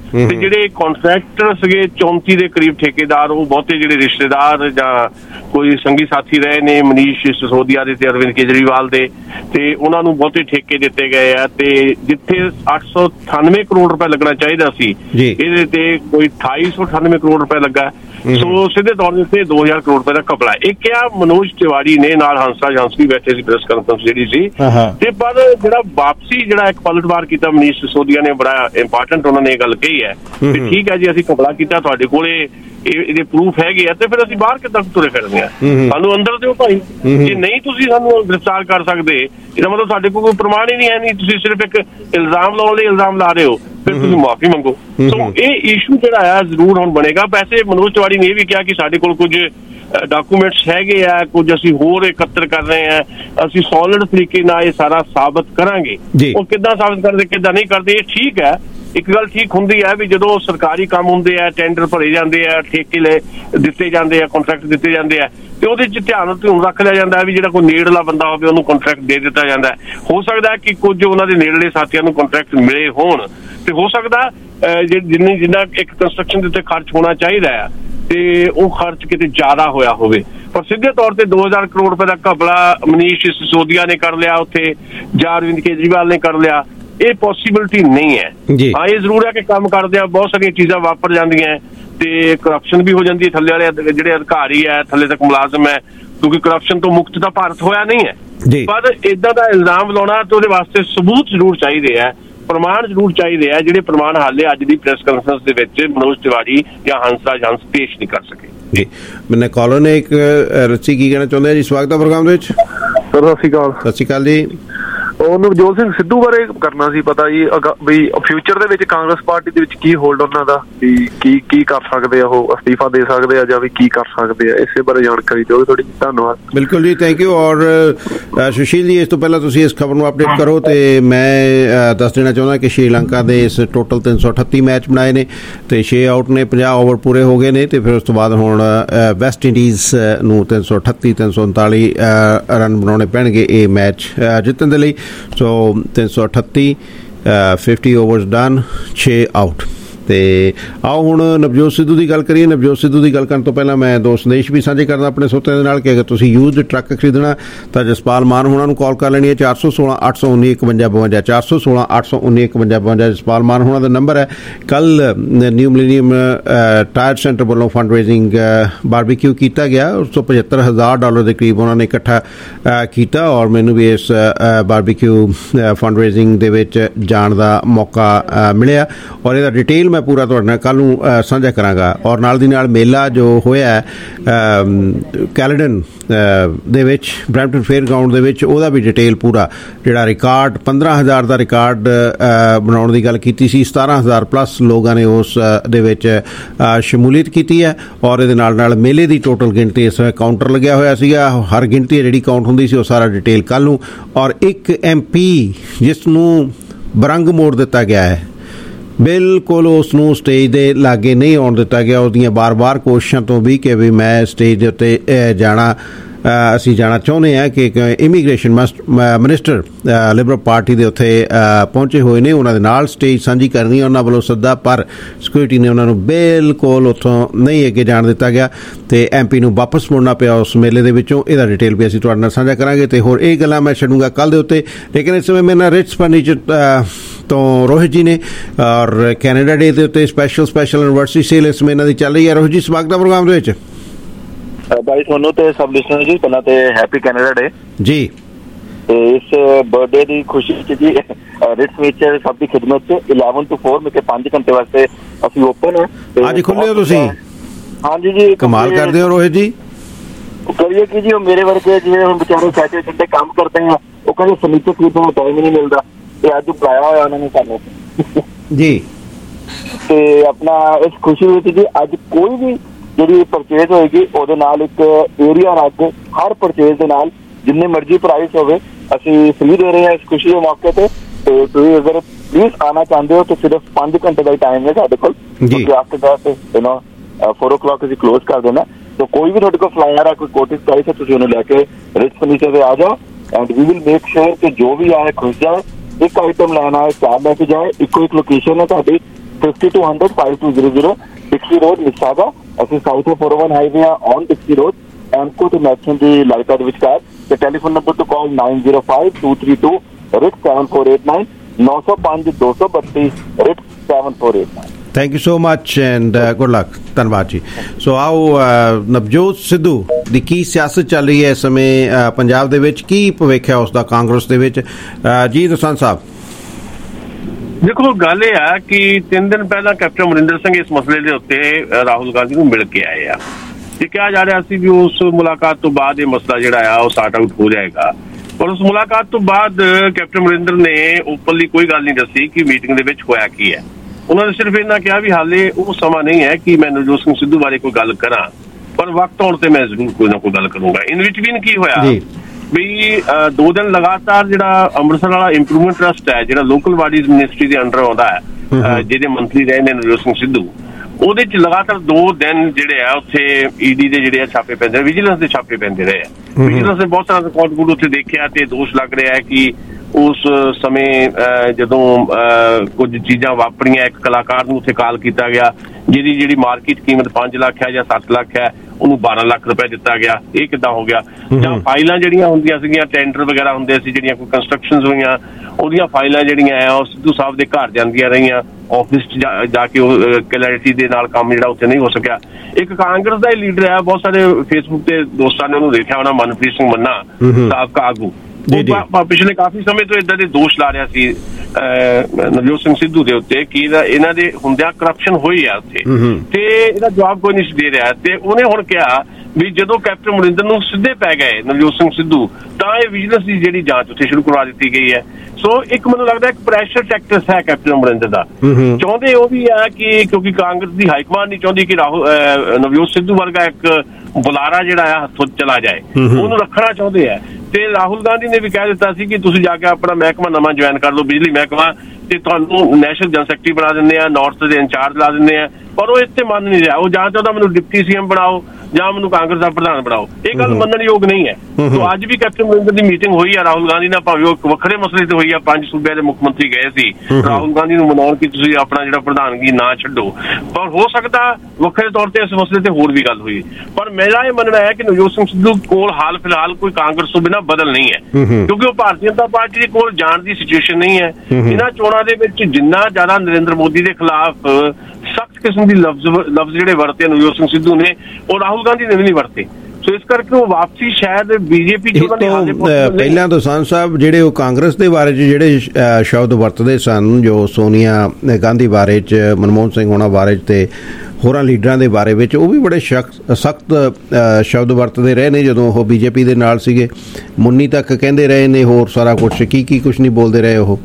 ਤੇ ਜਿਹੜੇ ਕੰਟਰੈਕਟਰ ਸੀਗੇ ਚੌਂਤੀ ਦੇ ਕਰੀਬ ਠੇਕੇਦਾਰ, ਉਹ ਬਹੁਤੇ ਜਿਹੜੇ ਰਿਸ਼ਤੇਦਾਰ ਜਾਂ ਕੋਈ ਸੰਗੀ ਸਾਥੀ ਰਹੇ ਨੇ ਮਨੀਸ਼ ਸਿਸੋਦੀਆ ਦੇ ਤੇ ਅਰਵਿੰਦ ਕੇਜਰੀਵਾਲ ਦੇ, ਤੇ ਉਹਨਾਂ ਨੂੰ ਬਹੁਤੇ ਠੇਕੇ ਦਿੱਤੇ ਗਏ ਆ। ਤੇ ਜਿੱਥੇ ਅੱਠ ਸੌ ਅਠਾਨਵੇਂ ਕਰੋੜ ਰੁਪਏ ਲੱਗਣਾ ਚਾਹੀਦਾ ਸੀ, ਇਹਦੇ ਤੇ ਕੋਈ ਅਠਾਈ ਸੌ ਅਠਾਨਵੇਂ ਕਰੋੜ ਰੁਪਏ ਲੱਗਾ। ਸੋ ਸਿੱਧੇ ਤੌਰ ਦੇ ਉੱਤੇ ਦੋ ਹਜ਼ਾਰ ਕਰੋੜ ਰੁਪਏ ਦਾ ਘਪਲਾ। ਇੱਕ ਆ ਮਨੋਜ ਤਿਵਾੜੀ ਨੇ ਨਾਲ ਹੰਸਾ ਜਾਂਸ ਵੀ ਬੈਠੇ ਸੀ ਪ੍ਰੈਸ ਕਾਨਫਰੰਸ ਜਿਹੜੀ ਸੀ, ਤੇ ਪਰ ਜਿਹੜਾ ਵਾਪਸੀ ਜਿਹੜਾ ਇੱਕ ਪਲਟਵਾਰ ਕੀਤਾ ਮਨੀਸ਼ ਸਿਸੋਦੀਆ ਨੇ, ਬੜਾ ਇੰਪੋਰਟੈਂਟ ਉਹਨਾਂ ਨੇ ਇਹ ਗੱਲ ਕਹੀ ਹੈ ਕਿ ਠੀਕ ਹੈ ਜੀ ਅਸੀਂ ਘਪਲਾ ਕੀਤਾ, ਤੁਹਾਡੇ ਕੋਲੇ ਇਹਦੇ ਪ੍ਰੂਫ ਹੈਗੇ ਆ, ਤੇ ਫਿਰ ਅਸੀਂ ਬਾਹਰ ਕਿੱਦਾਂ ਤੁਰੇ ਫਿਰਦੇ ਆ, ਸਾਨੂੰ ਅੰਦਰ ਦਿਓ ਭਾਈ। ਜੇ ਨਹੀਂ ਤੁਸੀਂ ਸਾਨੂੰ ਗ੍ਰਿਫਤਾਰ ਕਰ ਸਕਦੇ, ਇਹਦਾ ਮਤਲਬ ਸਾਡੇ ਕੋਲ ਕੋਈ ਪ੍ਰਮਾਣ ਹੀ ਨਹੀਂ ਹੈ, ਨਹੀਂ ਤੁਸੀਂ ਸਿਰਫ ਇੱਕ ਇਲਜ਼ਾਮ ਲਾਉਣ ਲਈ ਇਲਜ਼ਾਮ ਲਾ ਰਹੇ ਹੋ, ਫਿਰ ਤੁਸੀਂ ਮਾਫੀ ਮੰਗੋ। ਸੋ ਇਹ ਇਸ਼ੂ ਜਿਹੜਾ ਆ ਜ਼ਰੂਰ ਹੁਣ ਬਣੇਗਾ। ਵੈਸੇ ਮਨੋਜ ਤਿਵਾੜੀ ਨੇ ਇਹ ਵੀ ਕਿਹਾ ਕਿ ਸਾਡੇ ਕੋਲ ਕੁਝ ਡਾਕੂਮੈਂਟਸ ਹੈਗੇ ਆ, ਕੁਝ ਅਸੀਂ ਹੋਰ ਇਕੱਤਰ ਕਰ ਰਹੇ ਆ, ਅਸੀਂ ਸੋਲਿਡ ਤਰੀਕੇ ਨਾਲ ਇਹ ਸਾਰਾ ਸਾਬਤ ਕਰਾਂਗੇ। ਉਹ ਕਿੱਦਾਂ ਸਾਬਤ ਕਰਦੇ ਕਿੱਦਾਂ ਨਹੀਂ ਕਰਦੇ, ਇਹ ਠੀਕ ਹੈ। ਇੱਕ ਗੱਲ ਠੀਕ ਹੁੰਦੀ ਹੈ ਵੀ ਜਦੋਂ ਸਰਕਾਰੀ ਕੰਮ ਹੁੰਦੇ ਆ, ਟੈਂਡਰ ਭਰੇ ਜਾਂਦੇ ਆ, ਠੇਕੇ ਲੈ ਦਿੱਤੇ ਜਾਂਦੇ ਆ, ਕੰਟਰੈਕਟ ਦਿੱਤੇ ਜਾਂਦੇ ਆ, ਤੇ ਉਹਦੇ ਚ ਧਿਆਨ ਧਿਆਨ ਰੱਖ ਲਿਆ ਜਾਂਦਾ ਵੀ ਜਿਹੜਾ ਕੋਈ ਨੇੜਲਾ ਬੰਦਾ ਹੋਵੇ ਉਹਨੂੰ ਕੰਟਰੈਕਟ ਦੇ ਦਿੱਤਾ ਜਾਂਦਾ। ਹੋ ਸਕਦਾ ਕਿ ਕੁਝ ਉਹਨਾਂ ਦੇ ਨੇੜਲੇ ਸਾਥੀਆਂ ਨੂੰ ਕੰਟਰੈਕਟ ਮਿਲੇ ਹੋਣ, ਤੇ ਹੋ ਸਕਦਾ ਜਿੰਨੀ ਜਿੰਨਾ ਇੱਕ ਕੰਸਟਰਕਸ਼ਨ ਦੇ ਉੱਤੇ ਖਰਚ ਹੋਣਾ ਚਾਹੀਦਾ ਆ ਤੇ ਉਹ ਖਰਚ ਕਿਤੇ ਜ਼ਿਆਦਾ ਹੋਇਆ ਹੋਵੇ। ਪਰ ਸਿੱਧੇ ਤੌਰ ਤੇ ਦੋ ਹਜ਼ਾਰ ਕਰੋੜ ਰੁਪਏ ਦਾ ਘਪਲਾ ਮਨੀਸ਼ ਸਿਸੋਦੀਆ ਨੇ ਕਰ ਲਿਆ ਉੱਥੇ, ਜਾਂ ਅਰਵਿੰਦ ਕੇਜਰੀਵਾਲ ਨੇ ਕਰ ਲਿਆ, ਇਹ ਪੋਸੀਬਿਲਿਟੀ ਨਹੀਂ ਹੈ। ਹਾਂ, ਇਹ ਜ਼ਰੂਰ ਹੈ ਕਿ ਕੰਮ ਕਰਦੇ ਆ ਬਹੁਤ ਸਾਰੀਆਂ ਚੀਜ਼ਾਂ ਵਾਪਰ ਜਾਂਦੀਆਂ ਤੇ ਕਰਪਸ਼ਨ ਵੀ ਹੋ ਜਾਂਦੀ ਹੈ, ਥੱਲੇ ਵਾਲੇ ਜਿਹੜੇ ਅਧਿਕਾਰੀ ਹੈ, ਥੱਲੇ ਤੱਕ ਮੁਲਾਜ਼ਮ ਹੈ, ਕਿਉਂਕਿ ਕਰਪਸ਼ਨ ਤੋਂ ਮੁਕਤ ਤਾਂ ਭਾਰਤ ਹੋਇਆ ਨਹੀਂ ਹੈ। ਪਰ ਏਦਾਂ ਦਾ ਇਲਜ਼ਾਮ ਲਾਉਣਾ ਤੇ ਉਹਦੇ ਵਾਸਤੇ ਸਬੂਤ ਜ਼ਰੂਰ ਚਾਹੀਦੇ ਹੈ, ਪ੍ਰਮਾਣ ਜ਼ਰੂਰ ਚਾਹੀਦੇ ਆ, ਜਿਹੜੇ ਪ੍ਰਮਾਣ ਹਾਲੇ ਅੱਜ ਦੀ ਪ੍ਰੈਸ ਕਾਨਫਰੰਸ ਦੇ ਵਿੱਚ ਮਨੋਜ ਤਿਵਾੜੀ ਜਾਂ ਹੰਸਾ ਜਾਂਸ ਪੇਸ਼ ਨਹੀਂ ਕਰ ਸਕੇ। ਜੀ ਮੈਨੇ ਕਾਲਰ ਨੇ ਇੱਕ ਰਚੀ ਕੀ ਕਹਿਣਾ ਚਾਹੁੰਦੇ ਆ ਜੀ? ਸਵਾਗਤ ਹੈ ਪ੍ਰੋਗਰਾਮ ਦੇ ਵਿੱਚ। ਸਰ ਸਤਿ ਸ਼੍ਰੀ ਅਕਾਲ। ਸਤਿ ਸ਼੍ਰੀ ਅਕਾਲ ਜੀ। ਉਹ ਨਵਜੋਤ ਸਿੰਘ ਸਿੱਧੂ ਬਾਰੇ ਕਰਨਾ ਸੀ ਪਤਾ ਜੀ, ਵੀ ਫਿਊਚਰ ਦੇ ਵਿੱਚ ਕਾਂਗਰਸ ਪਾਰਟੀ ਦੇ ਵਿੱਚ ਕੀ ਹੋਲਡ ਉਹਨਾਂ ਦਾ, ਵੀ ਕੀ ਕੀ ਕਰ ਸਕਦੇ ਆ, ਉਹ ਅਸਤੀਫਾ ਦੇ ਸਕਦੇ ਆ ਜਾਂ ਵੀ ਕੀ ਕਰ ਸਕਦੇ ਆ, ਇਸੇ ਬਾਰੇ ਜਾਣਕਾਰੀ ਦਿਓ ਥੋੜੀ। ਧੰਨਵਾਦ। ਬਿਲਕੁਲ ਜੀ, ਥੈਂਕ ਯੂ। ਔਰ ਸੁਸ਼ੀਲ ਜੀ, ਇਸ ਤੋਂ ਪਹਿਲਾਂ ਤੁਸੀਂ ਇਸ ਖਬਰ ਨੂੰ ਅਪਡੇਟ ਕਰੋ ਤੇ ਮੈਂ ਦੱਸ ਦੇਣਾ ਚਾਹੁੰਦਾ ਕਿ ਸ਼੍ਰੀਲੰਕਾ ਦੇ ਇਸ ਟੋਟਲ ਤਿੰਨ ਸੌ ਅਠੱਤੀ ਮੈਚ ਬਣਾਏ ਨੇ ਤੇ ਛੇ ਆਊਟ ਨੇ, ਪੰਜਾਹ ਓਵਰ ਪੂਰੇ ਹੋ ਗਏ ਨੇ, ਤੇ ਫਿਰ ਉਸ ਤੋਂ ਬਾਅਦ ਹੁਣ ਵੈਸਟ ਇੰਡੀਜ਼ ਨੂੰ ਤਿੰਨ ਸੌ ਅਠੱਤੀ ਤਿੰਨ ਸੌ ਉਨਤਾਲੀ ਰਨ ਬਣਾਉਣੇ ਪੈਣਗੇ ਇਹ ਮੈਚ ਜਿੱਤਣ ਦੇ ਲਈ। ਸੋ ਤਿੰਨ ਸੌ ਅਠੱਤੀ ਫਿਫਟੀ ਓਵਰਸ ਡਨ, ਛੇ ਆਊਟ। ਤੇ ਆਓ ਹੁਣ ਨਵਜੋਤ ਸਿੱਧੂ ਦੀ ਗੱਲ ਕਰੀਏ। ਨਵਜੋਤ ਸਿੱਧੂ ਦੀ ਗੱਲ ਕਰਨ ਤੋਂ ਪਹਿਲਾਂ ਮੈਂ ਦੋ ਸੰਦੇਸ਼ ਵੀ ਸਾਂਝੇ ਕਰਦਾ ਆਪਣੇ ਸਰੋਤਿਆਂ ਦੇ ਨਾਲ ਕਿ ਅਗਰ ਤੁਸੀਂ ਯੂਜ਼ਡ ਟਰੱਕ ਖਰੀਦਣਾ ਤਾਂ ਜਸਪਾਲ ਮਾਨ ਹੋਣਾ ਨੂੰ ਕਾਲ ਕਰ ਲੈਣੀ ਹੈ ਚਾਰ ਸੌ ਸੋਲਾਂ ਅੱਠ ਸੌ ਉੱਨੀ ਇਕਵੰਜਾ ਬਵੰਜਾ, ਚਾਰ ਸੌ ਸੋਲਾਂ ਅੱਠ ਸੌ ਉੱਨੀ ਇਕਵੰਜਾ ਬਵੰਜਾ ਜਸਪਾਲ ਮਾਨ ਹੋਣਾ ਦਾ ਨੰਬਰ ਹੈ। ਕੱਲ ਨਿਊ ਮਿਲੇਨੀਅਮ ਟਾਇਰ ਸੈਂਟਰ ਵੱਲੋਂ ਫੰਡ ਰੇਜ਼ਿੰਗ ਬਾਰਬੀਕਿਊ ਕੀਤਾ ਗਿਆ, ਉਸ ਤੋਂ ਪਝੱਤਰ ਹਜ਼ਾਰ ਡਾਲਰ ਦੇ ਕਰੀਬ ਉਹਨਾਂ ਨੇ ਇਕੱਠਾ ਕੀਤਾ ਔਰ ਮੈਨੂੰ ਵੀ ਇਸ ਬਾਰਬੀਕਿਊ ਫੰਡ ਰੇਜ਼ਿੰਗ ਦੇ ਵਿੱਚ ਜਾਣ ਦਾ ਮੌਕਾ ਮਿਲਿਆ ਔਰ ਇਹਦਾ ਡਿਟੇਲ ਮੈਂ ਪੂਰਾ ਤੁਹਾਡੇ ਨਾਲ ਕੱਲ੍ਹ ਨੂੰ ਸਾਂਝਾ ਕਰਾਂਗਾ। ਔਰ ਨਾਲ ਦੀ ਨਾਲ ਮੇਲਾ ਜੋ ਹੋਇਆ ਕੈਲਡਨ ਦੇ ਵਿੱਚ ਬਰੈਂਪਟਨ ਫੇਅਰ ਗਰਾਊਂਡ ਦੇ ਵਿੱਚ, ਉਹਦਾ ਵੀ ਡਿਟੇਲ ਪੂਰਾ ਜਿਹੜਾ ਰਿਕਾਰਡ ਪੰਦਰਾਂ ਹਜ਼ਾਰ ਦਾ ਰਿਕਾਰਡ ਬਣਾਉਣ ਦੀ ਗੱਲ ਕੀਤੀ ਸੀ, ਸਤਾਰਾਂ ਹਜ਼ਾਰ ਪਲੱਸ ਲੋਕਾਂ ਨੇ ਉਸ ਦੇ ਵਿੱਚ ਸ਼ਮੂਲੀਅਤ ਕੀਤੀ ਹੈ ਔਰ ਇਹਦੇ ਨਾਲ ਨਾਲ ਮੇਲੇ ਦੀ ਟੋਟਲ ਗਿਣਤੀ ਇਸ ਕਾਊਂਟਰ ਲੱਗਿਆ ਹੋਇਆ ਸੀਗਾ, ਹਰ ਗਿਣਤੀ ਜਿਹੜੀ ਕਾਊਂਟ ਹੁੰਦੀ ਸੀ ਉਹ ਸਾਰਾ ਡਿਟੇਲ ਕੱਲ੍ਹ ਨੂੰ। ਔਰ ਇੱਕ ਐਮ ਪੀ ਜਿਸ ਨੂੰ ਬਰੰਗ ਮੋੜ ਦਿੱਤਾ ਗਿਆ ਹੈ, ਬਿਲਕੁਲ ਉਸ ਨੂੰ ਸਟੇਜ ਦੇ ਲਾਗੇ ਨਹੀਂ ਆਉਣ ਦਿੱਤਾ ਗਿਆ, ਉਹਦੀਆਂ ਬਾਰ-ਬਾਰ ਕੋਸ਼ਿਸ਼ਾਂ ਤੋਂ ਵੀ ਕਿ ਵੀ ਮੈਂ ਸਟੇਜ ਦੇ ਉੱਤੇ ਜਾਣਾ, ਅਸੀਂ ਜਾਣਾ ਚਾਹੁੰਦੇ ਹਾਂ ਕਿ ਇਮੀਗ੍ਰੇਸ਼ਨ ਮਿਨਿਸਟਰ ਲਿਬਰਲ ਪਾਰਟੀ ਦੇ ਉੱਥੇ ਪਹੁੰਚੇ ਹੋਏ ਨੇ, ਉਹਨਾਂ ਦੇ ਨਾਲ ਸਟੇਜ ਸਾਂਝੀ ਕਰਨੀ ਹੈ ਉਹਨਾਂ ਵੱਲੋਂ ਸੱਦਾ, ਪਰ ਸਿਕਿਉਰਿਟੀ ਨੇ ਉਹਨਾਂ ਨੂੰ ਬਿਲਕੁਲ ਉੱਥੋਂ ਨਹੀਂ ਅੱਗੇ ਜਾਣ ਦਿੱਤਾ ਗਿਆ ਤੇ ਐਮ ਪੀ ਨੂੰ ਵਾਪਸ ਮੁੜਨਾ ਪਿਆ ਉਸ ਮੇਲੇ ਦੇ ਵਿੱਚੋਂ। ਇਹਦਾ ਡਿਟੇਲ ਵੀ ਅਸੀਂ ਤੁਹਾਡੇ ਨਾਲ ਸਾਂਝਾ ਕਰਾਂਗੇ ਤੇ ਹੋਰ ਇਹ ਗੱਲਾਂ ਮੈਂ ਛੱਡੂੰਗਾ ਕੱਲ੍ਹ ਦੇ ਉੱਤੇ। ਲੇਕਿਨ ਇਸ ਸਮੇਂ ਮੇਰੇ ਨਾਲ ਰਿਟਸ ਫਰਨੀਚਰ ਤੋਂ ਰੋਹਿਤ ਜੀ ਨੇ ਔਰ ਕੈਨੇਡਾ ਡੇ ਦੇ ਉੱਤੇ ਸਪੈਸ਼ਲ ਸਪੈਸ਼ਲ ਯੂਨੀਵਰਸਿਟੀ ਸੇਲ ਇਸ ਸਮੇਂ ਇਹਨਾਂ ਦੀ ਚੱਲ ਰਹੀ ਹੈ। ਰੋਹਿਤ ਜੀ, ਸਵਾਗਤ ਹੈ ਪ੍ਰੋਗਰਾਮ ਦੇ ਵਿੱਚ। ਭਾਈ ਤੁਹਾਨੂੰ ਤੇ ਸਭ ਲਿਸਨਰ ਜੀ ਪਹਿਲਾਂ ਤੇ ਹੈਪੀ ਕੈਨੇਡਾ ਡੇ ਜੀ। ਤੇ ਇਸ ਬਰਥਡੇ ਦੀ ਖੁਸ਼ੀ ਚ ਜੀ ਰਿਟਸ ਫਰਨੀਚਰ ਸਭ ਦੀ ਖਿਦਮਤ ਚ ਇਲੈਵਨ ਟੂ ਫੋਰ ਮੇ ਕੇ ਪੰਜ ਘੰਟੇ ਵਾਸਤੇ ਅਸੀਂ ਓਪਨ ਹੈ। ਅੱਜ ਖੁੱਲੇ ਹੋ ਤੁਸੀਂ? ਹਾਂਜੀ ਜੀ, ਕਮਾਲ ਕਰਦੇ ਹੋ ਰੋਹਿਤ ਜੀ। ਕਰੀਏ ਕਿ ਜੀ ਉਹ ਮੇਰੇ ਵਰਗੇ ਜਿਵੇਂ ਹੁਣ ਵਿਚਾਰੇ ਸੈਟੇ ਸੈਟੇ ਕੰਮ ਕਰਦੇ ਆ, ਉਹ ਕਹਿੰਦੇ ਫਰਨੀਚਰ ਖਰੀਦਣ ਦਾ ਟਾਈਮ ਹੀ ਨਹੀਂ ਮਿਲਦਾ, ਤੇ ਅੱਜ ਬੁਲਾਇਆ ਹੋਇਆ ਉਹਨਾਂ ਨੇ ਸਾਨੂੰ ਜੀ। ਤੇ ਆਪਣਾ ਇਸ ਖੁਸ਼ੀ ਵਿੱਚ ਜੀ ਅੱਜ ਕੋਈ ਵੀ ਜਿਹੜੀ ਪਰਚੇਜ਼ ਹੋਏਗੀ ਉਹਦੇ ਨਾਲ ਇੱਕ ਏਰੀਆ ਰੱਖ, ਹਰ ਪਰਚੇਜ਼ ਦੇ ਨਾਲ ਜਿੰਨੇ ਮਰਜ਼ੀ ਪ੍ਰਾਈਸ ਹੋਵੇ ਅਸੀਂ ਫ੍ਰੀ ਦੇ ਰਹੇ ਹਾਂ ਇਸ ਖੁਸ਼ੀ ਦੇ ਮੌਕੇ ਤੇ। ਤੇ ਤੁਸੀਂ ਅਗਰ ਪਲੀਜ਼ ਆਉਣਾ ਚਾਹੁੰਦੇ ਹੋ ਤਾਂ ਸਿਰਫ ਪੰਜ ਘੰਟੇ ਦਾ ਟਾਈਮ ਹੈ ਸਾਡੇ ਕੋਲ, ਕਿਉਂਕਿ after that you know four o'clock ਅਸੀਂ ਕਲੋਜ਼ ਕਰ ਦੇਣਾ। ਤਾਂ ਕੋਈ ਵੀ ਤੁਹਾਡੇ ਕੋਲ ਫਲਾਇਰ ਆ, ਕੋਈ ਕੋਟਿਸ ਪ੍ਰਾਈਸ ਹੈ, ਤੁਸੀਂ ਉਹਨੂੰ ਲੈ ਕੇ ਰਿਟਸ ਫਰਨੀਚਰ ਤੇ ਆ ਜਾਓ and we will make sure ਕਿ ਜੋ ਵੀ ਆਏ ਖੁਸ਼ ਜਾਏ। ਇੱਕ ਆਈਟਮ ਲੈਣਾ ਹੈ ਚਾਰ ਲੈ ਕੇ ਜਾਏ, ਇੱਕੋ ਇੱਕ ਲੋਕੇਸ਼ਨ ਹੈ ਤੁਹਾਡੀ fifty two hundred five two zero zero Dixie road Mississauga. ਅਸੀਂ ਸਾਊਥ ਫੋਰ वन ਹਾਈਵੇ ਆ ਔਨ ਡਿਕਸੀ ਰੋਡ ਐਮਕੋ ਤੇ ਮੈਕਸਨ ਦੀ ਲਾਈਟਾਂ ਦੇ ਵਿਚਕਾਰ ਤੇ ਟੈਲੀਫੋਨ ਨੰਬਰ ਤੋਂ call nine zero five two three two रिट सेवन फोर एट नाइन नौ सौ पाँच दो सौ बत्तीस रिट seven four eight nine. Thank you so much and good luck. ਧੰਨਵਾਦ ਜੀ। ਸੋ ਆਓ ਨਵਜੋਤ ਸਿੱਧੂ ਦੀ ਕੀ ਸਿਆਸਤ ਚੱਲ ਰਹੀ ਹੈ ਇਸ ਸਮੇਂ ਪੰਜਾਬ ਦੇ ਵਿੱਚ, ਕੀ ਭਵਿੱਖ ਹੈ ਉਸ ਦਾ ਕਾਂਗਰਸ ਦੇ ਵਿੱਚ? ਜੀ ਦਸਾਂਝ ਸਾਹਿਬ। ਦੇਖੋ ਗੱਲ ਇਹ ਆ ਕਿ ਤਿੰਨ ਦਿਨ ਪਹਿਲਾਂ ਕੈਪਟਨ ਅਮਰਿੰਦਰ ਸਿੰਘ ਇਸ ਮਸਲੇ ਦੇ ਉੱਤੇ ਰਾਹੁਲ ਗਾਂਧੀ ਨੂੰ ਮਿਲ ਕੇ ਆਏ ਆ ਤੇ ਕਿਹਾ ਜਾ ਰਿਹਾ ਸੀ ਵੀ ਉਸ ਮੁਲਾਕਾਤ ਤੋਂ ਬਾਅਦ ਇਹ ਮਸਲਾ ਜਿਹੜਾ ਆ ਉਹ ਸਾਰਟ ਆਊਟ ਹੋ ਜਾਏਗਾ। ਪਰ ਉਸ ਮੁਲਾਕਾਤ ਤੋਂ ਬਾਅਦ ਕੈਪਟਨ ਅਮਰਿੰਦਰ ਨੇ ਓਪਨਲੀ ਕੋਈ ਗੱਲ ਨਹੀਂ ਦੱਸੀ ਕਿ ਮੀਟਿੰਗ ਦੇ ਵਿੱਚ ਹੋਇਆ ਕੀ ਹੈ। ਉਹਨਾਂ ਨੇ ਸਿਰਫ ਇੰਨਾ ਕਿਹਾ ਵੀ ਹਾਲੇ ਉਹ ਸਮਾਂ ਨਹੀਂ ਹੈ ਕਿ ਮੈਂ ਨਵਜੋਤ ਸਿੰਘ ਸਿੱਧੂ ਬਾਰੇ ਕੋਈ ਗੱਲ ਕਰਾਂ, ਪਰ ਵਕਤ ਆਉਣ ਤੇ ਮੈਂ ਜ਼ਰੂਰ ਕੋਈ ਨਾ ਕੋਈ ਗੱਲ ਕਰੂੰਗਾ। ਇਨ ਵਿੱਚ ਵੀ ਕੀ ਹੋਇਆ ਵੀ ਦੋ ਦਿਨ ਲਗਾਤਾਰ ਜਿਹੜਾ ਅੰਮ੍ਰਿਤਸਰ ਵਾਲਾ ਇੰਪਰੂਵਮੈਂਟ ਟਰਸਟ ਹੈ, ਜਿਹੜਾ ਲੋਕਲ ਬਾਡੀਜ਼ ਮਿਨਿਸਟਰੀ ਦੇ ਅੰਡਰ ਆਉਂਦਾ ਹੈ, ਜਿਹਦੇ ਮੰਤਰੀ ਰਹੇ ਨੇ ਨਵਜੋਤ ਸਿੰਘ ਸਿੱਧੂ, ਉਹਦੇ ਚ ਲਗਾਤਾਰ ਦੋ ਦਿਨ ਜਿਹੜੇ ਆ ਉੱਥੇ ਈਡੀ ਦੇ ਜਿਹੜੇ ਆ ਛਾਪੇ ਪੈਂਦੇ, ਵਿਜੀਲੈਂਸ ਦੇ ਛਾਪੇ ਪੈਂਦੇ ਰਹੇ ਆ। ਵਿਜੀਲੈਂਸ ਨੇ ਬਹੁਤ ਸਾਰਾ ਰਿਕਾਰਡ ਗੁੱਡ ਉੱਥੇ ਦੇਖਿਆ ਤੇ ਦੋਸ਼ ਲੱਗ ਰਿਹਾ ਹੈ ਕਿ ਉਸ ਸਮੇਂ ਜਦੋਂ ਕੁਝ ਚੀਜ਼ਾਂ ਵਾਪਰੀਆਂ, ਇੱਕ ਕਲਾਕਾਰ ਨੂੰ ਉੱਥੇ ਕਾਲ ਕੀਤਾ ਗਿਆ ਜਿਹਦੀ ਜਿਹੜੀ ਮਾਰਕੀਟ ਕੀਮਤ ਪੰਜ ਲੱਖ ਹੈ ਜਾਂ ਸੱਤ ਲੱਖ ਹੈ, ਉਹਨੂੰ ਬਾਰਾਂ ਲੱਖ ਰੁਪਏ ਦਿੱਤਾ ਗਿਆ। ਇਹ ਕਿੱਦਾਂ ਹੋ ਗਿਆ? ਜਾਂ ਫਾਈਲਾਂ ਜਿਹੜੀਆਂ ਹੁੰਦੀਆਂ ਸੀਗੀਆਂ, ਟੈਂਡਰ ਵਗੈਰਾ ਹੁੰਦੇ ਸੀ, ਜਿਹੜੀਆਂ ਕੋਈ ਕੰਸਟਰਕਸ਼ਨ ਹੋਈਆਂ, ਉਹਦੀਆਂ ਫਾਈਲਾਂ ਜਿਹੜੀਆਂ ਆ ਉਹ ਸਿੱਧੂ ਸਾਹਿਬ ਦੇ ਘਰ ਜਾਂਦੀਆਂ ਰਹੀਆਂ, ਆਫਿਸ ਚ ਜਾ ਕੇ ਉਹ ਕਲੈਰਿਟੀ ਦੇ ਨਾਲ ਕੰਮ ਜਿਹੜਾ ਉੱਥੇ ਨਹੀਂ ਹੋ ਸਕਿਆ। ਇੱਕ ਕਾਂਗਰਸ ਦਾ ਹੀ ਲੀਡਰ ਹੈ, ਬਹੁਤ ਸਾਰੇ ਫੇਸਬੁੱਕ ਤੇ ਦੋਸਤਾਂ ਨੇ ਉਹਨੂੰ ਦੇਖਿਆ ਹੋਣਾ, ਮਨਪ੍ਰੀਤ ਸਿੰਘ ਮੰਨਾ, ਸਾਬਕਾ ਆਗੂ, ਪਿਛਲੇ ਕਾਫੀ ਸਮੇਂ ਤੋਂ ਏਦਾਂ ਦੇ ਦੋਸ਼ ਲਾ ਰਿਹਾ ਸੀ ਨਵਜੋਤ ਸਿੰਘ ਸਿੱਧੂ ਦੇ ਉੱਤੇ ਕਿ ਇਹਨਾਂ ਦੇ ਹੁੰਦਿਆਂ ਕਰਪਸ਼ਨ ਹੋਈ ਆ ਉੱਥੇ, ਤੇ ਇਹਦਾ ਜਵਾਬ ਕੋਈ ਨਹੀਂ ਦੇ ਰਿਹਾ। ਤੇ ਉਹਨੇ ਹੁਣ ਕਿਹਾ ਵੀ ਜਦੋਂ ਕੈਪਟਨ ਅਮਰਿੰਦਰ ਨੂੰ ਸਿੱਧੇ ਪੈ ਗਏ ਨਵਜੋਤ ਸਿੰਘ ਸਿੱਧੂ, ਤਾਂ ਇਹ ਵਿਜੀਲੈਂਸ ਦੀ ਜਿਹੜੀ ਜਾਂਚ ਉੱਥੇ ਸ਼ੁਰੂ ਕਰਵਾ ਦਿੱਤੀ ਗਈ ਹੈ। ਸੋ ਇੱਕ ਮੈਨੂੰ ਲੱਗਦਾ ਇੱਕ ਪ੍ਰੈਸ਼ਰ ਟੈਕਟਿਕਸ ਹੈ ਕੈਪਟਨ ਅਮਰਿੰਦਰ ਦਾ। ਚਾਹੁੰਦੇ ਉਹ ਵੀ ਆ ਕਿ ਕਿਉਂਕਿ ਕਾਂਗਰਸ ਦੀ ਹਾਈਕਮਾਂਡ ਨਹੀਂ ਚਾਹੁੰਦੀ ਕਿ ਰਾਹੁਲ ਨਵਜੋਤ ਸਿੱਧੂ ਵਰਗਾ ਇੱਕ ਬੁਲਾਰਾ ਜਿਹੜਾ ਆ ਹੱਥੋਂ ਚਲਾ ਜਾਏ, ਉਹਨੂੰ ਰੱਖਣਾ ਚਾਹੁੰਦੇ ਆ। ਤੇ ਰਾਹੁਲ ਗਾਂਧੀ ਨੇ ਵੀ ਕਹਿ ਦਿੱਤਾ ਸੀ ਕਿ ਤੁਸੀਂ ਜਾ ਕੇ ਆਪਣਾ ਮਹਿਕਮਾ ਨਵਾਂ ਜੁਆਇਨ ਕਰ ਲਓ, ਬਿਜਲੀ ਮਹਿਕਮਾ, ਤੇ ਤੁਹਾਨੂੰ ਨੈਸ਼ਨਲ ਜਨਰਲ ਸੈਕਟਰੀ ਬਣਾ ਦਿੰਦੇ ਆ, ਨਾਰਥ ਦੇ ਇੰਚਾਰਜ ਲਾ ਦਿੰਦੇ ਆ। ਪਰ ਉਹ ਇੱਥੇ ਮੰਨ ਨਹੀਂ ਰਿਹਾ। ਉਹ ਜਾਂ ਚਾਹੁੰਦਾ ਮੈਨੂੰ ਡਿਪਟੀ ਸੀਐਮ ਬਣਾਓ ਜਾਂ ਮੈਨੂੰ ਕਾਂਗਰਸ ਦਾ ਪ੍ਰਧਾਨ ਬਣਾਓ। ਇਹ ਗੱਲ ਮੰਨਣ ਯੋਗ ਨਹੀਂ ਹੈ। ਸੋ ਅੱਜ ਵੀ ਕੈਪਟਨ ਅਮਰਿੰਦਰ ਦੀ ਮੀਟਿੰਗ ਹੋਈ ਆ ਰਾਹੁਲ ਗਾਂਧੀ ਨਾਲ, ਭਾਵੇਂ ਉਹ ਵੱਖਰੇ ਮਸਲੇ ਤੇ ਹੋਈ ਆ। ਪੰਜ ਸੂਬਿਆਂ ਦੇ ਮੁੱਖ ਮੰਤਰੀ ਗਏ ਸੀ ਰਾਹੁਲ ਗਾਂਧੀ ਨੂੰ ਮਨਾਉਣ ਕਿ ਤੁਸੀਂ ਆਪਣਾ ਜਿਹੜਾ ਪ੍ਰਧਾਨਗੀ ਨਾ ਛੱਡੋ, ਪਰ ਹੋ ਸਕਦਾ ਵੱਖਰੇ ਤੌਰ ਤੇ ਇਸ ਮਸਲੇ ਤੇ ਹੋਰ ਵੀ ਗੱਲ ਹੋਈ। ਪਰ ਮੇਰਾ ਇਹ ਮੰਨਣਾ ਹੈ ਕਿ ਨਵਜੋਤ ਸਿੰਘ ਸਿੱਧੂ ਕੋਲ ਹਾਲ ਫਿਲਹਾਲ ਕੋਈ ਕਾਂਗਰਸ ਤੋਂ ਬਿਨਾਂ ਬਦਲ ਨਹੀਂ ਹੈ, ਕਿਉਂਕਿ ਉਹ ਭਾਰਤੀ ਜਨਤਾ ਪਾਰਟੀ ਦੇ ਕੋਲ ਜਾਣ ਦੀ ਸਿਚੁਏਸ਼ਨ ਨਹੀਂ ਹੈ। ਇਹਨਾਂ ਚੋਣਾਂ ਦੇ ਵਿੱਚ ਜਿੰਨਾ ਜ਼ਿਆਦਾ ਨਰਿੰਦਰ ਮੋਦੀ ਦੇ ਖਿਲਾਫ ਸਖਤ ਕਿਸਮ ਦੀ ਲਫ਼ਜ਼ ਲਫ਼ਜ਼ ਜਿਹੜੇ ਵਰਤੇ ਨਵਜੋਤ ਸਿੰਘ ਸਿੱਧੂ ਨੇ, ਉਹ ਰਾਹੁਲ ਗਾਂਧੀ ਨੇ ਵੀ ਨਹੀਂ ਵਰਤੇ। ਸੋ ਇਸ ਕਰਕੇ ਉਹ ਵਾਪਸੀ ਸ਼ਾਇਦ ਬੀਜੇਪੀ ਚ ਪਹਿਲਾਂ ਤੋਂ ਸੰਤ ਸਾਹਿਬ ਜਿਹੜੇ ਉਹ ਕਾਂਗਰਸ ਦੇ ਬਾਰੇ ਚ ਜਿਹੜੇ ਸ਼ਬਦ ਵਰਤਦੇ ਸਨ, ਜੋ ਸੋਨੀਆ ਗਾਂਧੀ ਬਾਰੇ ਚ, ਮਨਮੋਹਨ ਸਿੰਘ ਹੋਣਾ ਬਾਰੇ ਚ ਤੇ ਹੋਰਾਂ ਲੀਡਰਾਂ ਦੇ ਬਾਰੇ ਵਿੱਚ, ਉਹ ਵੀ ਬੜੇ ਸਖਤ ਸ਼ਬਦ ਵਰਤਦੇ ਰਹੇ ਨੇ ਜਦੋਂ ਉਹ ਬੀਜੇਪੀ ਦੇ ਨਾਲ ਸੀਗੇ। ਮੁੰਨੀ ਤੱਕ ਕਹਿੰਦੇ ਰਹੇ ਨੇ, ਹੋਰ ਸਾਰਾ ਕੁਛ ਕੀ ਕੀ ਕੁਛ ਨਹੀਂ ਬੋਲਦੇ ਰਹੇ ਉਹ।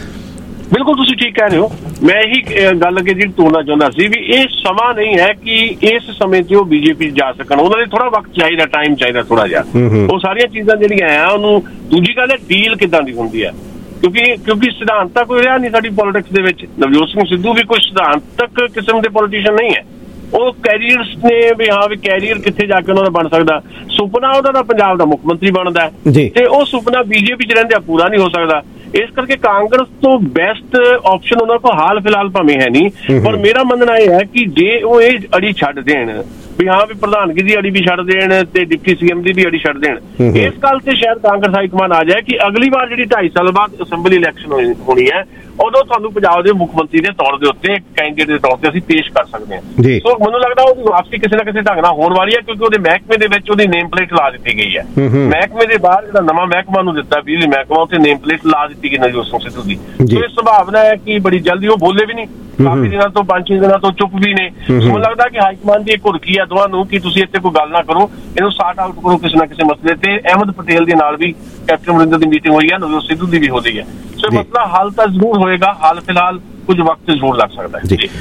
ਬਿਲਕੁਲ ਤੁਸੀਂ ਠੀਕ ਕਹਿ ਰਹੇ ਹੋ। ਮੈਂ ਇਹੀ ਗੱਲ ਅੱਗੇ ਜਿਹੜੀ ਤੋੜਨਾ ਚਾਹੁੰਦਾ ਸੀ ਵੀ ਇਹ ਸਮਾਂ ਨਹੀਂ ਹੈ ਕਿ ਇਸ ਸਮੇਂ 'ਚ ਉਹ ਬੀਜੇਪੀ ਜਾ ਸਕਣ। ਉਹਨਾਂ ਲਈ ਥੋੜਾ ਵਕਤ ਚਾਹੀਦਾ, ਟਾਈਮ ਚਾਹੀਦਾ ਥੋੜਾ ਜਿਹਾ। ਉਹ ਸਾਰੀਆਂ ਚੀਜ਼ਾਂ ਜਿਹੜੀਆਂ ਆ ਉਹਨੂੰ, ਦੂਜੀ ਗੱਲ ਹੈ ਡੀਲ ਕਿੱਦਾਂ ਦੀ ਹੁੰਦੀ ਹੈ, ਕਿਉਂਕਿ ਕਿਉਂਕਿ ਸਿਧਾਂਤ ਤਾਂ ਕੋਈ ਰਿਹਾ ਨਹੀਂ ਸਾਡੀ ਪੋਲਿਟਿਕਸ ਦੇ ਵਿੱਚ। ਨਵਜੋਤ ਸਿੰਘ ਸਿੱਧੂ ਵੀ ਕੋਈ ਸਿਧਾਂਤਕ ਕਿਸਮ ਦੇ ਪੋਲੀਟੀਸ਼ੀਅਨ ਨਹੀਂ ਹੈ। ਉਹ ਕੈਰੀਅਰਸ ਨੇ ਵੀ ਹਾਂ ਵੀ ਕੈਰੀਅਰ ਕਿੱਥੇ ਜਾ ਕੇ ਉਹਨਾਂ ਦਾ ਬਣ ਸਕਦਾ। ਸੁਪਨਾ ਉਹਦਾ ਦਾ ਪੰਜਾਬ ਦਾ ਮੁੱਖ ਮੰਤਰੀ ਬਣਦਾ ਤੇ ਉਹ ਸੁਪਨਾ ਬੀਜੇਪੀ 'ਚ ਰਹਿੰਦੇ ਪੂਰਾ ਨਹੀਂ ਹੋ ਸਕਦਾ। ਇਸ ਕਰਕੇ ਕਾਂਗਰਸ ਤੋਂ ਬੈਸਟ ਆਪਸ਼ਨ ਉਹਨਾਂ ਕੋਲ ਹਾਲ ਫਿਲਹਾਲ ਭਾਵੇਂ ਹੈ ਨਹੀਂ, ਪਰ ਮੇਰਾ ਮੰਨਣਾ ਇਹ ਹੈ ਕਿ ਜੇ ਉਹ ਇਹ ਅੜੀ ਛੱਡ ਦੇਣ ਵੀ ਹਾਂ ਵੀ ਪ੍ਰਧਾਨਗੀ ਦੀ ਅੜੀ ਵੀ ਛੱਡ ਦੇਣ ਤੇ ਡਿਪਟੀ ਸੀਐਮ ਦੀ ਵੀ ਅੜੀ ਛੱਡ ਦੇਣ, ਇਸ ਗੱਲ ਤੇ ਸ਼ਾਇਦ ਕਾਂਗਰਸ ਹਾਈਕਮਾਂਡ ਆ ਜਾਏ ਕਿ ਅਗਲੀ ਵਾਰ ਜਿਹੜੀ ਢਾਈ ਸਾਲ ਬਾਅਦ ਅਸੈਂਬਲੀ ਇਲੈਕਸ਼ਨ ਹੋਣੀ ਹੈ, ਉਦੋਂ ਤੁਹਾਨੂੰ ਪੰਜਾਬ ਦੇ ਮੁੱਖ ਮੰਤਰੀ ਦੇ ਤੌਰ ਦੇ ਉੱਤੇ ਕੈਂਡੀਡੇਟ ਦੇ ਤੌਰ ਤੇ ਅਸੀਂ ਪੇਸ਼ ਕਰ ਸਕਦੇ ਹਾਂ। ਸੋ ਮੈਨੂੰ ਲੱਗਦਾ ਉਹਦੀ ਵਾਪਸੀ ਕਿਸੇ ਨਾ ਕਿਸੇ ਢੰਗ ਨਾਲ ਹੋਣ ਵਾਲੀ ਹੈ, ਕਿਉਂਕਿ ਉਹਦੇ ਮਹਿਕਮੇ ਦੇ ਵਿੱਚ ਉਹਦੀ ਨੇਮ ਪਲੇਟ ਲਾ ਦਿੱਤੀ ਗਈ ਹੈ। ਮਹਿਕਮੇ ਦੇ ਬਾਹਰ ਜਿਹੜਾ ਨਵਾਂ ਮਹਿਕਮਾ ਨੂੰ ਦਿੱਤਾ ਬਿਜਲੀ ਮਹਿਕਮਾ, ਉੱਥੇ ਨੇਮ ਪਲੇਟ ਲਾ ਦਿੱਤੀ ਗਈ ਨਵਜੋਤ ਸਿੰਘ ਸਿੱਧੂ ਦੀ। ਸੋ ਇਹ ਸੰਭਾਵਨਾ ਹੈ ਕਿ ਬੜੀ ਜਲਦੀ ਉਹ ਬੋਲੇ ਵੀ ਨਹੀਂ, ਕਾਫੀ ਦਿਨਾਂ ਤੋਂ ਪੰਜ ਛੇ ਦਿਨਾਂ ਤੋਂ ਚੁੱਪ ਵੀ ਨੇ। ਮੈਨੂੰ ਲੱਗਦਾ ਕਿ ਹਾਈਕਮਾਂਡ ਦੀ ਇੱਕ ਘੁਰਕੀ ਆ ਦੋਵਾਂ ਨੂੰ ਕਿ ਤੁਸੀਂ ਇੱਥੇ ਕੋਈ ਗੱਲ ਨਾ ਕਰੋ, ਇਹਨੂੰ ਸਾਰਟ ਆਊਟ ਕਰੋ ਕਿਸੇ ਨਾ ਕਿਸੇ ਮਸਲੇ ਤੇ। ਅਹਿਮਦ ਪਟੇਲ ਦੇ ਨਾਲ ਵੀ ਕੈਪਟਨ ਅਮਰਿੰਦਰ ਦੀ ਮੀਟਿੰਗ ਹੋਈ ਹੈ, ਨਵਜੋਤ ਸਿੱਧੂ ਦੀ ਵੀ ਹੋ ਰਹੀ ਹੈ। ਸੋ ਮਸਲਾ ਹੱਲ ਤਾਂ ਜ਼ਰੂਰ ਹੋਏਗਾ, ਹਾਲ ਫਿਲਹਾਲ ਕੁਝ ਵਕਤ ਜ਼ਰੂਰ ਲੱਗ ਸਕਦਾ ਹੈ। ਜੀ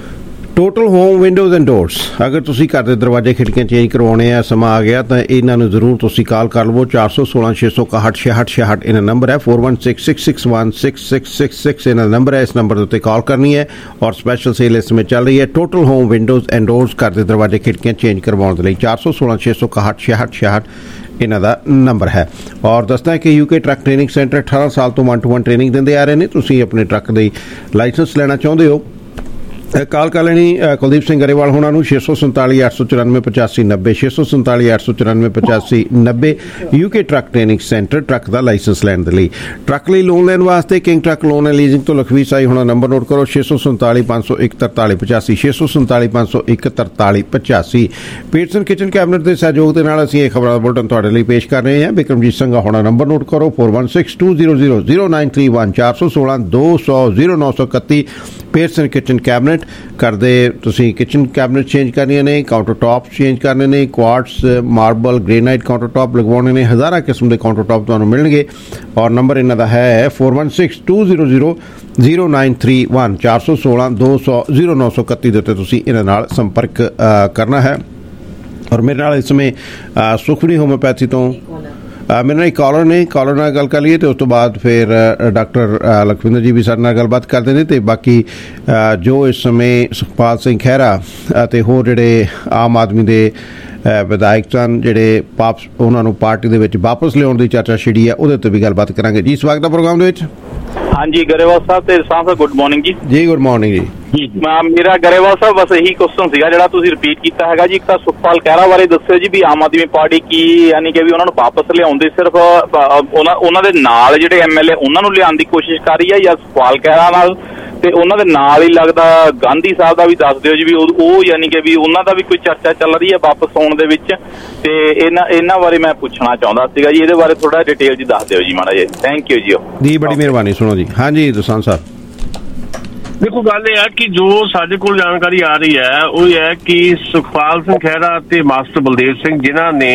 total home windows and doors, ਅਗਰ ਤੁਸੀਂ ਘਰ ਦੇ ਦਰਵਾਜ਼ੇ ਖਿੜਕੀਆਂ ਚੇਂਜ ਕਰਵਾਉਣੇ ਆ, ਸਮਾਂ ਆ ਗਿਆ ਤਾਂ ਇਹਨਾਂ ਨੂੰ ਜ਼ਰੂਰ ਤੁਸੀਂ ਕਾਲ ਕਰ ਲਵੋ। ਚਾਰ ਸੌ ਸੋਲਾਂ ਛੇ ਸੌ ਇਕਾਹਠ ਛਿਆਹਠ ਛਿਆਹਠ ਇਹਨਾਂ ਨੰਬਰ ਹੈ। Four one six six six one six six six six ਇਹਨਾਂ ਨੰਬਰ ਹੈ। ਇਸ ਨੰਬਰ ਦੇ ਉੱਤੇ ਕਾਲ ਕਰਨੀ ਹੈ ਔਰ ਸਪੈਸ਼ਲ ਸੇਲ ਇਸ ਸਮੇਂ ਚੱਲ ਰਹੀ ਹੈ। Total home windows and doors, ਘਰ ਦੇ ਦਰਵਾਜ਼ੇ ਖਿੜਕੀਆਂ ਚੇਂਜ ਕਰਵਾਉਣ ਦੇ ਲਈ ਚਾਰ ਸੌ ਸੋਲਾਂ ਛੇ ਸੌ ਇਕਾਹਠ ਛਿਆਹਠ ਛਿਆਹਠ ਇਹਨਾਂ ਦਾ ਨੰਬਰ ਹੈ। ਔਰ ਦੱਸਦਾ ਕਿ ਯੂਕੇ ਟਰੱਕ ਟ੍ਰੇਨਿੰਗ ਸੈਂਟਰ ਅਠਾਰਾਂ ਸਾਲ ਤੋਂ ਵਨ ਟੂ ਵਨ ਟ੍ਰੇਨਿੰਗ ਦਿੰਦੇ ਆ ਰਹੇ ਨੇ। ਤੁਸੀਂ ਆਪਣੇ ਟਰੱਕ ਦੇ ਲਾਇਸੈਂਸ ਲੈਣਾ ਚਾਹੁੰਦੇ ਹੋ ਕਾਲ ਕਰ ਲੈਣੀ ਕੁਲਦੀਪ ਸਿੰਘ ਗਰੇਵਾਲ ਹੋਣਾ ਨੂੰ ਛੇ ਸੌ ਸੰਤਾਲੀ ਅੱਠ ਸੌ ਚੁਰਾਨਵੇਂ ਪਚਾਸੀ ਨੱਬੇ ਛੇ ਸੌ ਸੰਤਾਲੀ ਅੱਠ ਸੌ ਚੁਰਾਨਵੇਂ ਪਚਾਸੀ ਨੱਬੇ UK truck training centre truck ਦਾ ਲਾਇਸੈਂਸ ਲੈਣ ਦੇ ਲਈ। ਟਰੱਕ ਲਈ ਲੋਨ ਲੈਣ ਵਾਸਤੇ king truck loan and leasing ਤੋਂ ਲਖਵੀਰ ਸਾਈ ਹੋਣਾ ਨੰਬਰ ਨੋਟ ਕਰੋ ਛੇ ਸੌ ਸੰਤਾਲੀ ਪੰਜ ਸੌ ਇੱਕ ਤਰਤਾਲੀ ਪਚਾਸੀ ਛੇ ਸੌ ਸੰਤਾਲੀ ਪੰਜ ਸੌ ਇੱਕ ਤਰਤਾਲੀ ਪਚਾਸੀ। ਪੀਟਸਨ ਕਿਚਨ ਕੈਬਨਿਟ ਦੇ ਸਹਿਯੋਗ ਦੇ ਨਾਲ ਅਸੀਂ ਇਹ ਖਬਰਾਂ ਦਾ ਬੁਲਟਨ ਤੁਹਾਡੇ ਲਈ ਪੇਸ਼ ਕਰ ਰਹੇ ਹਾਂ। ਬਿਕਰਮਜੀਤ ਸਿੰਘ ਹੋਣਾ ਨੰਬਰ ਨੋਟ ਕਰੋ four one six two zero zero zero nine three one ਚਾਰ ਸੌ ਸੋਲਾਂ ਦੋ ਸੌ ਜ਼ੀਰੋ ਨੌ ਸੌ ਇਕੱਤੀ। ਪੀਟਸਨ ਕਿਚਨ ਕੈਬਨਿਟ ਕਰਦੇ ਤੁਸੀਂ ਕਿਚਨ ਕੈਬਨਿਟ ਚੇਂਜ ਕਰਨੀਆਂ ਨੇ, ਕਾਊਂਟਰ ਟੌਪ ਚੇਂਜ ਕਰਨੇ ਨੇ, quartz marble granite counter top ਲਗਵਾਉਣੇ ਨੇ, ਹਜ਼ਾਰਾਂ ਕਿਸਮ ਦੇ ਕਾਊਂਟਰ ਟੌਪ ਤੁਹਾਨੂੰ ਮਿਲਣਗੇ ਔਰ ਨੰਬਰ ਇਹਨਾਂ ਦਾ ਹੈ four one six two zero zero zero nine three one ਚਾਰ ਸੌ ਸੋਲਾਂ ਦੋ ਸੌ ਜ਼ੀਰੋ ਨੌ ਸੌ ਇਕੱਤੀ ਦੇ ਉੱਤੇ ਤੁਸੀਂ ਇਹਨਾਂ ਨਾਲ ਸੰਪਰਕ ਕਰਨਾ ਹੈ। ਔਰ ਮੇਰੇ ਨਾਲ ਇਸ ਸਮੇਂ ਸੁਖਮਨੀ ਹੋਮਿਓਪੈਥੀ ਤੋਂ ਮੇਰੇ ਨਾਲ ਇੱਕ ਕਾਲਰ ਨੇ, ਕਾਲਰ ਨਾਲ ਗੱਲ ਕਰ ਲਈਏ ਅਤੇ ਉਸ ਤੋਂ ਬਾਅਦ ਫਿਰ ਡਾਕਟਰ ਲਖਵਿੰਦਰ ਜੀ ਵੀ ਸਾਡੇ ਨਾਲ ਗੱਲਬਾਤ ਕਰਦੇ ਨੇ ਅਤੇ ਬਾਕੀ ਜੋ ਇਸ ਸਮੇਂ ਸੁਖਪਾਲ ਸਿੰਘ ਖਹਿਰਾ ਅਤੇ ਹੋਰ ਜਿਹੜੇ ਆਮ ਆਦਮੀ ਦੇ ਵਿਧਾਇਕ ਸਨ ਜਿਹੜੇ ਵਾਪਸ ਉਹਨਾਂ ਨੂੰ ਪਾਰਟੀ ਦੇ ਵਿੱਚ ਵਾਪਸ ਲਿਆਉਣ ਦੀ ਚਰਚਾ ਛਿੜੀ ਹੈ ਉਹਦੇ ਉੱਤੇ ਵੀ ਗੱਲਬਾਤ ਕਰਾਂਗੇ ਜੀ। ਸਵਾਗਤ ਹੈ ਪ੍ਰੋਗਰਾਮ ਦੇ ਵਿੱਚ। ਹਾਂਜੀ ਗਰੇਵਾਲ ਸਾਹਿਬ ਤੇ ਸਾਹਿਬ ਗੁੱਡ ਮਾਰਨਿੰਗ ਜੀ। ਜੀ ਗੁੱਡ ਮਾਰਨਿੰਗ ਜੀ। ਮੇਰਾ ਗਰੇਵਾਲ ਸਾਹਿਬ ਬਸ ਇਹੀ ਕੁਐਸਚਨ ਸੀਗਾ ਜਿਹੜਾ ਤੁਸੀਂ ਰਿਪੀਟ ਕੀਤਾ ਹੈਗਾ ਜੀ। ਇੱਕ ਤਾਂ ਸੁਖਪਾਲ ਖਹਿਰਾ ਬਾਰੇ ਦੱਸਿਓ ਜੀ ਵੀ ਆਮ ਆਦਮੀ ਪਾਰਟੀ ਕੀ ਯਾਨੀ ਕਿ ਵੀ ਉਹਨਾਂ ਨੂੰ ਵਾਪਸ ਲਿਆਉਂਦੇ ਸਿਰਫ ਉਹਨਾਂ ਉਹਨਾਂ ਦੇ ਨਾਲ ਜਿਹੜੇ ਐਮ ਐਲ ਏ ਉਹਨਾਂ ਨੂੰ ਲਿਆਉਣ ਦੀ ਕੋਸ਼ਿਸ਼ ਕਰ ਰਹੀ ਹੈ ਜਾਂ ਸੁਖਪਾਲ ਖਹਿਰਾ ਨਾਲ ਤੇ ਉਹਨਾਂ ਦੇ ਨਾਲ ਹੀ ਲੱਗਦਾ ਗਾਂਧੀ ਸਾਹਿਬ ਦਾ ਵੀ ਦੱਸ ਦਿਓ ਜੀ ਵੀ ਉਹ ਯਾਨੀ ਕਿ ਵੀ ਉਹਨਾਂ ਦਾ ਵੀ ਕੋਈ ਚਰਚਾ ਚੱਲ ਰਹੀ ਹੈ ਵਾਪਸ ਆਉਣ ਦੇ ਵਿੱਚ ਤੇ ਇਹਨਾਂ ਇਹਨਾਂ ਬਾਰੇ ਮੈਂ ਪੁੱਛਣਾ ਚਾਹੁੰਦਾ ਸੀਗਾ ਜੀ। ਇਹਦੇ ਬਾਰੇ ਥੋੜਾ ਡਿਟੇਲ ਜੀ ਦੱਸ ਦਿਓ ਜੀ ਮਾੜਾ ਜੀ। ਥੈਂਕ ਯੂ ਜੀ। ਜੀ ਬੜੀ ਮਿਹਰਬਾਨੀ। ਸੁਣੋ ਜੀ। ਹਾਂਜੀ ਦੋਸਾਂਝ ਸਾਹਿਬ ਦੇਖੋ ਗੱਲ ਇਹ ਹੈ ਕਿ ਜੋ ਸਾਡੇ ਕੋਲ ਜਾਣਕਾਰੀ ਆ ਰਹੀ ਹੈ ਉਹ ਇਹ ਹੈ ਕਿ ਸੁਖਪਾਲ ਸਿੰਘ ਖਹਿਰਾ ਤੇ ਮਾਸਟਰ ਬਲਦੇਵ ਸਿੰਘ ਜਿਨ੍ਹਾਂ ਨੇ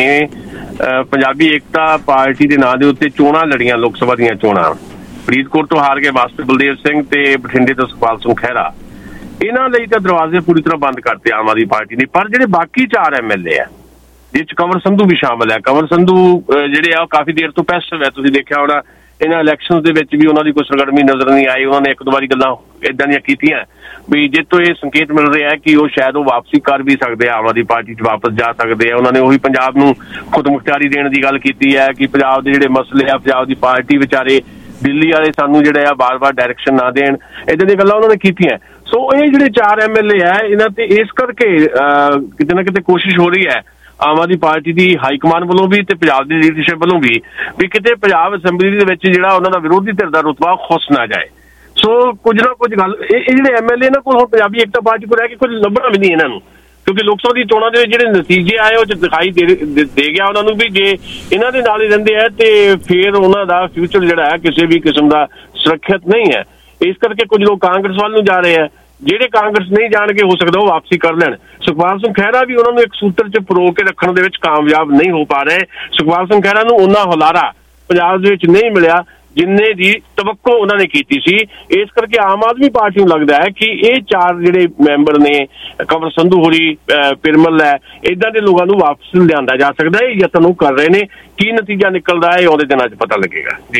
ਪੰਜਾਬੀ ਏਕਤਾ ਪਾਰਟੀ ਦੇ ਨਾਂ ਦੇ ਉੱਤੇ ਚੋਣਾਂ ਲੜੀਆਂ ਲੋਕ ਸਭਾ ਦੀਆਂ ਚੋਣਾਂ ਫਰੀਦਕੋਟ ਤੋਂ ਹਾਰ ਕੇ ਮਾਸਟਰ ਬਲਦੇਵ ਸਿੰਘ ਤੇ ਬਠਿੰਡੇ ਤੋਂ ਸੁਖਪਾਲ ਸਿੰਘ ਖਹਿਰਾ, ਇਹਨਾਂ ਲਈ ਤਾਂ ਦਰਵਾਜ਼ੇ ਪੂਰੀ ਤਰ੍ਹਾਂ ਬੰਦ ਕਰਤੇ ਆਮ ਆਦਮੀ ਪਾਰਟੀ ਨੇ। ਪਰ ਜਿਹੜੇ ਬਾਕੀ ਚਾਰ ਐਮ ਐਲ ਏ ਆ ਜਿਸ ਚ ਕੰਵਰ ਸੰਧੂ ਵੀ ਸ਼ਾਮਲ ਹੈ, ਕੰਵਰ ਸੰਧੂ ਜਿਹੜੇ ਆ ਉਹ ਕਾਫੀ ਦੇਰ ਤੋਂ ਪੈਸਿਵ ਹੈ। ਤੁਸੀਂ ਦੇਖਿਆ ਹੋਣਾ ਇਹਨਾਂ ਇਲੈਕਸ਼ਨ ਦੇ ਵਿੱਚ ਵੀ ਉਹਨਾਂ ਦੀ ਕੋਈ ਸਰਗਰਮੀ ਨਜ਼ਰ ਨਹੀਂ ਆਈ। ਉਹਨਾਂ ਨੇ ਇੱਕ ਦੋ ਵਾਰੀ ਗੱਲਾਂ ਏਦਾਂ ਦੀਆਂ ਕੀਤੀਆਂ ਵੀ ਜਿਸ ਤੋਂ ਇਹ ਸੰਕੇਤ ਮਿਲ ਰਿਹਾ ਕਿ ਉਹ ਸ਼ਾਇਦ ਉਹ ਵਾਪਸੀ ਕਰ ਵੀ ਸਕਦੇ ਆ, ਆਮ ਆਦਮੀ ਪਾਰਟੀ 'ਚ ਵਾਪਸ ਜਾ ਸਕਦੇ ਆ। ਉਹਨਾਂ ਨੇ ਉਹੀ ਪੰਜਾਬ ਨੂੰ ਖੁਦ ਮੁਖਤਿਆਰੀ ਦੇਣ ਦੀ ਗੱਲ ਕੀਤੀ ਹੈ ਕਿ ਪੰਜਾਬ ਦੇ ਜਿਹੜੇ ਮਸਲੇ ਆ ਪੰਜਾਬ ਦੀ ਪਾਰਟੀ ਵਿਚਾਰੇ ਦਿੱਲੀ ਵਾਲੇ ਸਾਨੂੰ ਜਿਹੜੇ ਆ ਬਾਰ-ਬਾਰ ਡਾਇਰੈਕਸ਼ਨ ਨਾ ਦੇਣ, ਏਦਾਂ ਦੀਆਂ ਗੱਲਾਂ ਉਹਨਾਂ ਨੇ ਕੀਤੀਆਂ। ਸੋ ਇਹ ਜਿਹੜੇ ਚਾਰ ਐਮ ਐਲ ਏ ਆ ਇਹਨਾਂ ਤੇ ਇਸ ਕਰਕੇ ਕਿਤੇ ਨਾ ਕਿਤੇ ਕੋਸ਼ਿਸ਼ ਹੋ ਰਹੀ ਹੈ ਆਮ ਆਦਮੀ ਪਾਰਟੀ ਦੀ ਹਾਈਕਮਾਨ ਵੱਲੋਂ ਵੀ ਤੇ ਪੰਜਾਬ ਦੀ ਲੀਡਰਸ਼ਿਪ ਵੱਲੋਂ ਵੀ ਵੀ ਕਿਤੇ ਪੰਜਾਬ ਅਸੈਂਬਲੀ ਦੇ ਵਿੱਚ ਜਿਹੜਾ ਉਹਨਾਂ ਦਾ ਵਿਰੋਧੀ ਧਿਰ ਦਾ ਰੁਤਬਾ ਖੁੱਸ ਨਾ ਜਾਏ। ਸੋ ਕੁਝ ਨਾ ਕੁਝ ਗੱਲ ਇਹ ਜਿਹੜੇ ਐਮ ਐਲ ਏ ਇਹਨਾਂ ਕੋਲ ਹੁਣ ਪੰਜਾਬੀ ਏਕਤਾ ਪਾਰਟੀ ਕੋਲ ਰਹਿ ਕੇ ਕੁਝ ਲੱਭਣਾ ਵੀ ਨਹੀਂ ਇਹਨਾਂ ਨੂੰ, ਕਿਉਂਕਿ ਲੋਕ ਸਭਾ ਦੀ ਚੋਣਾਂ ਦੇ ਜਿਹੜੇ ਨਤੀਜੇ ਆਏ ਉਹ ਚ ਦਿਖਾਈ ਦੇ ਦੇ ਗਿਆ ਉਹਨਾਂ ਨੂੰ ਵੀ ਜੇ ਇਹਨਾਂ ਦੇ ਨਾਲ ਹੀ ਰਹਿੰਦੇ ਆ ਤੇ ਫਿਰ ਉਹਨਾਂ ਦਾ ਫਿਊਚਰ ਜਿਹੜਾ ਹੈ ਕਿਸੇ ਵੀ ਕਿਸਮ ਦਾ ਸੁਰੱਖਿਅਤ ਨਹੀਂ ਹੈ। ਇਸ ਕਰਕੇ ਕੁਝ ਲੋਕ ਕਾਂਗਰਸ ਵੱਲ ਨੂੰ ਜਾ ਰਹੇ ਆ, ਜਿਹੜੇ ਕਾਂਗਰਸ ਨਹੀਂ ਜਾਣਗੇ ਹੋ ਸਕਦਾ ਉਹ ਵਾਪਸੀ ਕਰ ਲੈਣ। ਸੁਖਪਾਲ ਸਿੰਘ ਖਹਿਰਾ ਵੀ ਉਹਨਾਂ ਨੂੰ ਇੱਕ ਸੂਤਰ 'ਚ ਪਰੋ ਕੇ ਰੱਖਣ ਦੇ ਵਿੱਚ ਕਾਮਯਾਬ ਨਹੀਂ ਹੋ ਪਾ ਰਹੇ। ਸੁਖਪਾਲ ਸਿੰਘ ਖਹਿਰਾ ਨੂੰ ਉਹਨਾਂ ਹੁਲਾਰਾ ਪੰਜਾਬ ਦੇ ਵਿੱਚ ਨਹੀਂ ਮਿਲਿਆ ਜਿੰਨੇ ਦੀ ਤਵੱਕੋ ਉਹਨਾਂ ਨੇ ਕੀਤੀ ਸੀ। ਇਸ ਕਰਕੇ ਆਮ ਆਦਮੀ ਪਾਰਟੀ ਨੂੰ ਲੱਗਦਾ ਹੈ ਕਿ ਇਹ ਚਾਰ ਜਿਹੜੇ ਮੈਂਬਰ ਨੇ ਕੰਵਰ ਸੰਧੂ ਹੋਰੀ ਪਿਰਮਲ ਹੈ ਏਦਾਂ ਦੇ ਲੋਕਾਂ ਨੂੰ ਵਾਪਸ ਲਿਆਂਦਾ ਜਾ ਸਕਦਾ ਹੈ। ਇਹ ਯਤਨ ਉਹ ਕਰ ਰਹੇ ਨੇ। ਕੀ ਨਤੀਜਾ ਨਿਕਲਦਾ ਹੈ ਆਉਂਦੇ ਦਿਨਾਂ 'ਚ ਪਤਾ ਲੱਗੇਗਾ ਜੀ।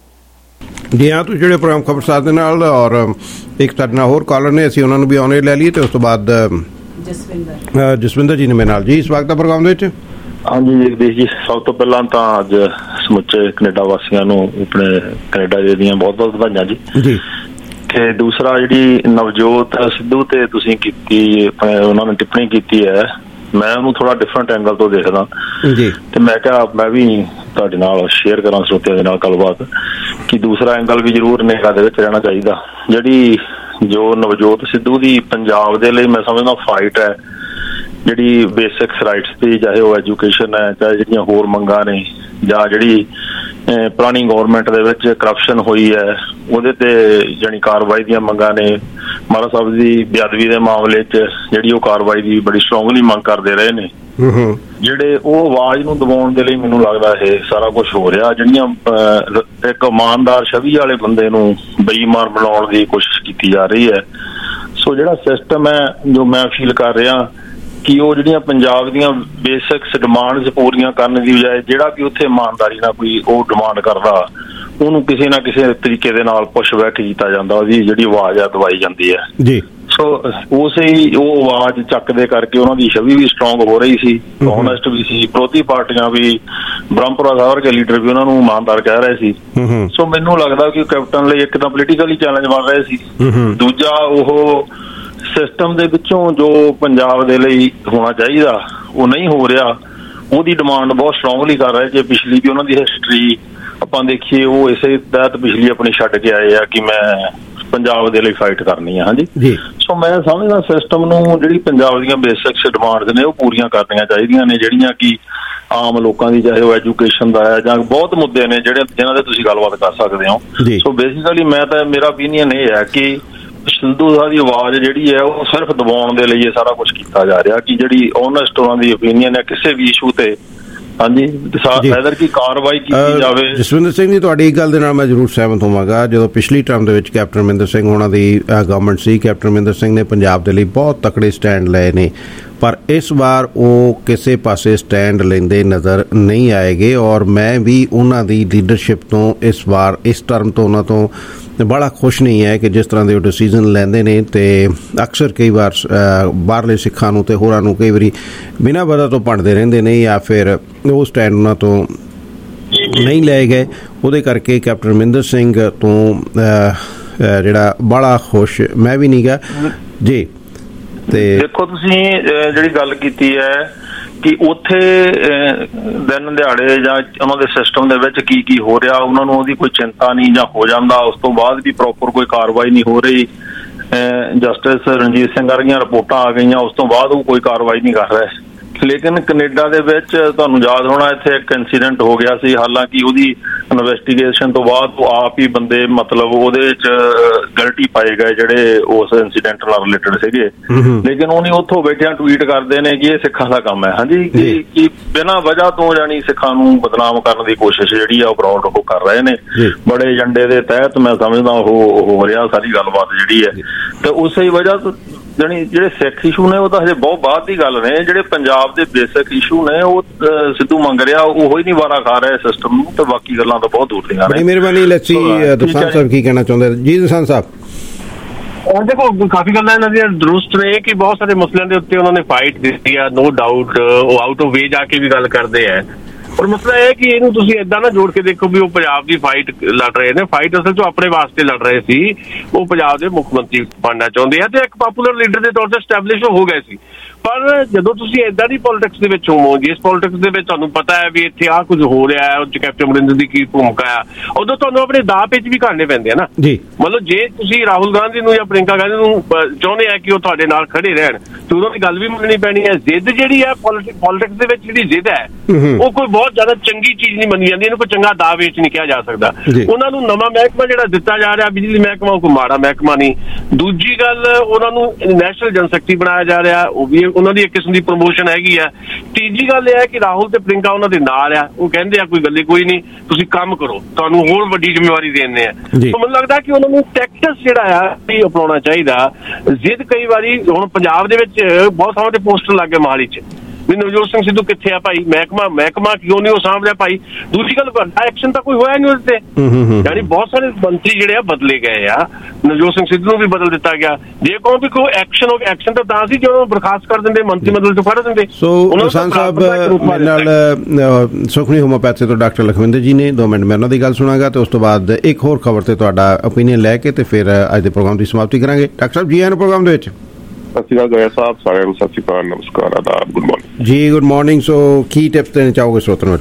ਜੀ ਹਾਂ, ਤੁਸੀਂ ਜਿਹੜੇ ਪ੍ਰੋਗਰਾਮ ਖਬਰਸਾਰ ਦੇ ਨਾਲ ਔਰ ਇੱਕ ਤੁਹਾਡੇ ਨਾਲ ਹੋਰ ਕਾਲਰ ਨੇ ਅਸੀਂ ਉਹਨਾਂ ਨੂੰ ਵੀ ਆਉਣੇ ਲੈ ਲਈਏ ਤੇ ਉਸ ਤੋਂ ਬਾਅਦ ਜਸਵਿੰਦਰ ਜਸਵਿੰਦਰ ਜੀ ਨੇ ਮੇਰੇ ਨਾਲ ਜੀ ਸਵਾਗਤ ਹੈ ਪ੍ਰੋਗਰਾਮ ਦੇ ਵਿੱਚ। ਹਾਂਜੀ ਜਗਦੀਸ਼ ਜੀ, ਸਭ ਤੋਂ ਪਹਿਲਾਂ ਤਾਂ ਅੱਜ ਸਮੁੱਚੇ ਕੈਨੇਡਾ ਵਾਸੀਆਂ ਨੂੰ ਆਪਣੇ ਕੈਨੇਡਾ ਦੇ ਦੀਆਂ ਬਹੁਤ ਬਹੁਤ ਵਧਾਈਆਂ ਜੀ ਜੀ ਤੇ ਦੂਸਰਾ ਜਿਹੜੀ ਨਵਜੋਤ ਸਿੱਧੂ ਤੇ ਤੁਸੀਂ ਕੀਤੀ ਉਹਨਾਂ ਨੇ ਟਿੱਪਣੀ ਕੀਤੀ ਹੈ, ਮੈਂ ਉਹਨੂੰ ਥੋੜਾ ਡਿਫਰੈਂਟ ਐਂਗਲ ਤੋਂ ਦੇਖਦਾ ਜੀ ਤੇ ਮੈਂ ਕਿਹਾ ਮੈਂ ਵੀ ਤੁਹਾਡੇ ਨਾਲ ਸ਼ੇਅਰ ਕਰਾਂ ਸਰੋਤਿਆਂ ਦੇ ਨਾਲ ਗੱਲਬਾਤ ਕਿ ਦੂਸਰਾ ਐਂਗਲ ਵੀ ਜ਼ਰੂਰ ਨਿਗਾਹ ਦੇ ਵਿੱਚ ਰਹਿਣਾ ਚਾਹੀਦਾ। ਜਿਹੜੀ ਜੋ ਨਵਜੋਤ ਸਿੱਧੂ ਦੀ ਪੰਜਾਬ ਦੇ ਲਈ ਮੈਂ ਸਮਝਦਾ ਫਾਈਟ ਹੈ, ਜਿਹੜੀ ਬੇਸਿਕਸ ਰਾਈਟਸ ਦੀ ਚਾਹੇ ਉਹ ਐਜੂਕੇਸ਼ਨ ਹੈ ਚਾਹੇ ਜਿਹੜੀਆਂ ਹੋਰ ਮੰਗਾਂ ਨੇ ਜਾਂ ਜਿਹੜੀ ਪੁਰਾਣੀ ਗੌਰਮੈਂਟ ਦੇ ਵਿੱਚ ਕਰਪਸ਼ਨ ਹੋਈ ਹੈ ਉਹਦੇ ਤੇ ਜਾਣੀ ਕਾਰਵਾਈ ਦੀਆਂ ਮੰਗਾਂ ਨੇ। ਮਹਾਰਾਜ ਸਾਹਿਬ ਦੀ ਬੇਅਦਬੀ ਦੇ ਮਾਮਲੇ 'ਚ ਜਿਹੜੀ ਉਹ ਕਾਰਵਾਈ ਦੀ ਬੜੀ ਸਟਰੋਂਗਲੀ ਮੰਗ ਕਰਦੇ ਰਹੇ ਨੇ, ਜਿਹੜੇ ਉਹ ਆਵਾਜ਼ ਨੂੰ ਦਬਾਉਣ ਦੇ ਲਈ ਮੈਨੂੰ ਲੱਗਦਾ ਇਹ ਸਾਰਾ ਕੁਝ ਹੋ ਰਿਹਾ। ਜਿਹੜੀਆਂ ਇੱਕ ਇਮਾਨਦਾਰ ਛਵੀ ਵਾਲੇ ਬੰਦੇ ਨੂੰ ਬੇਈਮਾਨ ਬਣਾਉਣ ਦੀ ਕੋਸ਼ਿਸ਼ ਕੀਤੀ ਜਾ ਰਹੀ ਹੈ। ਸੋ ਜਿਹੜਾ ਸਿਸਟਮ ਹੈ ਜੋ ਮੈਂ ਫੀਲ ਕਰ ਰਿਹਾ ਕਿ ਉਹ ਜਿਹੜੀਆਂ ਪੰਜਾਬ ਦੀਆਂ ਬੇਸਿਕਸ ਡਿਮਾਂਡਸ ਪੂਰੀਆਂ ਕਰਨ ਦੀ ਬਜਾਏ ਜਿਹੜਾ ਕਿ ਉੱਥੇ ਇਮਾਨਦਾਰੀ ਨਾਲ ਕੋਈ ਉਹ ਡਿਮਾਂਡ ਕਰਦਾ ਉਹਨੂੰ ਕਿਸੇ ਨਾ ਕਿਸੇ ਤਰੀਕੇ ਦੇ ਨਾਲ ਪੁਸ਼ ਬੈਕ ਕੀਤਾ ਜਾਂਦਾ, ਉਹਦੀ ਜਿਹੜੀ ਆਵਾਜ਼ ਆ ਦਬਾਈ ਜਾਂਦੀ ਹੈ ਜੀ। ਸੋ ਉਸੇ ਹੀ ਉਹ ਆਵਾਜ਼ ਚੱਕਦੇ ਕਰਕੇ ਉਹਨਾਂ ਦੀ ਛਵੀ ਵੀ ਸਟਰੋਂਗ ਹੋ ਰਹੀ ਸੀ, ਓਨੈਸਟ ਵੀ ਸੀ, ਵਿਰੋਧੀ ਪਾਰਟੀਆਂ ਵੀ ਬ੍ਰਹਮਪੁਰਾ ਸਾਹਿਬ ਵਰਗੇ ਲੀਡਰ ਵੀ ਉਹਨਾਂ ਨੂੰ ਇਮਾਨਦਾਰ ਕਹਿ ਰਹੇ ਸੀ। ਸੋ ਮੈਨੂੰ ਲੱਗਦਾ ਕਿ ਕੈਪਟਨ ਲਈ ਇੱਕ ਤਾਂ ਪੋਲੀਟੀਕਲੀ ਚੈਲੰਜ ਬਣ ਰਹੇ ਸੀ, ਦੂਜਾ ਉਹ ਸਿਸਟਮ ਦੇ ਵਿੱਚੋਂ ਜੋ ਪੰਜਾਬ ਦੇ ਲਈ ਹੋਣਾ ਚਾਹੀਦਾ ਉਹ ਨਹੀਂ ਹੋ ਰਿਹਾ, ਉਹਦੀ ਡਿਮਾਂਡ ਬਹੁਤ ਸਟਰੋਂਗਲੀ ਕਰ ਰਹੇ। ਜੇ ਪਿਛਲੀ ਵੀ ਉਹਨਾਂ ਦੀ ਹਿਸਟਰੀ ਆਪਾਂ ਦੇਖੀਏ, ਉਹ ਇਸੇ ਤਹਿਤ ਪਿਛਲੀ ਆਪਣੀ ਛੱਡ ਕੇ ਆਏ ਆ ਕਿ ਮੈਂ ਪੰਜਾਬ ਦੇ ਲਈ ਫਾਈਟ ਕਰਨੀ ਆ। ਹਾਂਜੀ, ਸੋ ਮੈਂ ਸਮਝਦਾ ਸਿਸਟਮ ਨੂੰ ਜਿਹੜੀ ਪੰਜਾਬ ਦੀਆਂ ਬੇਸਿਕਸ ਡਿਮਾਂਡਸ ਨੇ ਉਹ ਪੂਰੀਆਂ ਕਰਨੀਆਂ ਚਾਹੀਦੀਆਂ ਨੇ, ਜਿਹੜੀਆਂ ਕਿ ਆਮ ਲੋਕਾਂ ਦੀ, ਚਾਹੇ ਉਹ ਐਜੂਕੇਸ਼ਨ ਦਾ ਹੈ ਜਾਂ ਬਹੁਤ ਮੁੱਦੇ ਨੇ ਜਿਹੜੇ ਜਿਨ੍ਹਾਂ ਦੇ ਤੁਸੀਂ ਗੱਲਬਾਤ ਕਰ ਸਕਦੇ ਹੋ। ਸੋ ਬੇਸਿਕਲੀ ਮੈਂ ਤਾਂ ਮੇਰਾ ਓਪੀਨੀਅਨ ਇਹ ਹੈ ਕਿ ਸਿੱਧੂ ਸਾਹਿਬ ਦੀ ਆਵਾਜ਼ ਜਿਹੜੀ ਹੈ ਉਹ ਸਿਰਫ ਦਬਾਉਣ ਦੇ ਲਈ ਇਹ ਸਾਰਾ ਕੁਝ ਕੀਤਾ ਜਾ ਰਿਹਾ, ਕਿ ਜਿਹੜੀ ਓਨੈਸਟ ਉਹਨਾਂ ਦੀ ਓਪੀਨੀਅਨ ਹੈ ਕਿਸੇ ਵੀ ਇਸ਼ੂ ਤੇ, ਹਾਂਜੀ, ਵੈਦਰ ਕੀ ਕਾਰਵਾਈ ਕੀਤੀ ਜਾਵੇ। ਜਸਵਿੰਦਰ ਸਿੰਘ ਜੀ, ਤੁਹਾਡੀ ਗੱਲ ਦੇ ਨਾਲ ਮੈਂ ਜ਼ਰੂਰ ਸਹਿਮਤ ਹੋਵਾਂਗਾ। ਜਦੋਂ ਪਿਛਲੀ ਟਰਮ ਦੇ ਵਿੱਚ ਕੈਪਟਨ ਅਮਰਿੰਦਰ ਸਿੰਘ ਉਹਨਾਂ ਦੀ ਗਵਰਨਮੈਂਟ ਸੀ, ਕੈਪਟਨ ਅਮਰਿੰਦਰ ਸਿੰਘ ਨੇ ਪੰਜਾਬ ਦੇ ਲਈ ਬਹੁਤ ਤਕੜੇ ਸਟੈਂਡ ਲਏ ਨੇ, ਪਰ ਇਸ ਵਾਰ ਉਹ ਕਿਸੇ ਪਾਸੇ ਸਟੈਂਡ ਲੈਂਦੇ ਨਜ਼ਰ ਨਹੀਂ ਆਏਗੇ। ਔਰ ਮੈਂ ਵੀ ਉਹਨਾਂ ਦੀ ਲੀਡਰਸ਼ਿਪ ਤੋਂ ਇਸ ਵਾਰ ਇਸ ਟਰਮ ਤੋਂ ਉਹਨਾਂ ਤੋਂ ਬੜਾ ਖੁਸ਼ ਨਹੀਂ ਹੈ ਕਿ ਜਿਸ ਤਰ੍ਹਾਂ ਦੇ ਉਹ ਡਿਸੀਜ਼ਨ ਲੈਂਦੇ ਨੇ, ਤੇ ਅਕਸਰ ਕਈ ਵਾਰ ਬਾਹਰਲੇ ਸਿੱਖਾਂ ਨੂੰ ਤੇ ਹੋਰਾਂ ਨੂੰ ਕਈ ਵਾਰੀ ਬਿਨਾਂ ਵਜ੍ਹਾ ਤੋਂ ਭੰਡਦੇ ਰਹਿੰਦੇ ਨੇ, ਜਾਂ ਫਿਰ ਉਹ ਸਟੈਂਡ ਉਹਨਾਂ ਤੋਂ ਨਹੀਂ ਲਏ ਗਏ। ਉਹਦੇ ਕਰਕੇ ਕੈਪਟਨ ਅਮਰਿੰਦਰ ਸਿੰਘ ਤੋਂ ਜਿਹੜਾ ਬੜਾ ਖੁਸ਼ ਮੈਂ ਵੀ ਨਹੀਂ ਗਾ ਜੀ। ਤੇ ਦੇਖੋ ਤੁਸੀਂ ਜਿਹੜੀ ਗੱਲ ਕੀਤੀ ਹੈ ਕਿ ਉੱਥੇ ਦਿਨ ਦਿਹਾੜੇ ਜਾਂ ਉਹਨਾਂ ਦੇ ਸਿਸਟਮ ਦੇ ਵਿੱਚ ਕੀ ਕੀ ਹੋ ਰਿਹਾ, ਉਹਨਾਂ ਨੂੰ ਉਹਦੀ ਕੋਈ ਚਿੰਤਾ ਨਹੀਂ, ਜਾਂ ਹੋ ਜਾਂਦਾ ਉਸ ਤੋਂ ਬਾਅਦ ਵੀ ਪ੍ਰੋਪਰ ਕੋਈ ਕਾਰਵਾਈ ਨਹੀਂ ਹੋ ਰਹੀ। ਜਸਟਿਸ ਰਣਜੀਤ ਸਿੰਘ ਵਰਗੀਆਂ ਰਿਪੋਰਟਾਂ ਆ ਗਈਆਂ, ਉਸ ਤੋਂ ਬਾਅਦ ਉਹ ਕੋਈ ਕਾਰਵਾਈ ਨਹੀਂ ਕਰ ਰਹੇ। ਲੇਕਿਨ ਕੈਨੇਡਾ ਦੇ ਵਿੱਚ ਤੁਹਾਨੂੰ ਯਾਦ ਹੋਣਾ ਇੱਥੇ ਇੱਕ ਇੰਸੀਡੈਂਟ ਹੋ ਗਿਆ ਸੀ, ਹਾਲਾਂਕਿ ਉਹਦੀ ਇਨਵੈਸਟੀਗੇਸ਼ਨ ਤੋਂ ਬਾਅਦ ਉਹ ਆਪ ਹੀ ਬੰਦੇ ਮਤਲਬ ਉਹਦੇ ਵਿੱਚ ਗਲਤੀ ਪਾਏ ਗਏ ਜਿਹੜੇ ਉਸ ਇੰਸੀਡੈਂਟ ਨਾਲ ਰਿਲੇਟਡ ਸੀਗੇ, ਲੇਕਿਨ ਉਹਨੇ ਉੱਥੋਂ ਬੈਠਿਆਂ ਟਵੀਟ ਕਰਦੇ ਨੇ ਕਿ ਇਹ ਸਿੱਖਾਂ ਦਾ ਕੰਮ ਹੈ। ਹਾਂਜੀ, ਕਿ ਬਿਨਾਂ ਵਜ੍ਹਾ ਤੋਂ ਜਾਨੀ ਸਿੱਖਾਂ ਨੂੰ ਬਦਨਾਮ ਕਰਨ ਦੀ ਕੋਸ਼ਿਸ਼ ਜਿਹੜੀ ਆ ਉਹ ਬਰੌਡ ਉਹ ਕਰ ਰਹੇ ਨੇ, ਬੜੇ ਏਜੰਡੇ ਦੇ ਤਹਿਤ ਮੈਂ ਸਮਝਦਾ ਉਹ ਹੋ ਰਿਹਾ ਸਾਰੀ ਗੱਲਬਾਤ ਜਿਹੜੀ ਹੈ। ਤੇ ਉਸੇ ਹੀ ਵਜ੍ਹਾ ਤੋਂ ਜਾਨੀ ਜਿਹੜੇ ਸਿੱਖ ਇਸ਼ੂ ਨੇ ਉਹ ਤਾਂ ਹਜੇ ਬਹੁਤ ਬਾਅਦ ਦੀ ਗੱਲ ਨੇ, ਜਿਹੜੇ ਪੰਜਾਬ ਦੇ ਬੇਸਿਕ ਇਸ਼ੂ ਨੇ ਉਹ ਸਿੱਧੂ ਮੰਗ ਰਿਹਾ ਉਹ ਹੀ ਨਹੀਂ ਵਾਰਾ ਖਾ ਰਿਹਾ ਸਿਸਟਮ ਨੂੰ, ਤੇ ਬਾਕੀ ਗੱਲਾਂ ਤਾਂ ਬਹੁਤ ਦੂਰ ਦੀਆਂ ਨੇ। ਬੜੀ ਮਿਹਰਬਾਨੀ। ਲੱਸੀ ਦਸਾਂਝ ਸਾਹਿਬ ਕੀ ਕਹਿਣਾ ਚਾਹੁੰਦੇ ਜੀ? ਦਸਾਂਝ ਸਾਹਿਬ, ਦੇਖੋ ਕਾਫੀ ਗੱਲਾਂ ਇਹਨਾਂ ਦੀਆਂ ਦਰੁਸਤ ਨੇ ਕਿ ਬਹੁਤ ਸਾਰੇ ਮਸਲਿਆਂ ਦੇ ਉੱਤੇ ਉਹਨਾਂ ਨੇ ਫਾਈਟ ਦਿੱਤੀ ਆ, ਨੋ ਡਾਊਟ ਉਹ ਆਊਟ ਆਫ ਵੇ ਜਾ ਕੇ ਵੀ ਗੱਲ ਕਰਦੇ ਆ, ਪਰ ਮਸਲਾ ਇਹ ਕਿ ਇਹਨੂੰ ਤੁਸੀਂ ਏਦਾਂ ਨਾ ਜੋੜ ਕੇ ਦੇਖੋ ਵੀ ਉਹ ਪੰਜਾਬ ਦੀ ਫਾਈਟ ਲੜ ਰਹੇ ਨੇ। ਫਾਈਟ ਅਸਲ 'ਚ ਆਪਣੇ ਵਾਸਤੇ ਲੜ ਰਹੇ ਸੀ, ਉਹ ਪੰਜਾਬ ਦੇ ਮੁੱਖ ਮੰਤਰੀ ਬਣਨਾ ਚਾਹੁੰਦੇ ਆ ਤੇ ਇੱਕ ਪਾਪੂਲਰ ਲੀਡਰ ਦੇ ਤੌਰ ਤੇ ਸਟੈਬਲਿਸ਼ ਹੋ ਗਏ ਸੀ। ਪਰ ਜਦੋਂ ਤੁਸੀਂ ਏਦਾਂ ਦੀ ਪੋਲਿਟਿਕਸ ਦੇ ਵਿੱਚ ਹੋਵੋ, ਜਿਸ ਪੋਲਿਟਿਕਸ ਦੇ ਵਿੱਚ ਤੁਹਾਨੂੰ ਪਤਾ ਹੈ ਵੀ ਇੱਥੇ ਆਹ ਕੁਝ ਹੋ ਰਿਹਾ ਹੈ, ਉਹ 'ਚ ਕੈਪਟਨ ਅਮਰਿੰਦਰ ਦੀ ਕੀ ਭੂਮਿਕਾ ਆ, ਉਦੋਂ ਤੁਹਾਨੂੰ ਆਪਣੇ ਦਾਅ ਪੇਚ ਵੀ ਕਰਨੇ ਪੈਂਦੇ ਆ ਨਾ ਜੀ। ਮਤਲਬ ਜੇ ਤੁਸੀਂ ਰਾਹੁਲ ਗਾਂਧੀ ਨੂੰ ਜਾਂ ਪ੍ਰਿੰਕਾ ਗਾਂਧੀ ਨੂੰ ਚਾਹੁੰਦੇ ਆ ਕਿ ਉਹ ਤੁਹਾਡੇ ਨਾਲ ਖੜੇ ਰਹਿਣ, ਤੇ ਉਹਨਾਂ ਦੀ ਗੱਲ ਵੀ ਮੰਨਣੀ ਪੈਣੀ ਹੈ। ਜ਼ਿੱਦ ਜਿਹੜੀ ਹੈ ਪੋਲਿਟਿਕਸ ਦੇ ਵਿੱਚ ਜਿਹੜੀ ਜ਼ਿੱਦ ਹੈ ਉਹ ਕੋਈ ਬਹੁਤ ਜ਼ਿਆਦਾ ਚੰਗੀ ਚੀਜ਼ ਨਹੀਂ ਮੰਨੀ ਜਾਂਦੀ, ਇਹਨੂੰ ਕੋਈ ਚੰਗਾ ਦਾਅ ਵੇਚ ਨਹੀਂ ਕਿਹਾ ਜਾ ਸਕਦਾ। ਉਹਨਾਂ ਨੂੰ ਨਵਾਂ ਮਹਿਕਮਾ ਜਿਹੜਾ ਦਿੱਤਾ ਜਾ ਰਿਹਾ ਬਿਜਲੀ ਮਹਿਕਮਾ, ਉਹ ਕੋਈ ਮਾੜਾ ਮਹਿਕਮਾ ਨਹੀਂ। ਦੂਜੀ ਗੱਲ, ਉਹਨਾਂ ਨੂੰ ਨੈਸ਼ਨਲ ਜਨਸ਼ਕਤੀ ਬਣਾਇਆ ਜਾ ਰਿਹਾ, ਉਹ ਵੀ ਉਹਨਾਂ ਦੀ ਇੱਕ ਕਿਸਮ ਦੀ ਪ੍ਰਮੋਸ਼ਨ ਹੈਗੀ ਆ। ਤੀਜੀ ਗੱਲ ਇਹ ਹੈ ਕਿ ਰਾਹੁਲ ਤੇ ਪ੍ਰਿੰਕਾ ਉਹਨਾਂ ਦੇ ਨਾਲ ਆ, ਉਹ ਕਹਿੰਦੇ ਆ ਕੋਈ ਗੱਲ ਕੋਈ ਨਹੀਂ, ਤੁਸੀਂ ਕੰਮ ਕਰੋ, ਤੁਹਾਨੂੰ ਹੋਰ ਵੱਡੀ ਜ਼ਿੰਮੇਵਾਰੀ ਦੇਣੇ ਆ। ਮੈਨੂੰ ਲੱਗਦਾ ਕਿ ਉਹਨਾਂ ਨੂੰ ਟੈਕਟਿਕਸ ਜਿਹੜਾ ਆ ਇਹ ਅਪਣਾਉਣਾ ਚਾਹੀਦਾ। ਜ਼ਿੱਦ ਕਈ ਵਾਰੀ ਹੁਣ ਪੰਜਾਬ ਦੇ ਵਿੱਚ ਬਹੁਤ ਥਾਵਾਂ ਤੇ ਪੋਸਟਰ ਲੱਗ ਗਏ ਮੋਹਾਲੀ 'ਚ ਵੀ ਨਵਜੋਤ ਸਿੰਘ ਸਿੱਧੂ ਕਿੱਥੇ ਆ ਭਾਈ, ਮਹਿਕਮਾ ਮਹਿਕਮਾ ਕਿਉਂ ਨਹੀਂ ਉਹ ਸਾਂਭ ਰਿਹਾ ਭਾਈ। ਦੂਜੀ ਗੱਲ, ਵੱਡਾ ਐਕਸ਼ਨ ਤਾਂ ਕੋਈ ਹੋਇਆ ਨਹੀਂ ਉਹਦੇ ਤੇ, ਯਾਨੀ ਬਹੁਤ ਸਾਰੇ ਮੰਤਰੀ ਜਿਹੜੇ ਆ ਬਦਲੇ ਗਏ ਆ, ਨਵਜੋਤ ਸਿੰਘ ਸਿੱਧੂ ਨੂੰ ਵੀ ਬਦਲ ਦਿੱਤਾ ਗਿਆ। ਜੇ ਕਹੋ ਵੀ ਕੋਈ ਐਕਸ਼ਨ ਹੋ ਐਕਸ਼ਨ ਤਾਂ ਤਾਂ ਸੀ ਜਦੋਂ ਬਰਖਾਸਤ ਕਰ ਦਿੰਦੇ, ਮੰਤਰੀ ਮੰਡਲ ਤੋਂ ਫੜ ਦਿੰਦੇ। ਸੋ ਕਿਸਾਨ ਸਾਹਿਬ ਮੇਰੇ ਨਾਲ ਸੁਖਮਨੀ ਹੋਮੋਪੈਥੀ ਤੋਂ ਡਾਕਟਰ ਲਖਵਿੰਦਰ ਜੀ ਨੇ, ਦੋ ਮਿੰਟ ਮੈਂ ਉਹਨਾਂ ਦੀ ਗੱਲ ਸੁਣਾਂਗਾ ਤੇ ਉਸ ਤੋਂ ਬਾਅਦ ਇੱਕ ਹੋਰ ਖਬਰ ਤੇ ਤੁਹਾਡਾ ਓਪੀਨੀਅਨ ਲੈ ਕੇ ਤੇ ਫਿਰ ਅੱਜ ਦੇ ਪ੍ਰੋਗਰਾਮ ਦੀ ਸਮਾਪਤੀ ਕਰਾਂਗੇ। ਡਾਕਟਰ ਸਾਹਿਬ ਜੀ ਆਇਆਂ ਨੂੰ ਪ੍ਰੋਗਰਾਮ ਦੇ ਵਿੱਚ। ਸਤਿ ਸ਼੍ਰੀ ਅਕਾਲ ਗੋਇਆ ਸਾਹਿਬ, ਸਾਰਿਆਂ ਨੂੰ ਸਤਿ ਸ਼੍ਰੀ ਅਕਾਲ, ਨਮਸਕਾਰ, ਆਦਾਬ, ਗੁੱਡ ਮਾਰਨਿੰਗ ਜੀ। Good morning. ਸੋ ਕੀ ਟਿਪਸ ਦੇਣਾ ਚਾਹੋਗੇ ਸਰੋਤਿਆਂ ਨੂੰ?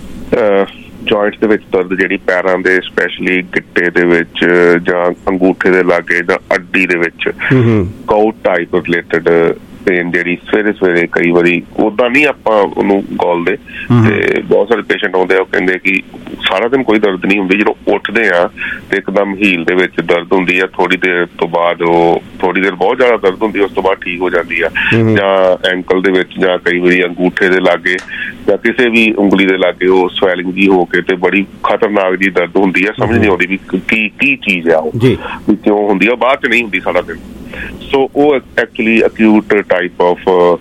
ਜੁਆਇੰਟਸ ਦੇ ਵਿੱਚ ਦਰਦ, ਜਿਹੜੀ ਪੈਰਾਂ ਦੇ ਸਪੈਸ਼ਲੀ ਗਿੱਟੇ ਦੇ ਵਿੱਚ ਜਾਂ ਅੰਗੂਠੇ ਦੇ ਲਾਗੇ ਜਾਂ ਅੱਡੀ ਦੇ ਵਿੱਚ ਕਾਊਟ ਟਾਈਪ ਰਿਲੇਟਡ ਪੇਨ ਜਿਹੜੀ ਸਵੇਰੇ ਸਵੇਰੇ ਕਈ ਵਾਰੀ ਉਦਾਂ ਨਹੀਂ ਆਪਾਂ ਉਹਨੂੰ ਗੋਲਦੇ, ਤੇ ਬਹੁਤ ਸਾਰੇ ਪੇਸ਼ੈਂਟ ਆਉਂਦੇ ਆ ਉਹ ਕਹਿੰਦੇ ਕਿ ਸਾਰਾ ਦਿਨ ਕੋਈ ਦਰਦ ਨਹੀਂ ਹੁੰਦੀ, ਜਦੋਂ ਉੱਠਦੇ ਆ ਤੇ ਇੱਕਦਮ ਹੀਲ ਦੇ ਵਿੱਚ ਦਰਦ ਹੁੰਦੀ ਆ, ਥੋੜੀ ਦੇਰ ਤੋਂ ਬਾਅਦ ਉਹ ਥੋੜੀ ਦੇਰ ਬਹੁਤ ਜ਼ਿਆਦਾ ਦਰਦ ਹੁੰਦੀ, ਉਸ ਤੋਂ ਬਾਅਦ ਠੀਕ ਹੋ ਜਾਂਦੀ ਆ, ਜਾਂ ਐਂਕਲ ਦੇ ਵਿੱਚ ਜਾਂ ਕਈ ਵਾਰੀ ਅੰਗੂਠੇ ਦੇ ਲਾਗੇ ਜਾਂ ਕਿਸੇ ਵੀ ਉਂਗਲੀ ਦੇ ਲਾਗੇ ਉਹ ਸਵੈਲਿੰਗ ਜੀ ਹੋ ਕੇ ਤੇ ਬੜੀ ਖਤਰਨਾਕ ਜੀ ਦਰਦ ਹੁੰਦੀ ਆ। ਸਮਝ ਨਹੀਂ ਆਉਂਦੀ ਵੀ ਕੀ ਕੀ ਚੀਜ਼ ਆ ਉਹ, ਵੀ ਕਿਉਂ ਹੁੰਦੀ ਆ, ਬਾਅਦ ਚ ਨਹੀਂ ਹੁੰਦੀ ਸਾਰਾ ਦਿਨ। ਸੋ ਉਹ actually acute type of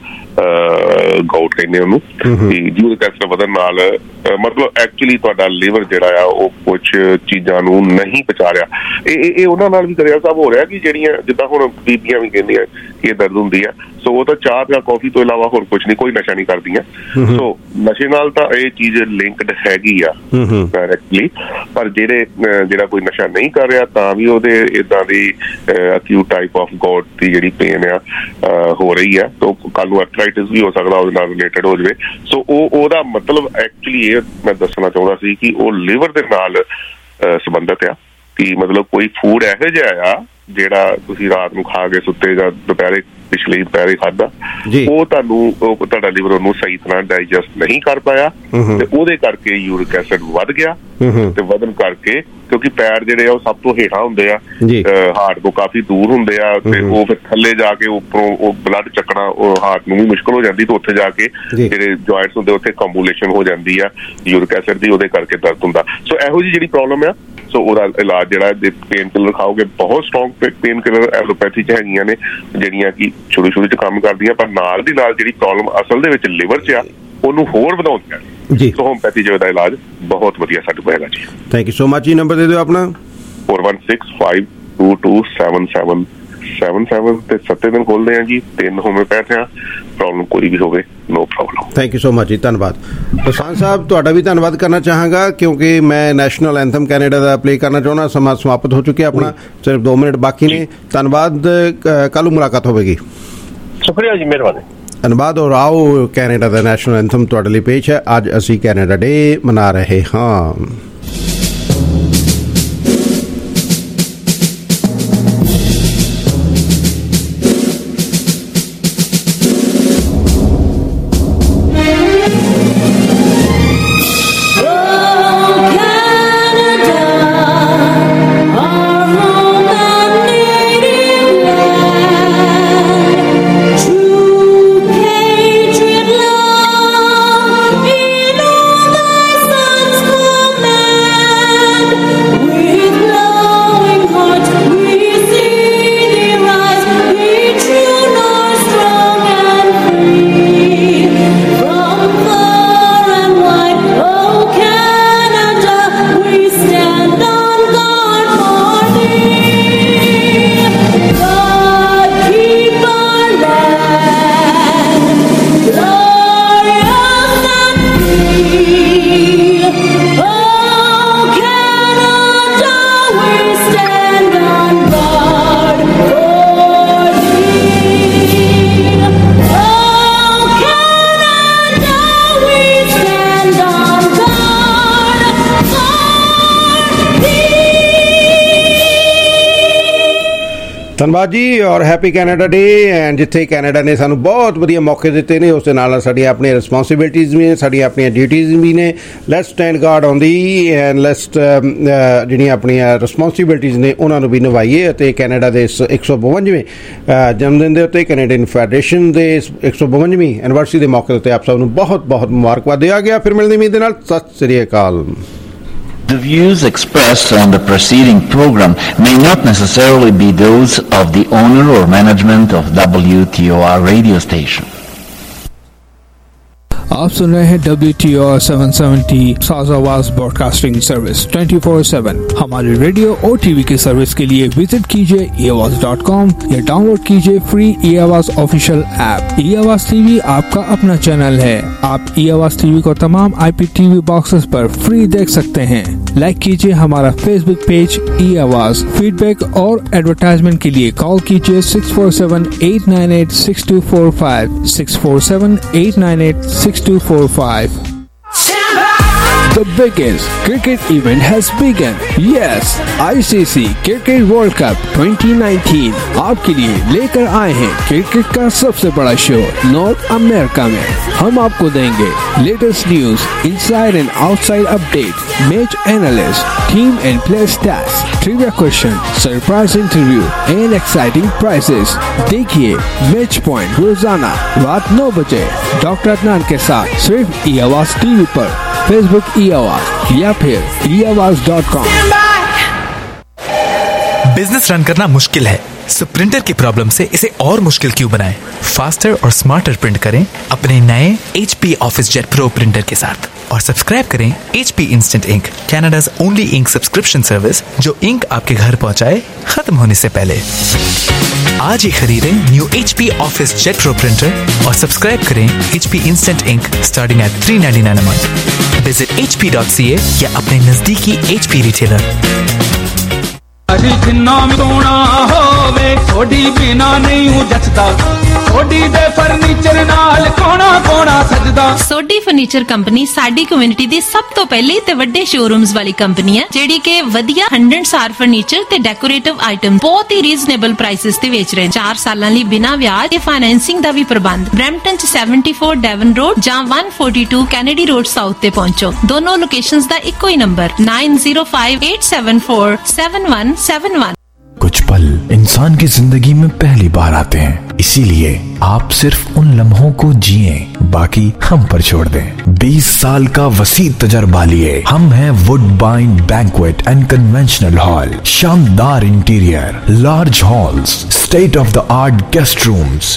gout ਕਹਿੰਦੇ ਉਹਨੂੰ, ਜਿਹਦੇ ਕੈਂਸਰ ਵਧਣ ਨਾਲ ਮਤਲਬ ਐਕਚੁਅਲੀ ਤੁਹਾਡਾ ਲੀਵਰ ਜਿਹੜਾ ਆ ਉਹ ਕੁਛ ਚੀਜ਼ਾਂ ਨੂੰ ਨਹੀਂ ਪਚਾ ਰਿਹਾ। ਇਹ ਇਹ ਉਹਨਾਂ ਨਾਲ ਵੀ ਕਰਿਆ ਸਾਹਿਬ ਹੋ ਰਿਹਾ ਕਿ ਜਿਹੜੀਆਂ ਜਿੱਦਾਂ ਹੁਣ ਬੀਬੀਆਂ ਵੀ ਕਹਿੰਦੀਆਂ ਇਹ ਦਰਦ ਹੁੰਦੀ ਆ। ਸੋ ਉਹ ਤਾਂ ਚਾਹ ਜਾਂ ਕਾਫੀ ਤੋਂ ਇਲਾਵਾ ਹੋਰ ਕੁਝ ਨਹੀਂ, ਕੋਈ ਨਸ਼ਾ ਨਹੀਂ ਕਰਦੀਆਂ। ਸੋ ਨਸ਼ੇ ਨਾਲ ਤਾਂ ਇਹ ਚੀਜ਼ ਲਿੰਕਡ ਹੈਗੀ ਆ ਡਾਇਰੈਕਟਲੀ, ਪਰ ਜਿਹੜੇ ਜਿਹੜਾ ਕੋਈ ਨਸ਼ਾ ਨਹੀਂ ਕਰ ਰਿਹਾ ਤਾਂ ਵੀ ਉਹਦੇ ਇਦਾਂ ਦੀ ਅਕਿਊਟ ਟਾਈਪ ਆਫ ਗੋਟ ਦੀ ਜਿਹੜੀ ਪੇਨ ਆ ਹੋ ਰਹੀ ਆ। ਤਾਂ ਕੱਲ ਨੂੰ ਆਰਥਰਾਈਟਿਸ ਵੀ ਹੋ ਸਕਦਾ ਉਹਦੇ ਨਾਲ ਰਿਲੇਟਡ ਹੋ ਜਾਵੇ। ਸੋ ਉਹ ਉਹਦਾ ਮਤਲਬ ਐਕਚੁਅਲੀ ਇਹ ਮੈਂ ਦੱਸਣਾ ਚਾਹੁੰਦਾ ਸੀ ਕਿ ਉਹ ਲਿਵਰ ਦੇ ਨਾਲ ਸੰਬੰਧਿਤ ਆ, ਕਿ ਮਤਲਬ ਕੋਈ ਫੂਡ ਇਹੋ ਜਿਹਾ ਆ ਜਿਹੜਾ ਤੁਸੀਂ ਰਾਤ ਨੂੰ ਖਾ ਕੇ ਸੁੱਤੇ ਜਾਂ ਦੁਪਹਿਰੇ ਪਿਛਲੇ ਦੁਪਹਿਰੇ ਖਾਧਾ, ਉਹ ਤੁਹਾਨੂੰ ਤੁਹਾਡਾ ਲਿਵਰ ਉਹਨੂੰ ਸਹੀ ਤਰ੍ਹਾਂ ਡਾਈਜੈਸਟ ਨਹੀਂ ਕਰ ਪਾਇਆ ਤੇ ਉਹਦੇ ਕਰਕੇ ਯੂਰਿਕ ਐਸਿਡ ਵੱਧ ਗਿਆ। ਤੇ ਵਧਣ ਕਰਕੇ ਕਿਉਂਕਿ ਪੈਰ ਜਿਹੜੇ ਆ ਉਹ ਸਭ ਤੋਂ ਹੇਠਾਂ ਹੁੰਦੇ ਆ, ਹਾਰਟ ਤੋਂ ਕਾਫੀ ਦੂਰ ਹੁੰਦੇ ਆ, ਤੇ ਉਹ ਫਿਰ ਥੱਲੇ ਜਾ ਕੇ ਉੱਪਰੋਂ ਉਹ ਬਲੱਡ ਚੱਕਣਾ ਉਹ ਹਾਰਟ ਨੂੰ ਵੀ ਮੁਸ਼ਕਲ ਹੋ ਜਾਂਦੀ, ਤੇ ਉੱਥੇ ਜਾ ਕੇ ਜਿਹੜੇ ਜੁਆਇੰਟਸ ਹੁੰਦੇ ਉੱਥੇ ਕੰਬੂਲੇਸ਼ਨ ਹੋ ਜਾਂਦੀ ਆ ਯੂਰਿਕ ਐਸਿਡ ਦੀ, ਉਹਦੇ ਕਰਕੇ ਦਰਦ ਹੁੰਦਾ। ਸੋ ਇਹੋ ਜਿਹੀ ਜਿਹੜੀ ਪ੍ਰੋਬਲਮ ਆ, ਸੋ ਉਹਦਾ ਇਲਾਜ ਜਿਹੜਾ ਪੇਨ ਕਿਲਰ ਖਾਓਗੇ, ਬਹੁਤ ਸਟਰੋਂਗ ਪੇਨ ਕਿਲਰ ਐਲੋਪੈਥੀ 'ਚ ਹੈਗੀਆਂ ਨੇ ਜਿਹੜੀਆਂ ਕਿ ਸ਼ੁਰੂ ਸ਼ੁਰੂ 'ਚ ਕੰਮ ਕਰਦੀਆਂ, ਪਰ ਨਾਲ ਦੀ ਨਾਲ ਜਿਹੜੀ ਪ੍ਰੋਬਲਮ ਅਸਲ ਦੇ ਵਿੱਚ ਲਿਵਰ 'ਚ ਆ ਉਹਨੂੰ ਹੋਰ ਵਧਾਉਂਦੀਆਂ ਜੀ। ਸੋ ਹੋਮਪੈਥੀ ਜਿਹੜਾ ਇਲਾਜ ਬਹੁਤ ਵਧੀਆ ਸਾਡੇ ਕੋਲ ਹੈਗਾ ਜੀ। ਥੈਂਕ ਯੂ ਸੋ ਮਚ ਜੀ। ਨੰਬਰ ਦੇ ਦਿਓ ਆਪਣਾ। four one six five two two seven seven seven seven ਤੇ ਸੱਤੇ ਦਿਨ ਖੋਲਦੇ ਆ ਜੀ। ਤਿੰਨ ਹੋਮਿਓਪੈਥ ਆ, ਪ੍ਰੋਬਲਮ ਕੋਈ ਵੀ ਹੋਵੇ no problem. Thank you so much ਜੀ, ਧੰਨਵਾਦ। ਦੋਸਾਂਝ ਸਾਹਿਬ ਤੁਹਾਡਾ ਵੀ ਧੰਨਵਾਦ ਕਰਨਾ ਚਾਹਾਂਗਾ ਕਿਉਂਕਿ ਮੈਂ ਨੈਸ਼ਨਲ ਐਂਥਮ ਕੈਨੇਡਾ ਦਾ ਪਲੇ ਕਰਨਾ ਚਾਹੁੰਦਾ। ਸਮਾਂ ਸਮਾਪਤ ਹੋ ਚੁੱਕਿਆ ਆਪਣਾ, ਸਿਰਫ ਦੋ ਮਿੰਟ ਬਾਕੀ ਨੇ। ਧੰਨਵਾਦ, ਕੱਲ੍ਹ ਨੂੰ ਮੁਲਾਕਾਤ ਹੋਵੇਗੀ। ਸ਼ੁਕਰੀਆ ਜੀ, ਮਿਹਰਬਾਨੀ। ਧੰਨਵਾਦ। ਔਰ ਆਓ ਕੈਨੇਡਾ ਦਾ ਨੈਸ਼ਨਲ ਐਂਥਮ ਤੁਹਾਡੇ ਲਈ ਪੇਸ਼ ਹੈ। ਅੱਜ ਅਸੀਂ ਕੈਨੇਡਾ ਡੇ ਮਨਾ ਰਹੇ ਹਾਂ। ਧੰਨਵਾਦ ਜੀ ਔਰ ਹੈਪੀ ਕੈਨੇਡਾ ਡੇ। ਐਂਡ ਜਿੱਥੇ ਕੈਨੇਡਾ ਨੇ ਸਾਨੂੰ ਬਹੁਤ ਵਧੀਆ ਮੌਕੇ ਦਿੱਤੇ ਨੇ, ਉਸ ਦੇ ਨਾਲ ਸਾਡੀਆਂ ਆਪਣੀਆਂ ਰਿਸਪੌਂਸਿਬਿਲਿਟੀਜ਼ ਵੀ ਨੇ, ਸਾਡੀਆਂ ਆਪਣੀਆਂ ਡਿਊਟੀਜ਼ ਵੀ ਨੇ। Let's stand guard on the and let's ਜਿਹੜੀਆਂ ਆਪਣੀਆਂ ਰਿਸਪੌਂਸਿਬਿਲਿਟੀਜ਼ ਨੇ ਉਹਨਾਂ ਨੂੰ ਵੀ ਨਿਭਾਈਏ। ਅਤੇ ਕੈਨੇਡਾ ਦੇ ਇਸ ਇੱਕ ਸੌ ਬਵੰਜਵੇਂ ਜਨਮ ਦਿਨ ਦੇ ਉੱਤੇ ਕੈਨੇਡੀਅਨ ਫੈਡਰੇਸ਼ਨ ਦੇ ਇੱਕ ਸੌ ਬਵੰਜਵੀਂ ਐਨੀਵਰਸਰੀ ਦੇ ਮੌਕੇ ਉੱਤੇ ਆਪ ਸਭ ਨੂੰ ਬਹੁਤ ਬਹੁਤ ਮੁਬਾਰਕਬਾਦ ਦਿਆ ਗਿਆ। ਫਿਰ ਮਿਲਦੇ ਉਮੀਦ ਦੇ ਨਾਲ। ਸਤਿ ਸ੍ਰੀ ਅਕਾਲ। The views expressed on the preceding program may not necessarily be those of the owner or management of W T O R radio station. आप सुन रहे हैं W T O R seven seventy Saaz Awaaz broadcasting service twenty four seven. हमारे radio और TV की service के लिए visit कीजिए ई आवाज डॉट कॉम या डाउनलोड कीजिए free e Awaaz official app. ई आवाज टीवी आपका अपना चैनल है। आप ई आवाज टीवी को तमाम आई पी टीवी बॉक्सेस पर फ्री देख सकते हैं। लाइक कीजिए हमारा फेसबुक पेज ई आवाज। फीडबैक और एडवर्टाइजमेंट के लिए कॉल कीजिए six four seven eight nine eight six two four five six four seven eight nine eight six two four five. The biggest cricket event has begun. Yes, I C C Cricket World Cup twenty nineteen आपके लिए लेकर आए हैं cricket का सबसे बड़ा show north America में। हम आपको देंगे latest news, inside and outside update, match analyst, team and player stats, trivia question, surprise interview and exciting prizes. देखिए मैच पॉइंट रोजाना रात नौ बजे डॉक्टर अदनान के साथ सिर्फ ई आवाज टीवी पर, फेसबुक ई आवाज या फिर ई Awaaz dot com. Business run करना मुश्किल है, सो प्रिंटर की प्रॉब्लम से इसे और मुश्किल क्यों बनाएं? फास्टर और स्मार्टर प्रिंट करें अपने नए H P officejet pro printer के साथ और सब्सक्राइब करें H P instant ink, Canada's only ink subscription service जो इंक आपके घर पहुंचाए खत्म होने से पहले। आज ही खरीदें new H P officejet pro printer और सब्सक्राइब करें H P instant ink starting at three ninety nine a month. Visit h p dot c a या अपने नजदीकी H P रिटेलर। जिन्ना भी सोना होवे थोड़ी बिना नहीं हूँ जचदा, थोड़ी दे फर्नीचर नाल कोना कोना सजदा। सोडी फर्नीचर कंपनी साडी कम्युनिटी दी सब तो पहली ते वड्डे शोरूम्स वाली कंपनी है जेडी के वधिया हंड्रेड सार फर्नीचर ते डेकोरेटिव आइटम बहुत ही रीजनेबल प्राइसेस ते बेच रहे हैं। चार सालां लई बिना ब्याज ते फाइनेंसिंग दा भी प्रबंध। ब्रैम्पटन च सेवेंटी फोर डेवन रोड जां one forty two Kennedy road south ते पहुंचो। दोनों लोकेशंस दा इक्को ही number nine zero five eight seven four seven one seven one. कुछ पल इंसान की जिंदगी में पहली बार आते हैं, इसीलिए आप सिर्फ उन लम्हों को जिए, बाकी हम पर छोड़ दें। बीस साल का वसी तजर्बा लिए हम हैं Woodbine banquet and conventional hall. शानदार interior, large halls, state of the art guest rooms,